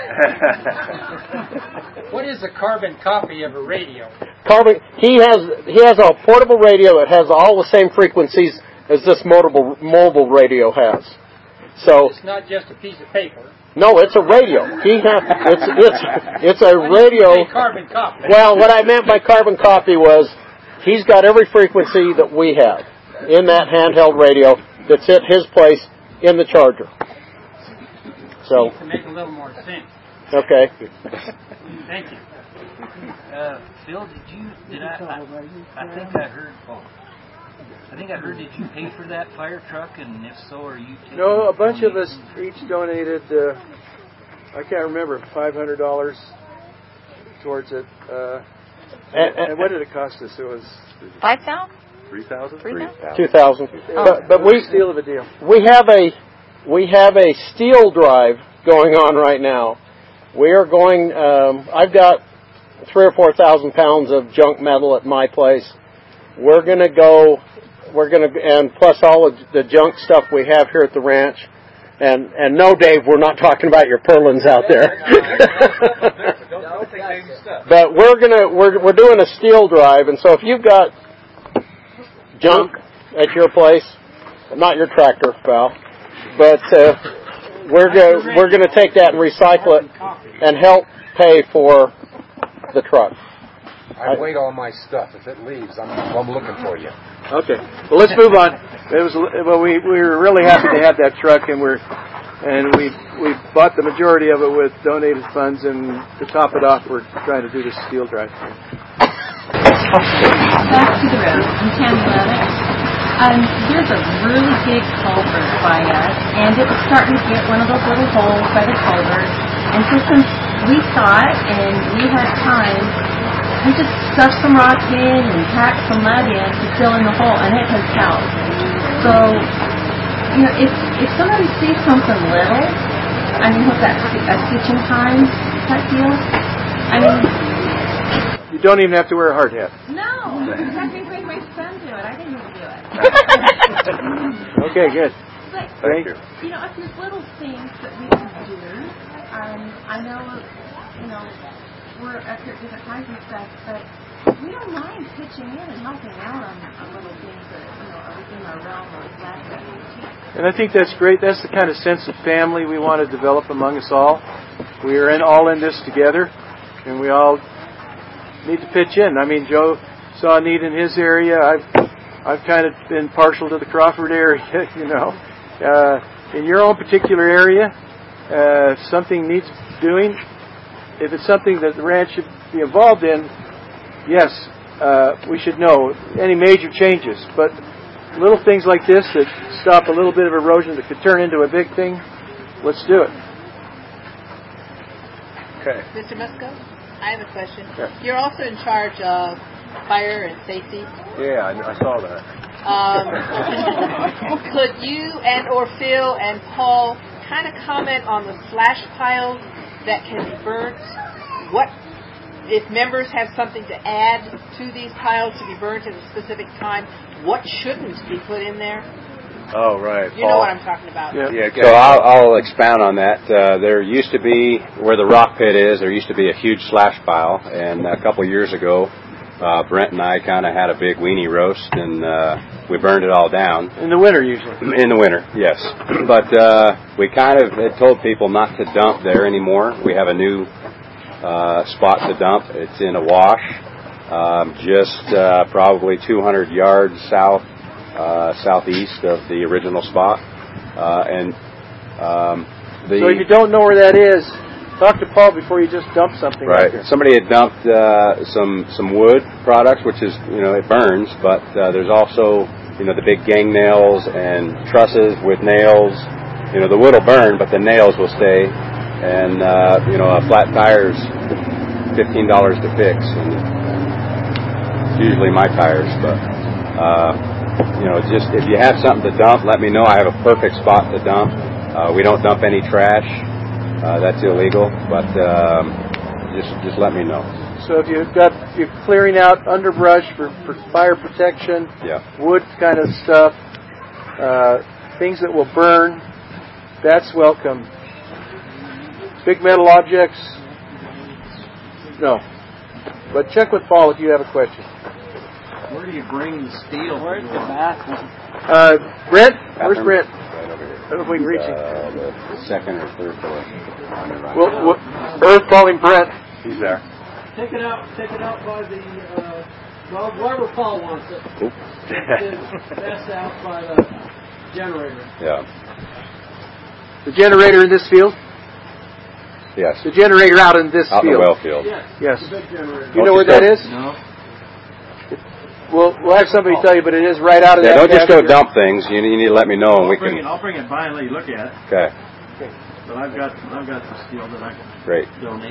What is a carbon copy of a radio? Carbon. He has he has a portable radio that has all the same frequencies as this mobile mobile radio has. So It's not just a piece of paper. no, it's a radio. He has it's it's it's a Why did you radio. say carbon copy? Well, what I meant by carbon copy was he's got every frequency that we have in that handheld radio that's at his place in the charger. So To make a little more sense. okay. Thank you. Uh, Phil, did you, did I, I, I think I heard, oh, I think I heard, did you pay for that fire truck, and if so, are you taking No, a bunch of us each donated, uh, I can't remember, five hundred dollars towards it. Uh, and, and what did it cost us? It was Five thousand? three thousand? Three thousand? Two thousand. Oh. But, but we Steal of a deal. we have a we have a steel drive going on right now. We are going. Um, I've got three or four thousand pounds of junk metal at my place. We're going to go. We're going to, and plus all of the junk stuff we have here at the ranch. And and no, Dave, we're not talking about your purlins out there. But we're gonna we're we're doing a steel drive, and so if you've got junk at your place, not your tractor, pal, but uh, we're gonna we're gonna take that and recycle it and help pay for the truck. I weighed all my stuff. If it leaves, I'm I'm looking for you. Okay. Well, let's move on. It was well, we we were really happy to have that truck, and we're and we we bought the majority of it with donated funds, and to top it off, we're trying to do this steel drive. Back to the road. I'm Tammy Lennox. Um, there's a really big culvert by us, and it was starting to get one of those little holes by the culvert. And so since we saw it and we had time, we just stuffed some rock in and packed some mud in to fill in the hole, and it has held. So, you know, if if somebody sees something little, I mean, what's that, a stitching time type deal? I mean, You don't even have to wear a hard hat. no. In fact, we made my son do it. I didn't even do it. Okay, good. But, Thank you. You know, if there's little things that we can do, um, I know, you know, we're up here at different times and stuff, but we don't mind pitching in and helping out on, on little things that, you know, are within our realm or that that we do. And I think that's great. That's the kind of sense of family we want to develop among us all. We are in all in this together, and we all need to pitch in. I mean, Joe saw a need in his area. I've I've kind of been partial to the Crawford area, you know. Uh, in your own particular area, uh, if something needs doing, if it's something that the ranch should be involved in, yes, uh, we should know any major changes. But little things like this that stop a little bit of erosion that could turn into a big thing, let's do it. Okay. Mister Musco, I have a question. Yeah. You're also in charge of fire and safety. Yeah, I, I saw that. Um, could you and or Phil and Paul kind of comment on the slash piles that can be burnt? What if members have something to add to these piles to be burnt at a specific time? What shouldn't be put in there? Oh, right. You know what I'm talking about. Yeah. yeah so I'll, I'll expound on that. Uh, there used to be, where the rock pit is, there used to be a huge slash pile, and a couple of years ago, uh, Brent and I kind of had a big weenie roast, and uh, we burned it all down. In the winter, usually. In the winter, yes. But uh, we kind of had told people not to dump there anymore. We have a new uh, spot to dump. It's in a wash, um, just uh, probably two hundred yards south, uh, southeast of the original spot. Uh, and um, the So if you don't know where that is, talk to Paul before you just dump something. Right. Out there. Somebody had dumped uh, some some wood products, which is, you know, it burns, but uh, there's also, you know, the big gang nails and trusses with nails. You know, the wood will burn, but the nails will stay. And uh, you know, a flat tire's fifteen dollars to fix, and it's usually my tires. But uh, you know, just if you have something to dump, let me know. I have a perfect spot to dump. Uh, we don't dump any trash. Uh, that's illegal, but um, just just let me know. So if you've got you're clearing out underbrush for, for fire protection, yeah. wood kind of stuff, uh, things that will burn, that's welcome. Big metal objects? No. But check with Paul if you have a question. Where do you bring the steel? Where's the bathroom? Uh, Brent? Where's Bathroom? Brent? Right over here. I don't know if we can reach him. Uh, the second or third floor. We'll, we'll, Earth calling Brent. He's there. Take it out. Take it out by the. Uh, well, wherever Paul wants it. Oop. That's out by the generator. Yeah. The generator in this field? Yes. The generator out in this out field? Out in the well field. Yes. Yes. The big generator. Do you know where that is? No. We'll, we'll have somebody tell you, but it is right out of yeah, that. Don't just go pasture. dump things. You need, you need to let me know, and I'll we bring can. It, I'll bring it by and let you look at it. Okay. Okay. But I've got I've got some steel that I can Great. donate.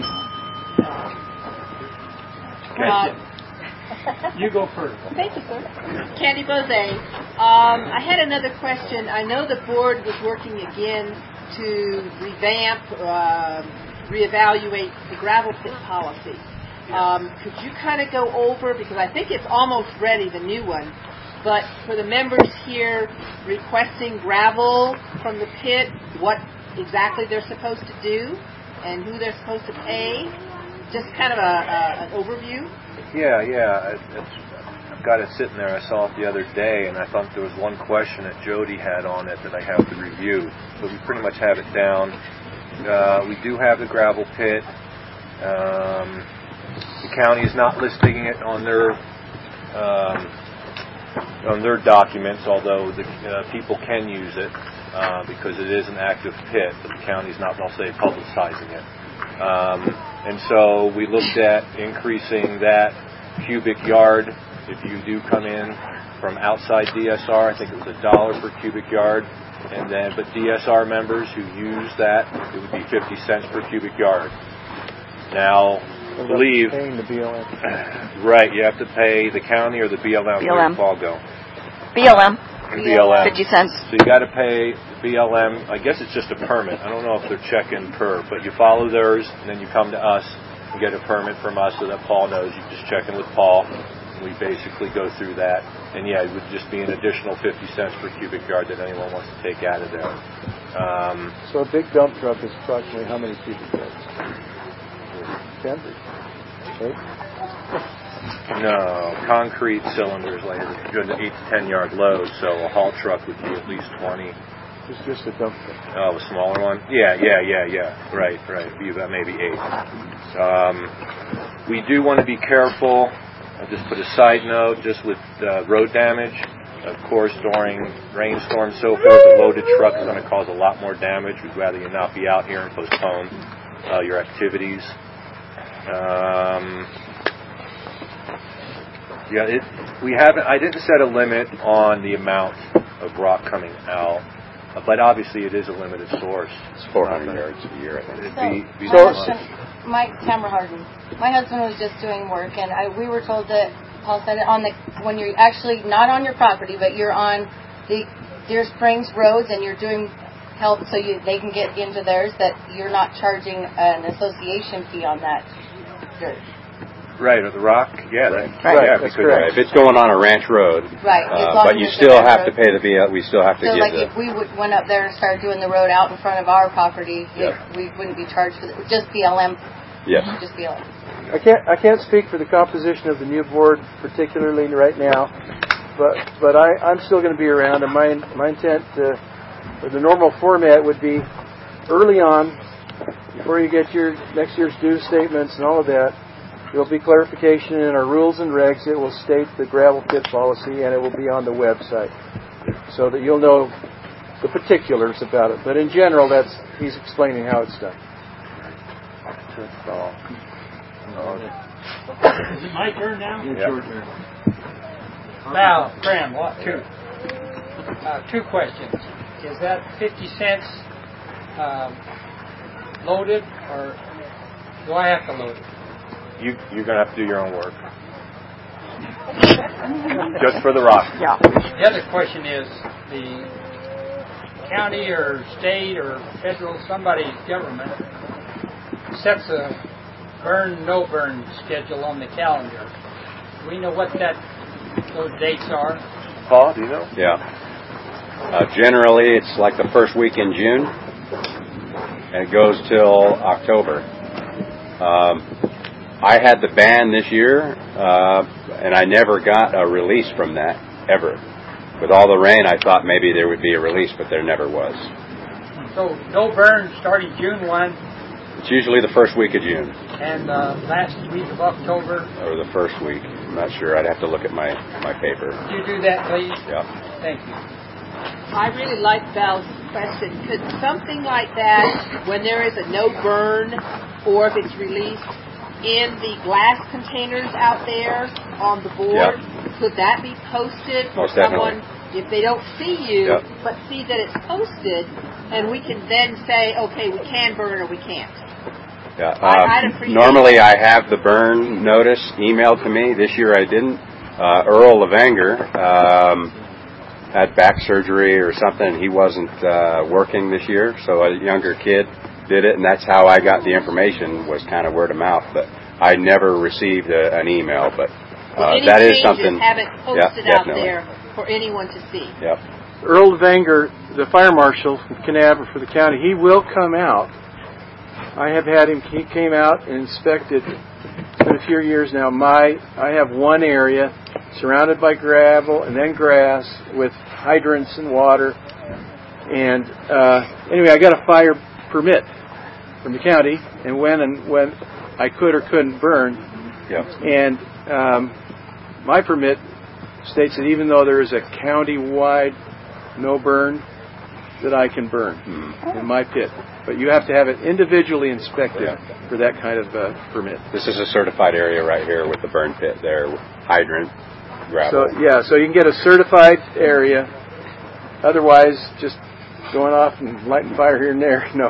Uh, You go first. Thank you, sir. Candy Bose. Um, I had another question. I know the board was working again to revamp, uh, reevaluate the gravel pit policy. Um, could you kind of go over, because I think it's almost ready, the new one, but for the members here requesting gravel from the pit, what exactly they're supposed to do and who they're supposed to pay? Just kind of a, a, an overview. Yeah, yeah. It, it's, I've got it sitting there. I saw it the other day, and I thought there was one question that Jody had on it that I have to review. But we pretty much have it down. Uh, we do have the gravel pit. Um, the county is not listing it on their um, on their documents, although the uh, people can use it uh, because it is an active pit. But the county's not, I'll say, publicizing it. Um, and so we looked at increasing that cubic yard. If you do come in from outside D S R, I think it was a dollar per cubic yard. And then, but D S R members who use that, it would be fifty cents per cubic yard. Now, I believe, paying the B L M. Right, you have to pay the county or the B L M. B L M. Where did Paul go? B L M. B L M. fifty cents. So you got to pay B L M. I guess it's just a permit. I don't know if they're checking per, but you follow theirs, and then you come to us and get a permit from us so that Paul knows. You just check in with Paul, and we basically go through that. And yeah, it would just be an additional fifty cents per cubic yard that anyone wants to take out of there. Um, so a big dump truck is approximately how many cubic yards? Ten? Eight? No, concrete cylinders, like a good eight to ten yard load. So a haul truck would be at least twenty. It's just a dump truck. Oh, a smaller one? Yeah, yeah, yeah, yeah. Right, right. Be about maybe eight. Um, we do want to be careful. I'll just put a side note, just with uh, road damage. Of course, during rainstorms, so forth, a loaded truck is going to cause a lot more damage. We'd rather you not be out here and postpone uh, your activities. Um, Yeah, it, we haven't. I didn't set a limit on the amount of rock coming out, but obviously it is a limited source. It's four hundred yards a year, I think. It'd So, be, be my husband, Mike Tamerharden, my husband was just doing work, and I, we were told that Paul said it on the when you're actually not on your property, but you're on the Deer Springs roads, and you're doing help so you they can get into theirs. That you're not charging an association fee on that dirt. Right, or the rock, yeah, that, Right, yeah, that's because correct. If it's going on a ranch road, Right, uh, as long but as you it's still a ranch have to road. pay the B L. We still have to So, give like, the. if we would, went up there and started doing the road out in front of our property, Yeah. it, we wouldn't be charged for the, just B L M. Yes. Just B L M. I can't I can't speak for the composition of the new board particularly right now, but but I, I'm still going to be around, and my my intent uh, or the normal format would be early on, before you get your next year's due statements and all of that. There will be clarification in our rules and regs. It will state the gravel pit policy, and it will be on the website, so that you'll know the particulars about it. But in general, that's he's explaining how it's done. Is it my turn now? It's Yeah. your turn. Now, Fran, what two? Uh, two questions. Is that fifty cents um, loaded, or do I have to load it? you, you're going to have to do your own work. Just for the rock. Yeah. The other question is the county or state or federal, somebody's government sets a burn, no burn schedule on the calendar. Do we know what that those dates are? Paul, do you know? Yeah. Uh, generally, it's like the first week in June. and it goes till October. Um, I had the ban this year, uh, and I never got a release from that, ever. With all the rain, I thought maybe there would be a release, but there never was. So no burn starting June first. It's usually the first week of June. And uh, last week of October. Or the first week. I'm not sure. I'd have to look at my, my paper. Could you do that, please? Yeah. Thank you. I really like Val's question. Could something like that, when there is a no burn, or if it's released in the glass containers out there on the board, yeah. could that be posted for Most someone, definitely. if they don't see you, yep. but see that it's posted, and we can then say, okay, we can burn or we can't? Yeah. Uh, I, I'd appreciate normally that. I have the burn notice emailed to me. This year I didn't. Uh, Earl Levanger um, had back surgery or something. He wasn't uh, working this year, so a younger kid did it, and that's how I got the information, was kind of word of mouth. But I never received a, an email. But uh, well, any that is changes something. Haven't posted yeah, out definitely. there for anyone to see. Yep. Earl Levanger, the fire marshal from Canabra for the county, he will come out. I have had him, he came out and inspected, it's been a few years now, my, I have one area surrounded by gravel and then grass with hydrants and water. And uh, anyway, I got a fire permit from the county and when and when I could or couldn't burn. Yep. And um, my permit states that even though there is a county-wide no burn, that I can burn mm. in my pit. But you have to have it individually inspected yeah. for that kind of uh, permit. This is a certified area right here with the burn pit there, hydrant, gravel. So yeah, so you can get a certified area. Otherwise, just going off and lighting fire here and there, no.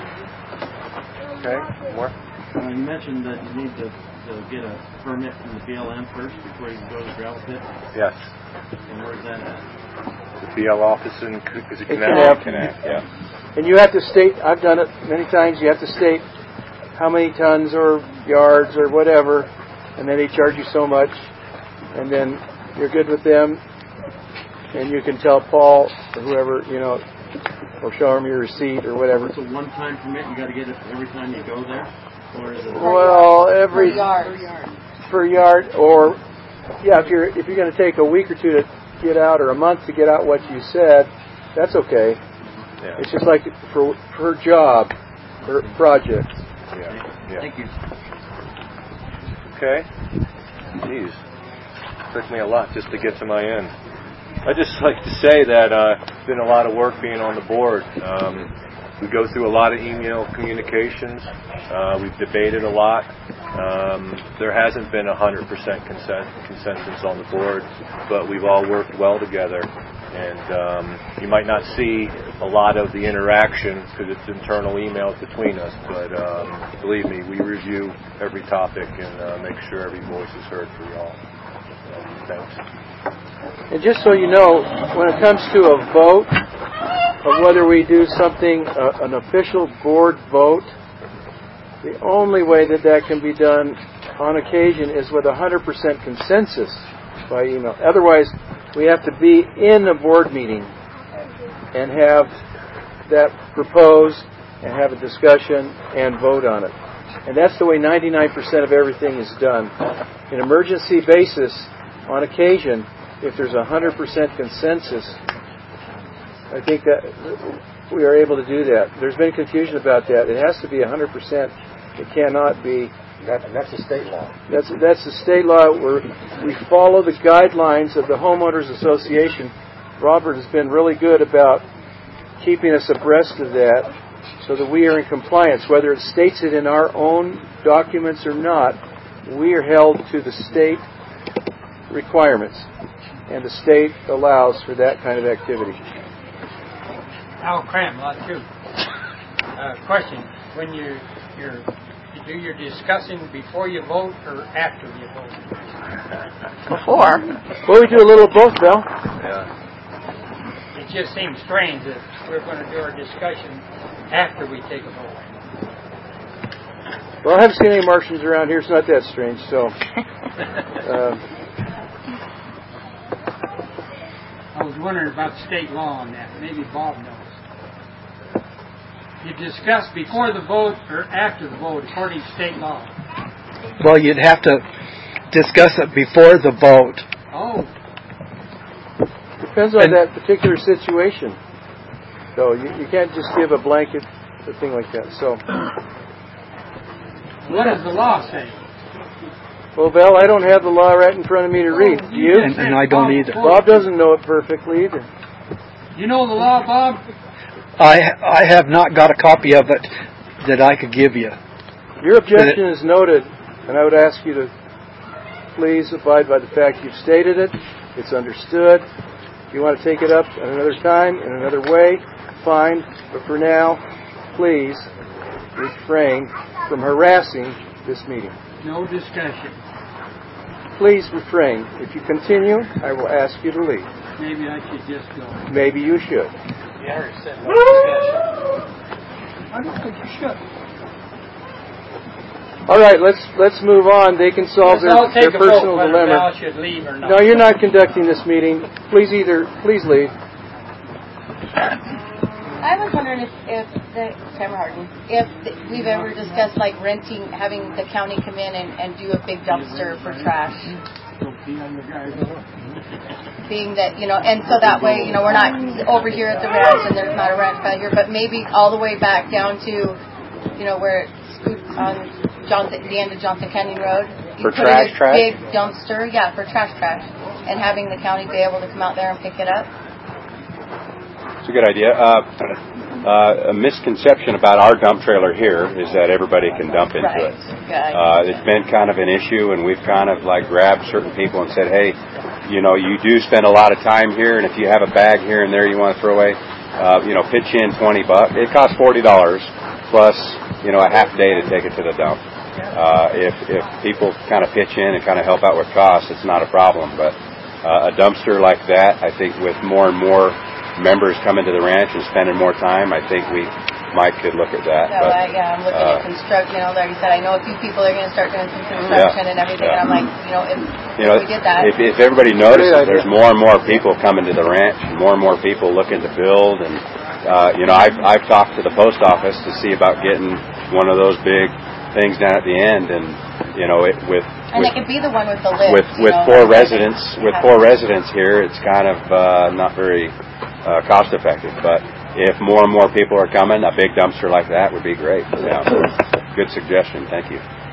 Okay, more? Uh, you mentioned that you need to, to get a permit from the B L M first before you can go to the gravel pit. Yes. And where's that at? The B L office in, is it Canab? Canab, yeah. And you have to state, I've done it many times, you have to state how many tons or yards or whatever, and then they charge you so much, and then you're good with them, and you can tell Paul or whoever, you know, or show him your receipt or whatever. It's a one-time permit, you got to get it every time you go there? Or is it well, every... Per yard. Per yard, or, yeah, if you're, if you're going to take a week or two to get out, or a month to get out what you said, that's okay. Yeah. It's just like for per job, per project. Yeah. yeah. Thank you. Okay. Jeez. Took me a lot just to get to my end. I'd just like to say that uh, it's been a lot of work being on the board. Um, we go through a lot of email communications. Uh, we've debated a lot. Um, there hasn't been a one hundred percent consensus on the board, but we've all worked well together. And um, you might not see a lot of the interaction because it's internal emails between us, but um, believe me, we review every topic and uh, make sure every voice is heard for y'all. So, thanks. And just so you know, when it comes to a vote of whether we do something, uh, an official board vote, the only way that that can be done on occasion is with one hundred percent consensus by email. Otherwise, we have to be in a board meeting and have that proposed and have a discussion and vote on it. And that's the way ninety-nine percent of everything is done. In emergency basis, on occasion, if there's a one hundred percent consensus, I think that we are able to do that. There's been confusion about that. It has to be one hundred percent. It cannot be. That, and that's the state law. That's that's the state law. Where we follow the guidelines of the Homeowners Association. Robert has been really good about keeping us abreast of that so that we are in compliance. Whether it states it in our own documents or not, we are held to the state requirements. And the state allows for that kind of activity. Al Cram, lot two. Uh, question: When you you're, you do your discussing before you vote or after you vote? Before. Well, we do a little of both, Bill. Yeah. It just seems strange that we're going to do our discussion after we take a vote. Well, I haven't seen any Martians around here. It's not that strange. So. uh, I was wondering about state law on that. Maybe Bob knows. you discuss before the vote or after the vote, according to state law? Well, you'd have to discuss it before the vote. Oh. Depends on that particular situation. So you, you can't just give a blanket thing like that. So. What does the law say? Well, Val, I don't have the law right in front of me to read. Do you? And, and I don't either. Bob doesn't know it perfectly either. You know the law, Bob? I I have not got a copy of it that I could give you. Your objection is noted, and I would ask you to please abide by the fact you've stated it. It's understood. If you want to take it up at another time, in another way, fine. But for now, please refrain from harassing this meeting. No discussion. Please refrain. If you continue, I will ask you to leave. Maybe I should just go. Maybe you should. Yeah, I said no discussion. I don't think you should. All right, let's let's move on. They can solve their, I'll take their a personal vote whether dilemma. Val should leave or not. No, you're not conducting this meeting. Please either please leave. I was wondering if, if the Tamara Harden, if the, we've ever discussed like renting, having the county come in and, and do a big dumpster for trash. Being that, you know, and so that way, you know, we're not over here at the ranch and there's not a ranch out here, but maybe all the way back down to, you know, where it's on Johnson, the end of Johnson Canyon Road. For trash, trash? Big dumpster, yeah, for trash, trash, and having the county be able to come out there and pick it up. It's a good idea. Uh, uh, a misconception about our dump trailer here is that everybody can dump into right. it. Yeah. Uh, it's been kind of an issue, and we've kind of like grabbed certain people and said, hey, you know, you do spend a lot of time here, and if you have a bag here and there you want to throw away, uh, you know, pitch in twenty bucks. It costs forty dollars plus, you know, a half day to take it to the dump. Uh, if if people kind of pitch in and kind of help out with costs, it's not a problem. But uh, a dumpster like that, I think, with more and more members coming to the ranch and spending more time, I think we might could look at that. So but, I, yeah, I'm looking uh, at construction. You know, like you said, I know a few people are going to start doing some construction yeah, and everything. yeah. And I'm like, you know, if, you know, if we did that, if, if everybody notices, there's more and more people coming to the ranch, and more and more people looking to build. And uh, you know, I've I've talked to the post office to see about getting one of those big things down at the end, and you know, it with. And with, it could be the one with the lid. With with know, four like residents, with four residents here, it's kind of uh, not very uh, cost effective. But if more and more people are coming, a big dumpster like that would be great. Yeah, good suggestion. Thank you.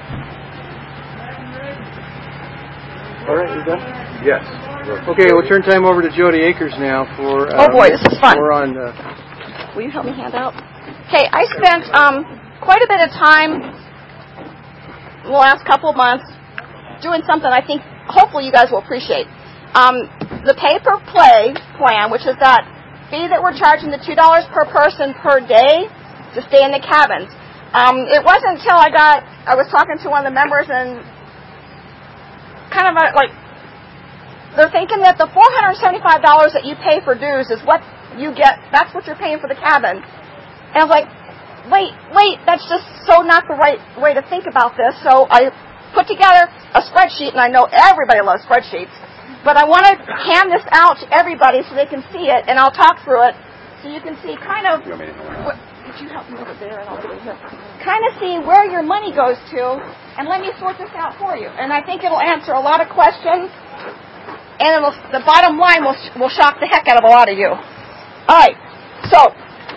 All right, you done? Yes. Okay, we'll turn time over to Jody Akers now for. Um, oh boy, this is fun. We're on. Uh, Will you help me hand out? Okay, I spent um, quite a bit of time in the last couple of months doing something I think hopefully you guys will appreciate. Um, the pay-per-play plan, which is that fee that we're charging, the two dollars per person per day to stay in the cabins. Um, it wasn't until I got, I was talking to one of the members and kind of a, like, they're thinking that the four hundred seventy-five dollars that you pay for dues is what you get, that's what you're paying for the cabin. And I was like, wait, wait, that's just so not the right way to think about this. So I put together a spreadsheet, and I know everybody loves spreadsheets, but I want to hand this out to everybody so they can see it, and I'll talk through it so you can see kind of, what, would you help me over there and I'll do it here, kind of see where your money goes to, and let me sort this out for you. And I think it'll answer a lot of questions, and it'll, the bottom line will, will shock the heck out of a lot of you. All right, so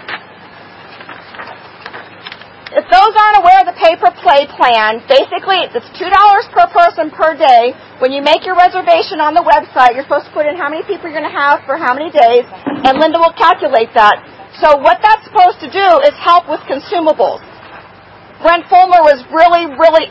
if those aren't aware of the pay-per-play plan, basically it's two dollars per person per day. When you make your reservation on the website, you're supposed to put in how many people you're going to have for how many days, and Linda will calculate that. So what that's supposed to do is help with consumables. Brent Fulmer was really, really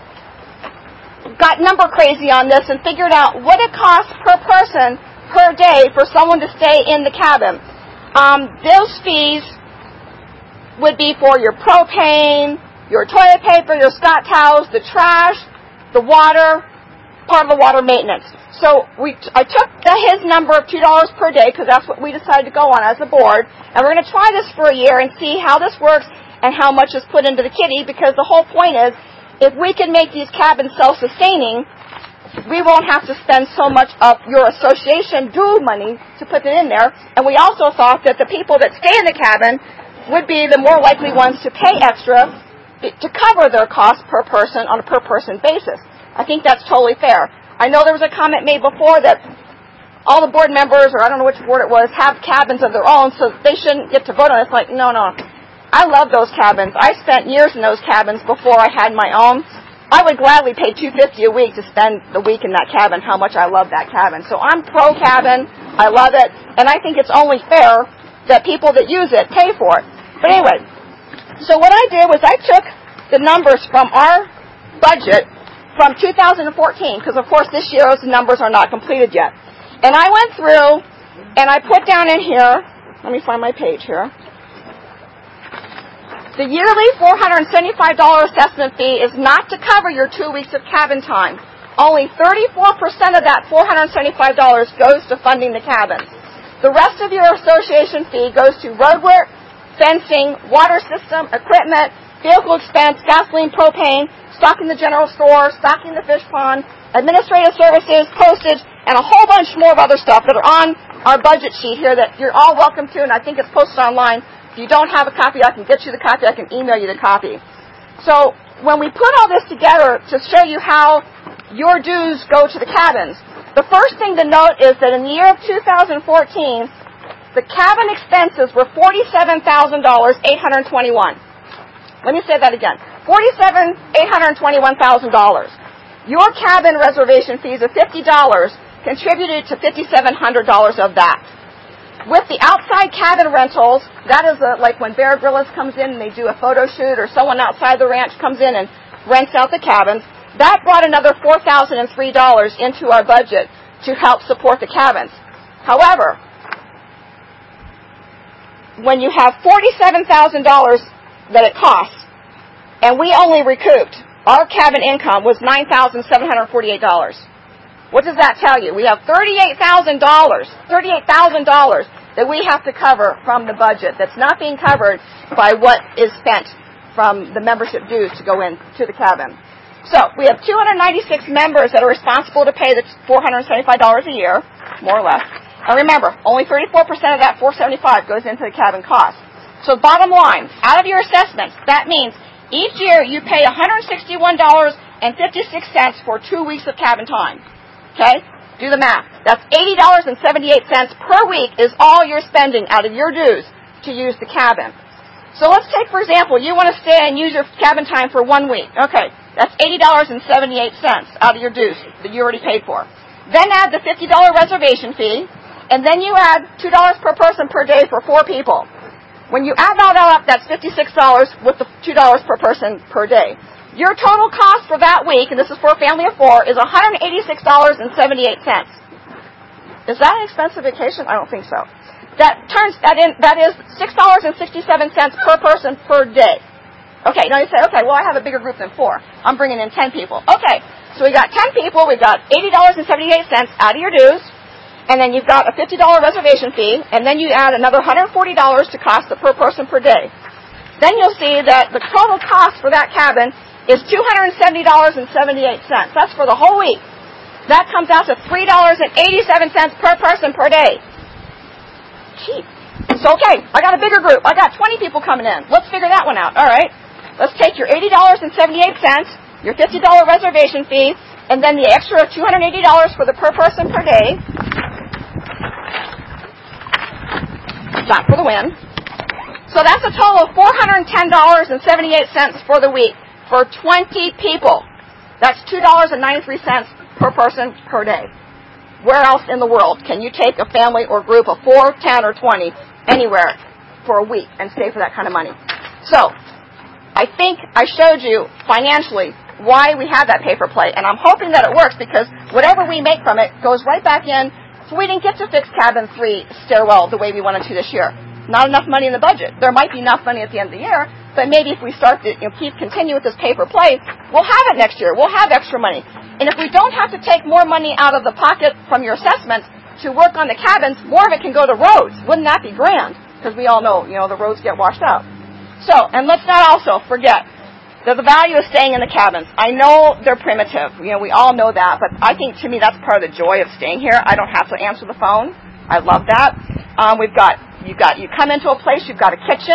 got number crazy on this and figured out what it costs per person per day for someone to stay in the cabin. Um, those fees would be for your propane, your toilet paper, your Scott towels, the trash, the water, part of the water maintenance. So we, I took the, his number of two dollars per day because that's what we decided to go on as a board, and we're going to try this for a year and see how this works and how much is put into the kitty, because the whole point is if we can make these cabins self-sustaining, we won't have to spend so much of your association due money to put it in there. And we also thought that the people that stay in the cabin would be the more likely ones to pay extra to cover their cost per person on a per person basis. I think that's totally fair. I know there was a comment made before that all the board members, or I don't know which board it was, have cabins of their own, so they shouldn't get to vote on it. It's like, no, no. I love those cabins. I spent years in those cabins before I had my own. I would gladly pay two hundred fifty dollars a week to spend the week in that cabin, how much I love that cabin. So I'm pro-cabin. I love it. And I think it's only fair that people that use it pay for it. But anyway, so what I did was I took the numbers from our budget from two thousand fourteen, because of course this year's numbers are not completed yet. And I went through and I put down in here, let me find my page here. The yearly four hundred seventy-five dollars assessment fee is not to cover your two weeks of cabin time. Only thirty-four percent of that four hundred seventy-five dollars goes to funding the cabins. The rest of your association fee goes to roadwork, fencing, water system, equipment, vehicle expense, gasoline, propane, stocking the general store, stocking the fish pond, administrative services, postage, and a whole bunch more of other stuff that are on our budget sheet here that you're all welcome to, and I think it's posted online. If you don't have a copy, I can get you the copy. I can email you the copy. So when we put all this together to show you how your dues go to the cabins, the first thing to note is that in the year of two thousand fourteen, the cabin expenses were forty-seven thousand eight hundred twenty-one dollars. Let me say that again. forty-seven thousand eight hundred twenty-one dollars. Your cabin reservation fees of fifty dollars contributed to five thousand seven hundred dollars of that. With the outside cabin rentals, that is a, like when Bear Grylls comes in and they do a photo shoot, or someone outside the ranch comes in and rents out the cabins, that brought another four thousand three dollars into our budget to help support the cabins. However, when you have forty-seven thousand dollars that it costs, and we only recouped, our cabin income was nine thousand seven hundred forty-eight dollars. What does that tell you? We have thirty-eight thousand dollars, thirty-eight thousand dollars that we have to cover from the budget that's not being covered by what is spent from the membership dues to go in to the cabin. So we have two hundred ninety-six members that are responsible to pay the four hundred seventy-five dollars a year, more or less. And remember, only thirty-four percent of that four hundred seventy-five dollars goes into the cabin cost. So bottom line, out of your assessments, that means each year you pay one hundred sixty-one dollars and fifty-six cents for two weeks of cabin time. Okay? Do the math. That's eighty dollars and seventy-eight cents per week is all you're spending out of your dues to use the cabin. So let's take, for example, you want to stay and use your cabin time for one week. Okay, that's eighty dollars and seventy-eight cents out of your dues that you already paid for. Then add the fifty dollars reservation fee, and then you add two dollars per person per day for four people. When you add that all up, that's fifty-six dollars with the two dollars per person per day. Your total cost for that week, and this is for a family of four, is one hundred eighty-six dollars and seventy-eight cents. Is that an expensive vacation? I don't think so. That turns that in. That is six dollars and sixty-seven cents per person per day. Okay, now you say, okay, well I have a bigger group than four. I'm bringing in ten people. Okay, so we got ten people. We've got eighty dollars and seventy-eight cents out of your dues, and then you've got a fifty dollars reservation fee, and then you add another one hundred forty dollars to cost the per person per day. Then you'll see that the total cost for that cabin is two hundred seventy dollars and seventy-eight cents. That's for the whole week. That comes out to three dollars and eighty-seven cents per person per day. Cheap. So, okay, I got a bigger group. I got twenty people coming in. Let's figure that one out. All right. Let's take your eighty dollars and seventy-eight cents, your fifty dollars reservation fee, and then the extra two hundred eighty dollars for the per person per day. Shot for the win. So that's a total of four hundred ten dollars and seventy-eight cents for the week. For twenty people. That's two dollars and ninety-three cents per person per day. Where else in the world can you take a family or group of four, ten, or twenty anywhere for a week and stay for that kind of money? So, I think I showed you financially why we have that pay for play, and I'm hoping that it works because whatever we make from it goes right back in. So we didn't get to fix cabin three stairwell the way we wanted to this year. Not enough money in the budget. There might be enough money at the end of the year, but maybe if we start to you know, keep continue with this pay for play, we'll have it next year. We'll have extra money. And if we don't have to take more money out of the pocket from your assessments to work on the cabins, more of it can go to roads. Wouldn't that be grand? Because we all know, you know, the roads get washed out. So, and let's not also forget that the value of staying in the cabins. I know they're primitive. You know, we all know that, but I think to me that's part of the joy of staying here. I don't have to answer the phone. I love that. Um, we've got, you've got, you come into a place, you've got a kitchen,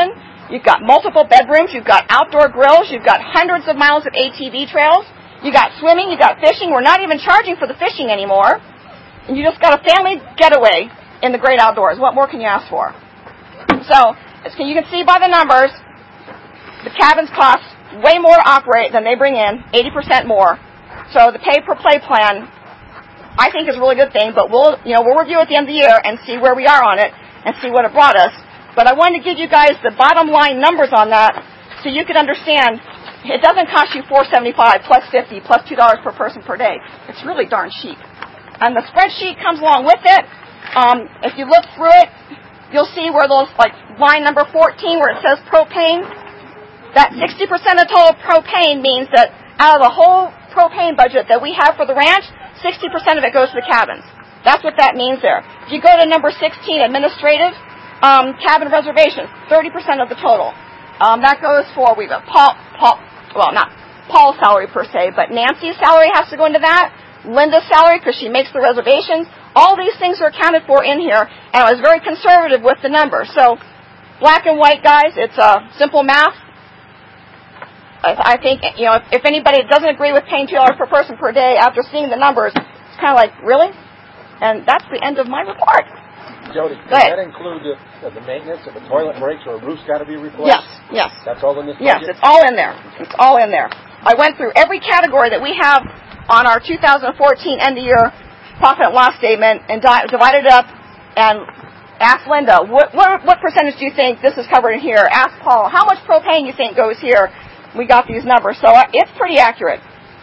You've got multiple bedrooms. You've got outdoor grills. You've got hundreds of miles of A T V trails. You got swimming. You got fishing. We're not even charging for the fishing anymore. And you just got a family getaway in the great outdoors. What more can you ask for? So, as you can see by the numbers, the cabins cost way more to operate than they bring in, eighty percent more. So the pay-per-play plan, I think, is a really good thing. But we'll, you know, we'll review at the end of the year and see where we are on it and see what it brought us. But I wanted to give you guys the bottom line numbers on that so you can understand it doesn't cost you four hundred seventy-five dollars plus fifty dollars plus two dollars per person per day. It's really darn cheap. And the spreadsheet comes along with it. Um, if you look through it, you'll see where those, like line number fourteen where it says propane, that sixty percent of total propane means that out of the whole propane budget that we have for the ranch, sixty percent of it goes to the cabins. That's what that means there. If you go to number sixteen, administrative, Um, cabin reservations, thirty percent of the total. Um, that goes for, we've got Paul, Paul, well, not Paul's salary per se, but Nancy's salary has to go into that. Linda's salary, because she makes the reservations. All these things are accounted for in here, and I was very conservative with the numbers. So, black and white, guys, it's uh, simple math. I, I think, you know, if, if anybody doesn't agree with paying two dollars per person per day after seeing the numbers, it's kind of like, really? And that's the end of my report. Jody, does that include the, the maintenance if a toilet breaks or a roof's got to be replaced? Yes, yes. That's all in this Yes, budget? it's all in there. It's all in there. I went through every category that we have on our two thousand fourteen end-of-year profit and loss statement and di- divided it up and asked Linda, what, what, what percentage do you think this is covered in here? Asked Paul, how much propane you think goes here? We got these numbers. So uh, it's pretty accurate.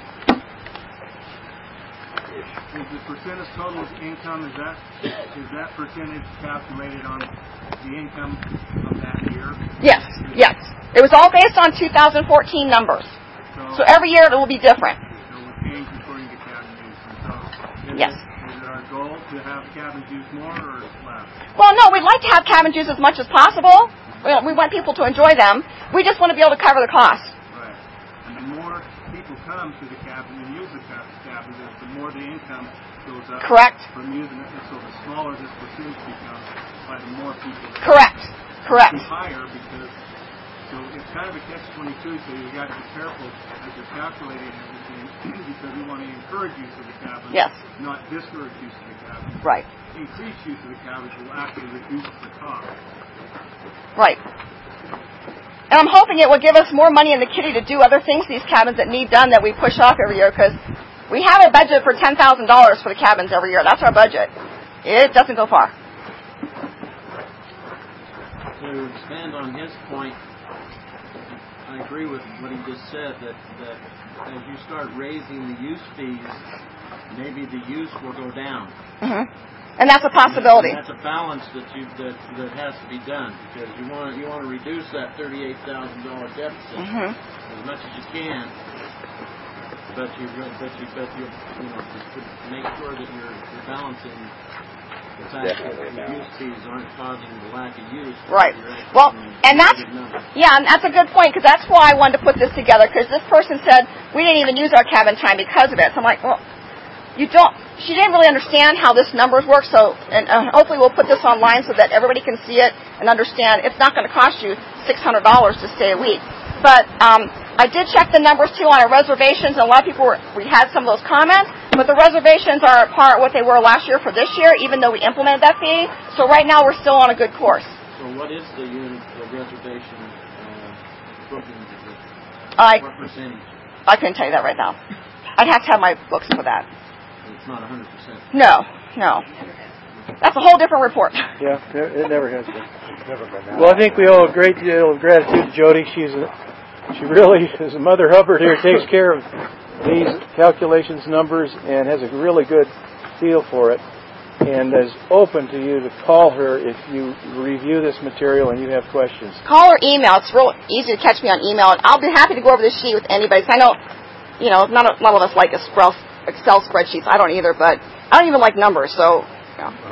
Is the percentage total income, is that is that percentage calculated on the income of that year? Yes, yes. It was all based on two thousand fourteen numbers. So, so every year it will be different. So it will change according to cabin use. So is yes. It, is it our goal to have cabins use more or less? Well, no, we'd like to have cabins use as much as possible. We want people to enjoy them. We just want to be able to cover the cost. Right. And the more people come to the cabin and use the cabins, the more the income goes up. Correct. From using it, and so the smaller this percentage becomes, by the more people. Correct. Correct. It's higher because, so it's kind of a catch twenty-two. So you got to be careful as you're calculating everything because we want to encourage use of the cabin. Yes. Not discourage use of the cabin. Right. Increased use of the cabins will actually reduce the cost. Right. And I'm hoping it will give us more money in the kitty to do other things these cabins that need done that we push off every year because we have a budget for ten thousand dollars for the cabins every year. That's our budget. It doesn't go far. To expand on his point, I agree with what he just said, that, that as you start raising the use fees, maybe the use will go down. Mm-hmm. And that's a possibility. And that's a balance that you that, that has to be done because you want you want to reduce that thirty-eight thousand dollar deficit mm-hmm. as much as you can. But you but you but you you know just make sure that you're, you're balancing the fact that the use fees aren't causing the lack of use. Right. Well, and that's yeah, and that's a good point because that's why I wanted to put this together because this person said we didn't even use our cabin time because of it. So I'm like, well, you don't. She didn't really understand how this numbers work, so and uh, hopefully we'll put this online so that everybody can see it and understand it's not going to cost you six hundred dollars to stay a week. But um, I did check the numbers too on our reservations, and a lot of people were, we had some of those comments. But the reservations are apart what they were last year for this year, even though we implemented that fee. So right now we're still on a good course. So what is the unit the reservation uh, booking? I what percentage? I couldn't tell you that right now. I'd have to have my books for that. It's not one hundred percent. No, no. That's a whole different report. Yeah, it never has been. It's never been that. Well, I think we owe a great deal of gratitude to Jody. She's a, she really is a Mother Hubbard here, takes care of these calculations, numbers, and has a really good feel for it, and is open to you to call her if you review this material and you have questions. Call or email. It's real easy to catch me on email. I'll be happy to go over this sheet with anybody. I know, you know, none of, none of us like Excel Excel spreadsheets. I don't either, but I don't even like numbers, so you know.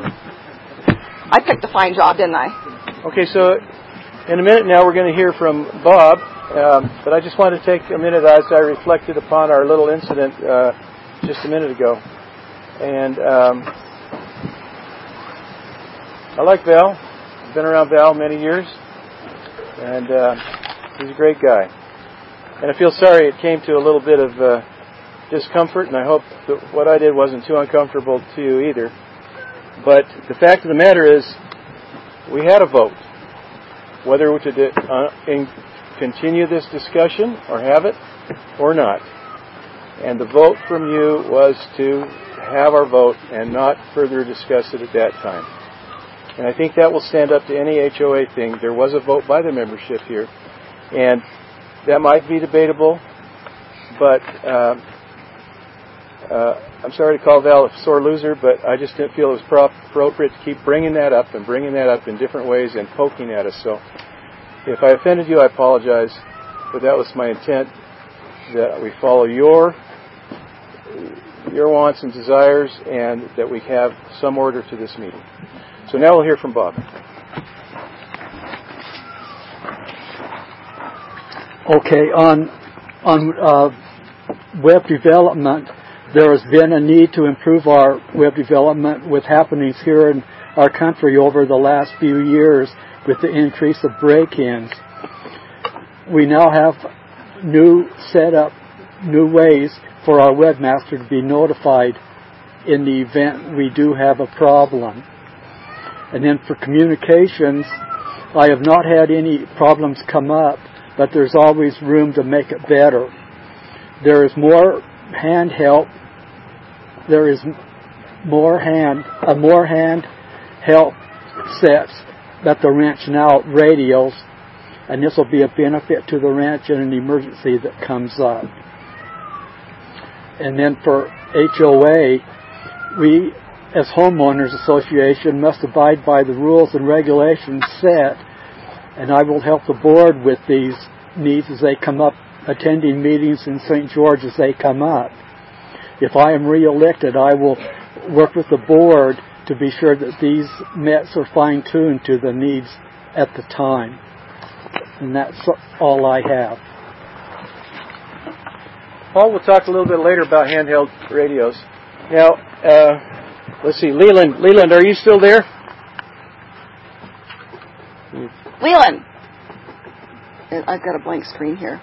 I picked a fine job, didn't I? Okay, so in a minute now we're going to hear from Bob, um, but I just want to take a minute as I reflected upon our little incident uh, just a minute ago. And um, I like Val. I've been around Val many years. and uh, he's a great guy. And I feel sorry it came to a little bit of uh, discomfort, and I hope that what I did wasn't too uncomfortable to you either. But the fact of the matter is, we had a vote whether to do, uh, in, continue this discussion or have it or not. And the vote from you was to have our vote and not further discuss it at that time. And I think that will stand up to any H O A thing. There was a vote by the membership here, and that might be debatable, but uh, uh, I'm sorry to call Val a sore loser, but I just didn't feel it was prop- appropriate to keep bringing that up and bringing that up in different ways and poking at us. So if I offended you, I apologize, but that was my intent, that we follow your your wants and desires, and that we have some order to this meeting. So now we'll hear from Bob. Okay, on on uh, web development, there has been a need to improve our web development with happenings here in our country over the last few years with the increase of break-ins. We now have new setup, new ways for our webmaster to be notified in the event we do have a problem. And then for communications, I have not had any problems come up, but there's always room to make it better. There is more hand help. There is more hand, uh, more hand help sets that the ranch now radios, and this will be a benefit to the ranch in an emergency that comes up. And then for H O A, we as Homeowners Association must abide by the rules and regulations set, and I will help the board with these needs as they come up, attending meetings in Saint George as they come up. If I am re-elected, I will work with the board to be sure that these mets are fine-tuned to the needs at the time. And that's all I have. Paul will talk a little bit later about handheld radios. Now, uh, let's see, Leland. Leland, are you still there? Leland! I've got a blank screen here.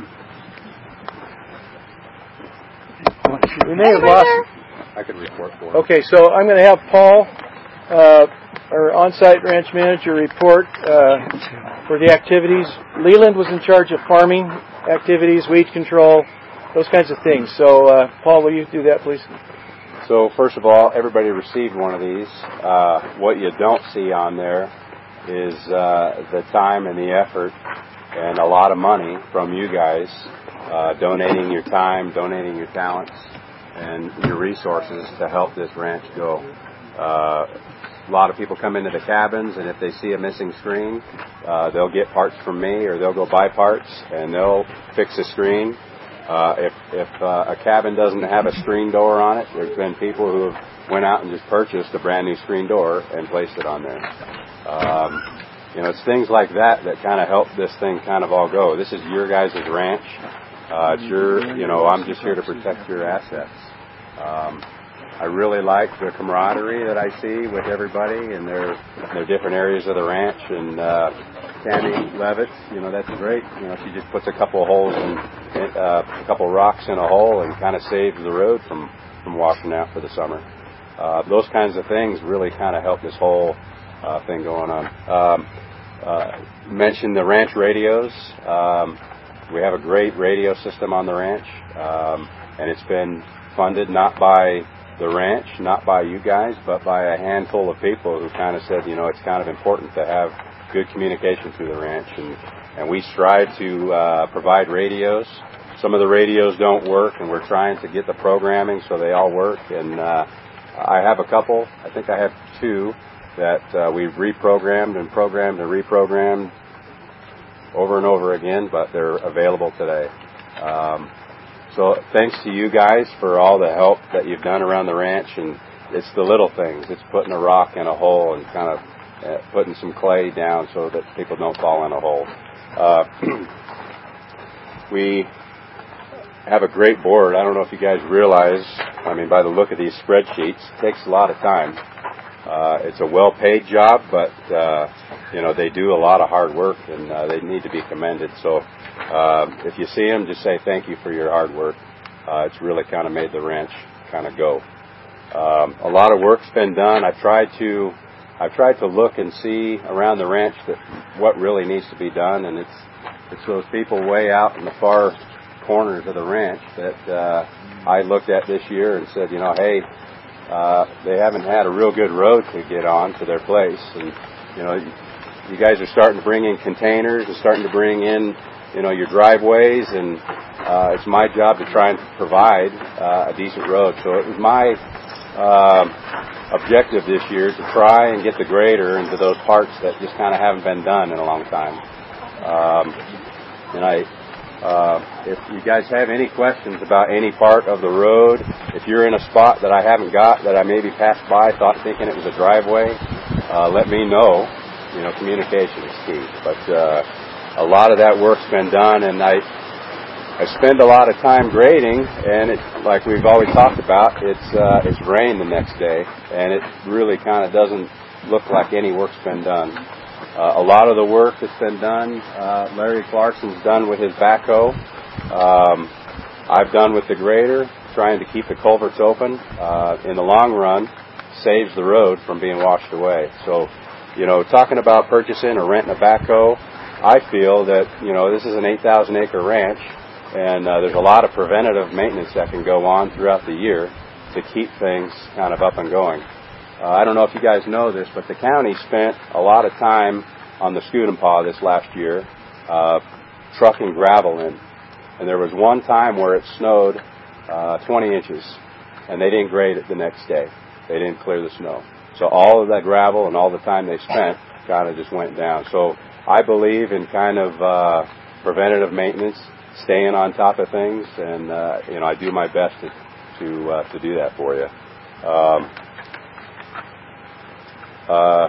We may have lost. I could report for him. Okay, so I'm going to have Paul, uh, our on-site ranch manager, report uh, for the activities. Leland was in charge of farming activities, weed control, those kinds of things. So, uh, Paul, will you do that, please? So, first of all, everybody received one of these. Uh, what you don't see on there is uh, the time and the effort and a lot of money from you guys, uh, donating your time, donating your talents, and your resources to help this ranch go. Uh, a lot of people come into the cabins, and if they see a missing screen, uh, they'll get parts from me, or they'll go buy parts, and they'll fix a screen. Uh, if if uh, a cabin doesn't have a screen door on it, there's been people who have went out and just purchased a brand new screen door and placed it on there. Um, you know, it's things like that that kind of help this thing kind of all go. This is your guys' ranch. Uh, it's your, you know, I'm just here to protect your assets. Um, I really like the camaraderie that I see with everybody in their their different areas of the ranch. And uh, Tammy Levitt, you know, that's great. You know, she just puts a couple of holes in, uh, a couple of rocks in a hole and kind of saves the road from from washing out for the summer. Uh, those kinds of things really kind of help this whole uh, thing going on. Um, uh, mentioned the ranch radios. Um, we have a great radio system on the ranch, um, and it's been funded not by the ranch, not by you guys, but by a handful of people who kind of said, you know, it's kind of important to have good communication through the ranch, and, and we strive to uh, provide radios. Some of the radios don't work, and we're trying to get the programming so they all work, and uh, I have a couple, I think I have two, that uh, we've reprogrammed and programmed and reprogrammed over and over again, but they're available today. Um, so thanks to you guys for all the help that you've done around the ranch, and it's the little things. It's putting a rock in a hole and kind of uh, putting some clay down so that people don't fall in a hole. Uh, we have a great board. I don't know if you guys realize, I mean, by the look of these spreadsheets, it takes a lot of time. Uh, it's a well-paid job, but uh, you know they do a lot of hard work, and uh, they need to be commended. So uh, if you see them, just say thank you for your hard work. Uh, it's really kind of made the ranch kind of go. Um, a lot of work's been done. I've tried to I've tried to look and see around the ranch that what really needs to be done, and it's it's those people way out in the far corners of the ranch that uh, I looked at this year and said, you know, hey. Uh, they haven't had a real good road to get on to their place, and you know, you, you guys are starting to bring in containers and starting to bring in, you know, your driveways, and uh, it's my job to try and provide uh, a decent road. So it was my uh, objective this year to try and get the grader into those parts that just kind of haven't been done in a long time. Um, and I. Uh, if you guys have any questions about any part of the road, if you're in a spot that I haven't got, that I maybe passed by, thought thinking it was a driveway, uh, let me know. You know, communication is key. But uh, a lot of that work's been done, and I I spend a lot of time grading, and it's like we've always talked about, it's uh, it's rain the next day, and it really kind of doesn't look like any work's been done. Uh, a lot of the work that's been done, uh, Larry Clarkson's done with his backhoe. Um, I've done with the grader, trying to keep the culverts open. Uh, in the long run, saves the road from being washed away. So, you know, talking about purchasing or renting a backhoe, I feel that, you know, this is an eight thousand acre ranch, and uh, there's a lot of preventative maintenance that can go on throughout the year to keep things kind of up and going. Uh, I don't know if you guys know this, but the county spent a lot of time on the Scudampaw this last year, uh, trucking gravel in. And there was one time where it snowed uh, twenty inches, and they didn't grade it the next day. They didn't clear the snow. So all of that gravel and all the time they spent kind of just went down. So I believe in kind of uh, preventative maintenance, staying on top of things, and uh, you know I do my best to to, uh, to do that for you. Um, Uh,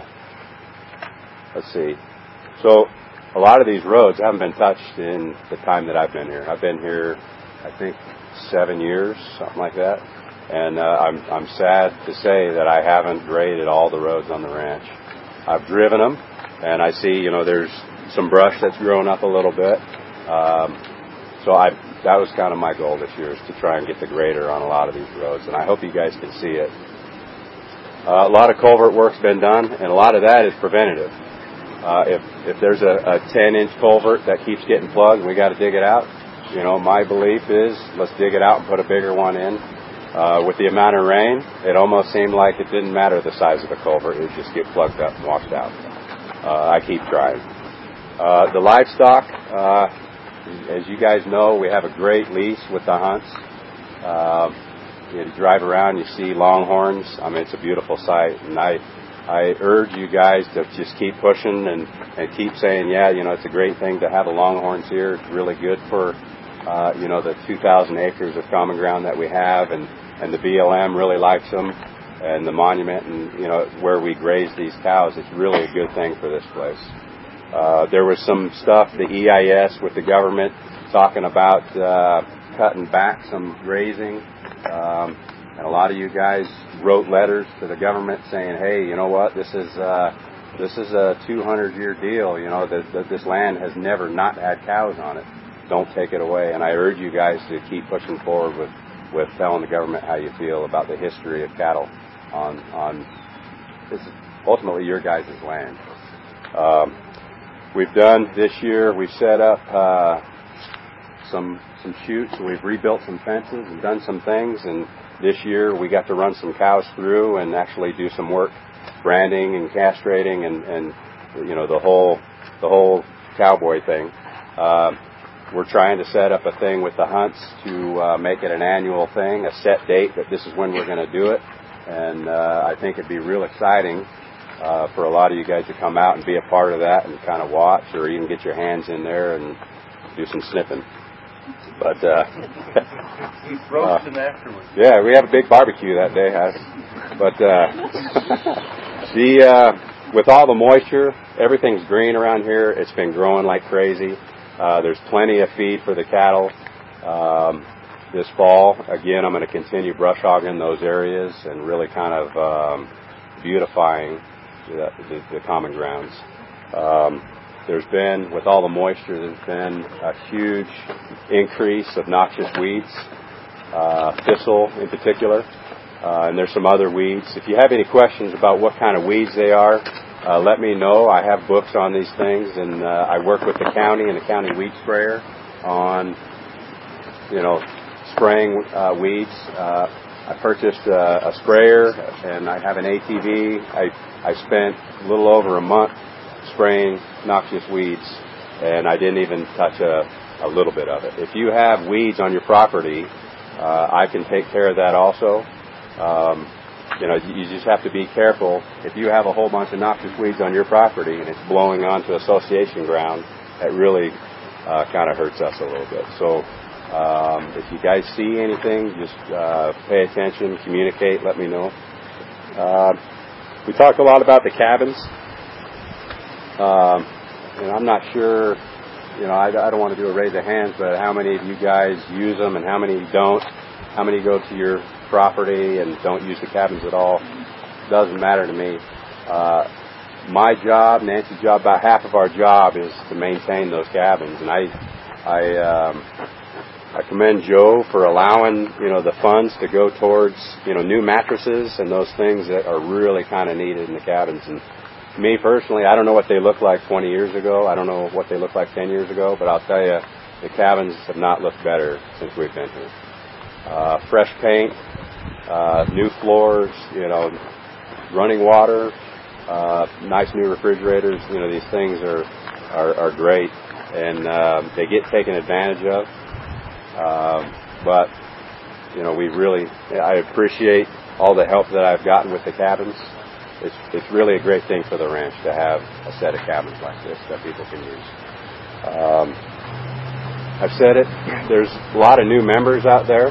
let's see. So a lot of these roads haven't been touched in the time that I've been here. I've been here, I think, seven years, something like that. And uh, I'm I'm sad to say that I haven't graded all the roads on the ranch. I've driven them, and I see, you know, there's some brush that's grown up a little bit. Um, so I that was kind of my goal this year, is to try and get the grader on a lot of these roads, and I hope you guys can see it. Uh, a lot of culvert work's been done, and a lot of that is preventative. Uh, if if there's a, a ten inch culvert that keeps getting plugged and we got to dig it out, you know, my belief is let's dig it out and put a bigger one in. Uh, with the amount of rain, it almost seemed like it didn't matter the size of the culvert; it would just get plugged up and washed out. Uh, I keep trying. Uh, the livestock, uh, as you guys know, we have a great lease with the hunts. Uh, You drive around, you see longhorns. I mean, it's a beautiful sight, and I, I urge you guys to just keep pushing and, and keep saying, yeah, you know, it's a great thing to have the longhorns here. It's really good for, uh, you know, the two thousand acres of common ground that we have, and, and the B L M really likes them, and the monument, and you know, where we graze these cows. It's really a good thing for this place. Uh, there was some stuff, the E I S with the government talking about uh, cutting back some grazing. Um, and a lot of you guys wrote letters to the government saying, hey, you know what, this is uh, this is a two hundred year deal, you know, that, that this land has never not had cows on it. Don't take it away. And I urge you guys to keep pushing forward with, with telling the government how you feel about the history of cattle on, on this is ultimately your guys' land. Um, we've done this year, we've set up uh, some some chutes, and we've rebuilt some fences and done some things, and this year we got to run some cows through and actually do some work, branding and castrating, and, and you know, the whole the whole cowboy thing. Uh, we're trying to set up a thing with the hunts to uh, make it an annual thing, a set date that this is when we're going to do it, and uh, I think it'd be real exciting uh, for a lot of you guys to come out and be a part of that and kind of watch, or even get your hands in there and do some snipping. But uh, roasting uh, afterwards. Yeah, we have a big barbecue that day. But uh, the uh, with all the moisture, everything's green around here. It's been growing like crazy. Uh, there's plenty of feed for the cattle. Um, this fall, again, I'm going to continue brush hogging those areas and really kind of um, beautifying the, the, the common grounds. Um, there's been, with all the moisture, there's been a huge increase of noxious weeds, uh, thistle in particular, uh, and there's some other weeds. If you have any questions about what kind of weeds they are, uh, let me know. I have books on these things, and uh, I work with the county and the county weed sprayer on, you know, spraying uh, weeds. Uh, I purchased a, a sprayer, and I have an A T V. I, I spent a little over a month spraying noxious weeds, and I didn't even touch a, a little bit of it. If you have weeds on your property, uh, I can take care of that also. Um, you know, you just have to be careful. If you have a whole bunch of noxious weeds on your property and it's blowing onto association ground, that really uh, kind of hurts us a little bit. So um, if you guys see anything, just uh, pay attention, communicate, let me know. Uh, we talked a lot about the cabins. Um, and I'm not sure, you know, I, I don't want to do a raise of hands, but how many of you guys use them and how many don't? How many go to your property and don't use the cabins at all? Doesn't matter to me. Uh, my job, Nancy's job, about half of our job is to maintain those cabins, and I, I, um, I commend Joe for allowing, you know, the funds to go towards, you know, new mattresses and those things that are really kind of needed in the cabins. And me personally, I don't know what they looked like twenty years ago. I don't know what they looked like ten years ago, but I'll tell you, the cabins have not looked better since we've been here. Uh, fresh paint, uh, new floors, you know, running water, uh, nice new refrigerators. You know, these things are are, are great, and uh, they get taken advantage of. Uh, but you know, we really, I appreciate all the help that I've gotten with the cabins. It's it's really a great thing for the ranch to have a set of cabins like this that people can use. Um, I've said it. There's a lot of new members out there.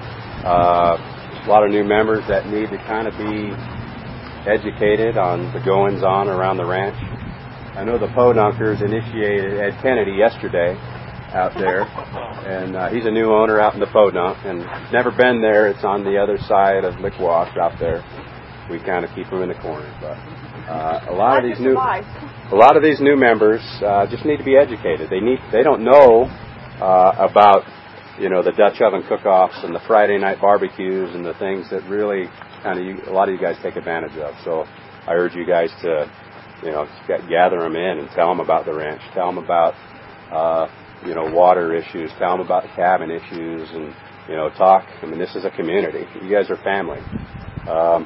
Uh, a lot of new members that need to kind of be educated on the goings-on around the ranch. I know the Podunkers initiated Ed Kennedy yesterday out there, and uh, he's a new owner out in the Podunk, and never been there. It's on the other side of McWash out there. We kind of keep them in the corner, but uh, a lot of these new, a lot of these new members uh, just need to be educated. They need, they don't know uh, about, you know, the Dutch oven cook-offs and the Friday night barbecues and the things that really kind of a lot of you guys take advantage of. So I urge you guys to, you know, gather them in and tell them about the ranch, tell them about, uh, you know, water issues, tell them about the cabin issues, and you know, talk. I mean, this is a community. You guys are family. Um,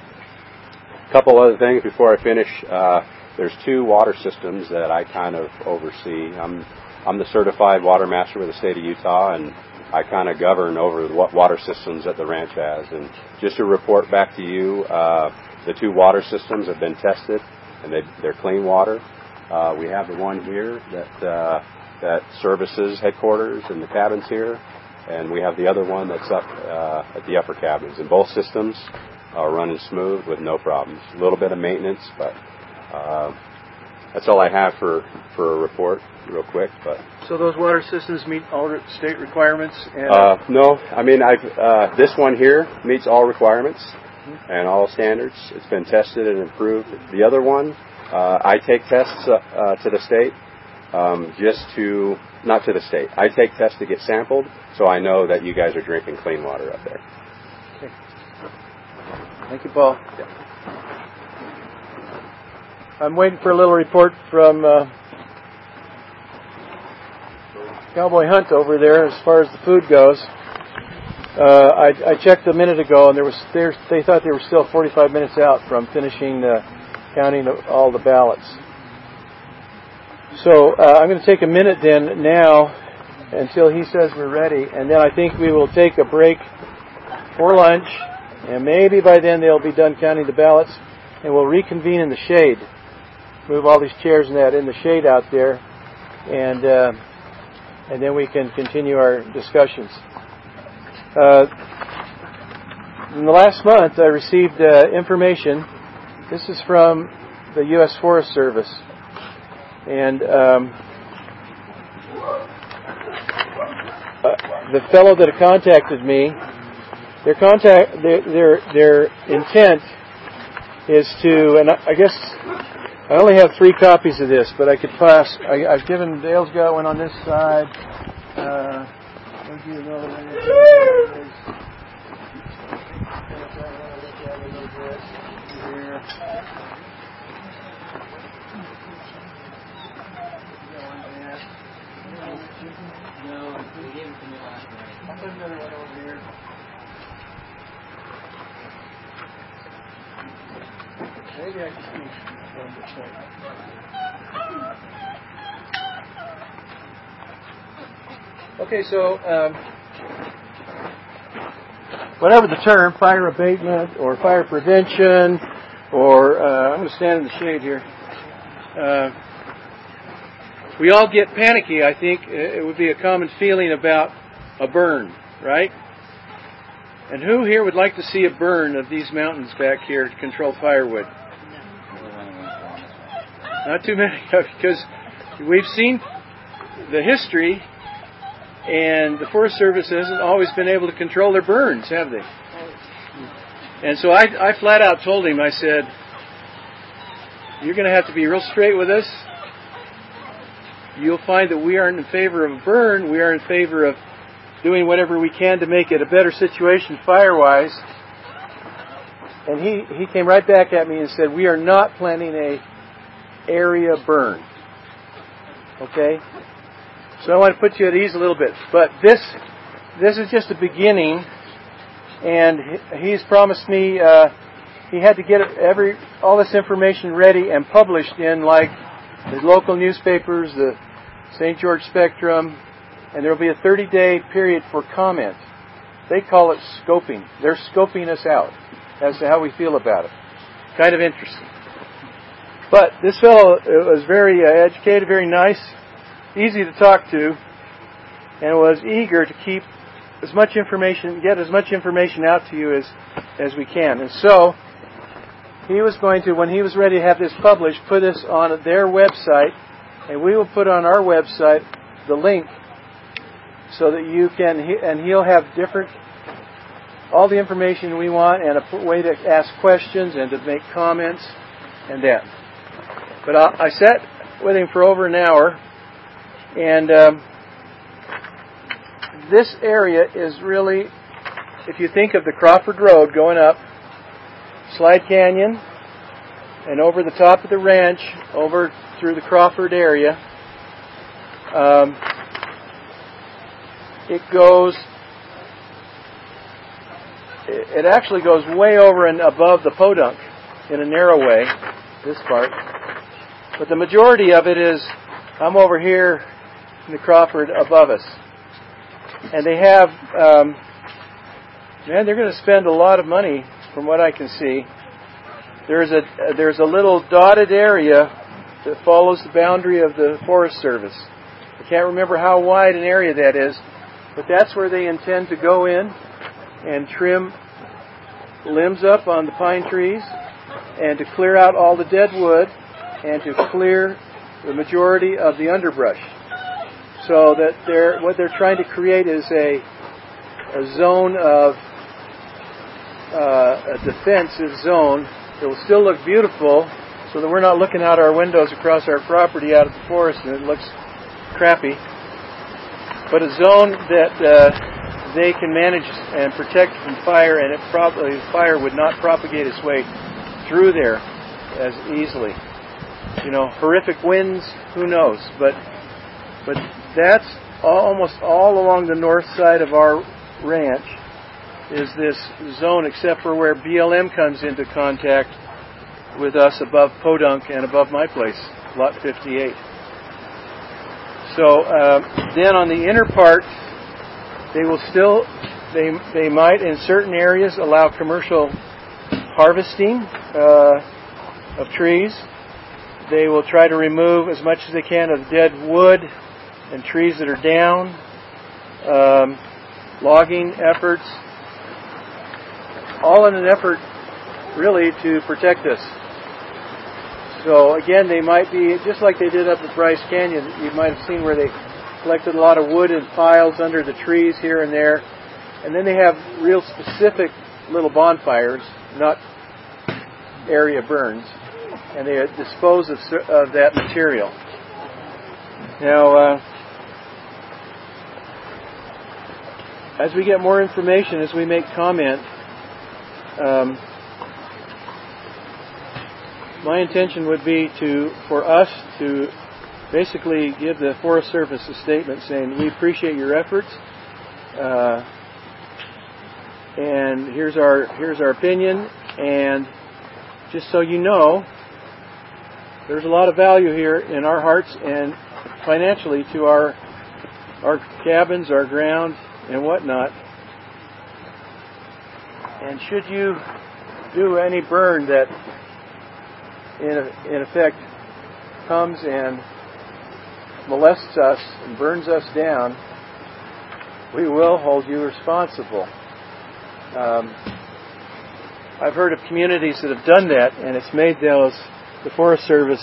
A couple other things before I finish. Uh, there's two water systems that I kind of oversee. I'm I'm the certified water master with the state of Utah, and I kind of govern over what water systems that the ranch has. And just to report back to you, uh, the two water systems have been tested, and they, they're clean water. Uh, we have the one here that uh, that services headquarters and the cabins here, and we have the other one that's up uh, at the upper cabins. And both systems are running smooth with no problems. A little bit of maintenance, but uh, that's all I have for, for a report, real quick. But so those water systems meet all state requirements? And uh, no, I mean I've uh, this one here meets all requirements mm-hmm. and all standards. It's been tested and improved. The other one, uh, I take tests uh, uh, to the state, um, just to not to the state. I take tests to get sampled, so I know that you guys are drinking clean water up there. Okay. Thank you, Paul. Yeah. I'm waiting for a little report from uh, Cowboy Hunt over there as far as the food goes. Uh, I, I checked a minute ago, and there was they thought they were still forty-five minutes out from finishing uh, counting all the ballots. So uh, I'm going to take a minute then now until he says we're ready, and then I think we will take a break for lunch. And maybe by then they'll be done counting the ballots, and we'll reconvene in the shade. Move all these chairs and that in the shade out there, and uh, and then we can continue our discussions. Uh, in the last month, I received uh, information. This is from the U S Forest Service, and um, uh, the fellow that contacted me. Their contact, their, their their intent is to, and I, I guess I only have three copies of this, but I could pass. I, I've given Dale's got one on this side. Uh, I'll give another one. Here. No, he gave it to me last night. I'll put another one over here. Maybe I can see one this way. Okay, so um, whatever the term, fire abatement or fire prevention, or uh, I'm going to stand in the shade here. Uh, we all get panicky, I think. It would be a common feeling about a burn, right? And who here would like to see a burn of these mountains back here to control firewood? Not too many, because we've seen the history, and the Forest Service hasn't always been able to control their burns, have they? And so I, I flat out told him, I said, you're going to have to be real straight with us. You'll find that we aren't in favor of a burn. We are in favor of doing whatever we can to make it a better situation fire-wise. And he, he came right back at me and said, we are not planning a area burn. Okay? So I want to put you at ease a little bit. But this this is just a beginning, and he's promised me uh, he had to get every all this information ready and published in like the local newspapers, the Saint George Spectrum, and there will be a thirty-day period for comment. They call it scoping. They're scoping us out as to how we feel about it. Kind of interesting. But this fellow was very uh, educated, very nice, easy to talk to, and was eager to keep as much information, get as much information out to you as, as we can. And so, he was going to, when he was ready to have this published, put this on their website, and we will put on our website the link so that you can, and he'll have different, all the information we want, and a way to ask questions and to make comments and that. But I, I sat with him for over an hour, and um, this area is really, if you think of the Crawford Road going up, Slide Canyon, and over the top of the ranch, over through the Crawford area, um, it goes, it actually goes way over and above the Podunk in a narrow way, this part. But the majority of it is, I'm over here in the Crawford above us. And they have, um, man, they're going to spend a lot of money from what I can see. There's a, there's a little dotted area that follows the boundary of the Forest Service. I can't remember how wide an area that is, but that's where they intend to go in and trim limbs up on the pine trees and to clear out all the dead wood and to clear the majority of the underbrush. So that they're, what they're trying to create is a, a zone of, uh, a defensive zone that will still look beautiful so that we're not looking out our windows across our property out of the forest and it looks crappy. But a zone that uh, they can manage and protect from fire, and it probably fire would not propagate its way through there as easily. You know, horrific winds, who knows? But but that's all, almost all along the north side of our ranch is this zone, except for where B L M comes into contact with us above Podunk and above my place, Lot fifty-eight. So uh, then on the inner part, they will still, they they might in certain areas allow commercial harvesting uh, of trees. They will try to remove as much as they can of dead wood and trees that are down. Um, logging efforts, all in an effort really to protect us. So again, they might be, just like they did up at Bryce Canyon, you might have seen where they collected a lot of wood in piles under the trees here and there. And then they have real specific little bonfires, not area burns, and they dispose of, of that material. Now, uh, as we get more information, as we make comment, um, my intention would be to, for us to basically give the Forest Service a statement saying we appreciate your efforts, uh, and here's our here's our opinion, and just so you know, there's a lot of value here in our hearts and financially to our our cabins, our ground, and whatnot. And should you do any burn that in in effect comes and molests us and burns us down, we will hold you responsible. Um, I've heard of communities that have done that, and it's made those the Forest Service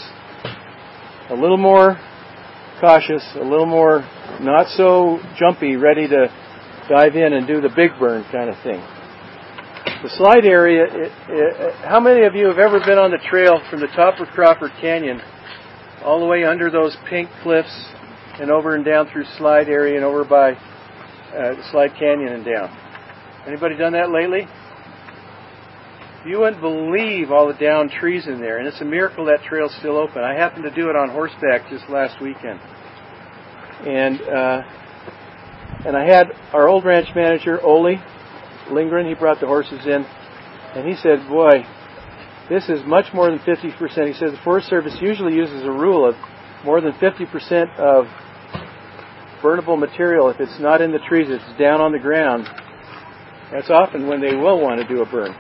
a little more cautious, a little more not so jumpy, ready to dive in and do the big burn kind of thing. The slide area, it, it, how many of you have ever been on the trail from the top of Crawford Canyon all the way under those pink cliffs and over and down through Slide area and over by uh, Slide Canyon and down? Anybody done that lately? You wouldn't believe all the downed trees in there, and it's a miracle that trail's still open. I happened to do it on horseback just last weekend. And uh, and I had our old ranch manager, Ole Lindgren, he brought the horses in, and he said, boy, this is much more than fifty percent. He says the Forest Service usually uses a rule of more than fifty percent of burnable material. If it's not in the trees, it's down on the ground. That's often when they will want to do a burn.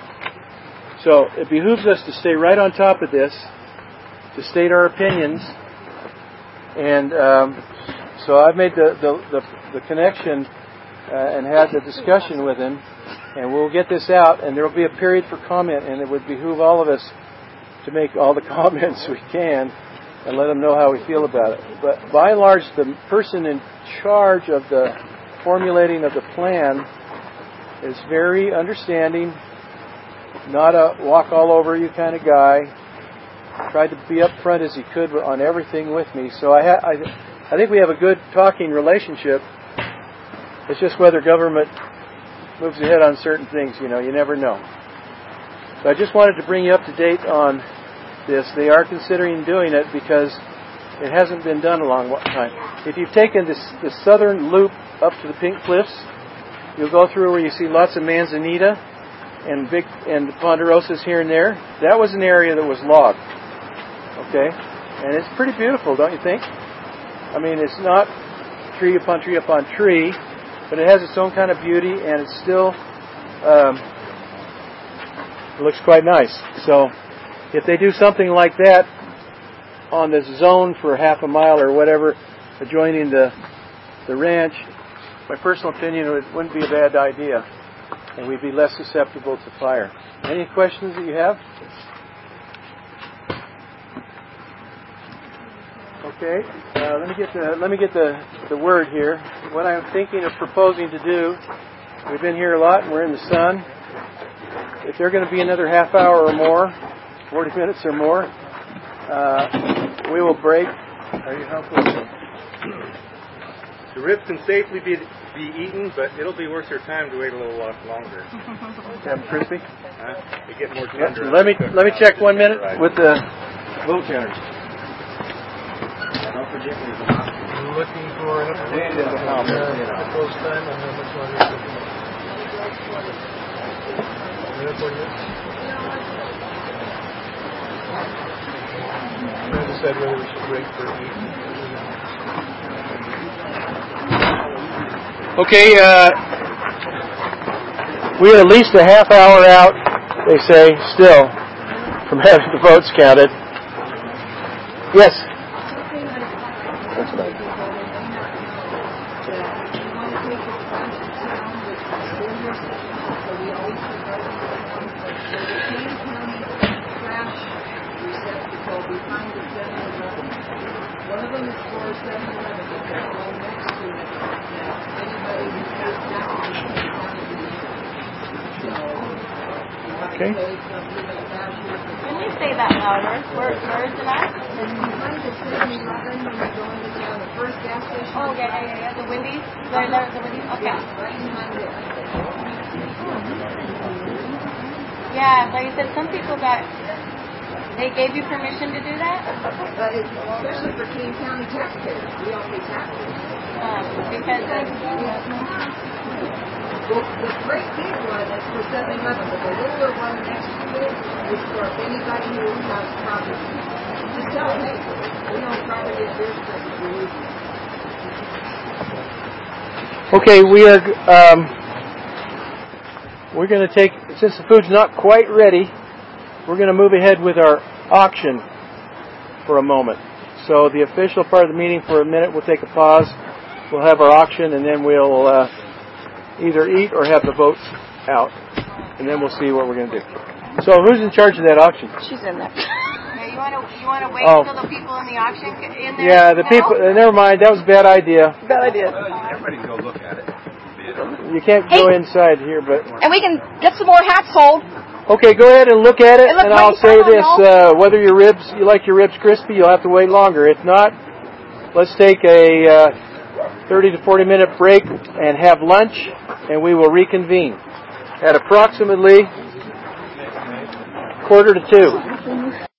So it behooves us to stay right on top of this, to state our opinions, and um, so I've made the the, the, the connection uh, and had the discussion with him, and we'll get this out, and there will be a period for comment, and it would behoove all of us to make all the comments we can and let them know how we feel about it. But by and large, the person in charge of the formulating of the plan is very understanding, not a walk all over you kind of guy. Tried to be up front as he could on everything with me. So I, ha- I, I think we have a good talking relationship. It's just whether government moves ahead on certain things, you know, you never know. So I just wanted to bring you up to date on this. They are considering doing it because it hasn't been done a long time. If you've taken this, this southern loop up to the Pink Cliffs, you'll go through where you see lots of manzanita and big and ponderosas here and there. That was an area that was logged. Okay? And it's pretty beautiful, don't you think? I mean, it's not tree upon tree upon tree, but it has its own kind of beauty, and it's still um, it looks quite nice. So if they do something like that on this zone for half a mile or whatever, adjoining the the ranch, my personal opinion, it wouldn't be a bad idea, and we'd be less susceptible to fire. Any questions that you have? Okay, uh, let me get the let me get the the word here. What I'm thinking of proposing to do, we've been here a lot and we're in the sun. If they're going to be another half hour or more, forty minutes or more, uh, we will break. Are you helping me? The ribs can safely be be eaten, but it'll be worth your time to wait a little while longer. Have them crispy? Huh? They get more tender. Yeah, let me let me check one minute with the vote counters. Don't forget we're looking for an update on the close time and how much longer it's going to I decide whether we should break for eating. Okay, uh, we're at least a half hour out, they say, still, from having the votes counted. Yes? That's what I do. One of them is four seven eleven, but there's one next to it. Now, anybody who pays that will be counted. So, Okay. Can you say that louder? Where, where is it at? Oh, yeah, yeah, yeah, yeah. The Wendy's? Right there, the Wendy's? Okay. Yeah, like you said, some people got, they gave you permission to do that? But it's especially for King County taxpayers. We all pay taxes. Um, because of, Well, the great big one is for seven eleven, but the littler one next to it is for anybody who has property. Just tell them, hey, we own property at this place. Okay, we are um, we're going to take, since the food's not quite ready, we're going to move ahead with our auction for a moment. So the official part of the meeting for a minute, we'll take a pause. We'll have our auction, and then we'll uh, either eat or have the votes out, and then we'll see what we're going to do. So who's in charge of that auction? She's in there. yeah, you want to you want to wait Oh. until the people in the auction get in there? Yeah, the now? people. Uh, never mind. That was a bad idea. Bad idea. Everybody can go look at it. You can't go inside here, but And we can get some more hats sold. okay. Go ahead and look at it, It looks and I'll mighty say fun, this: y'all. uh, whether your ribs, you like your ribs crispy, you'll have to wait longer. If not, let's take a uh, thirty to forty minute break and have lunch, and we will reconvene at approximately quarter to two.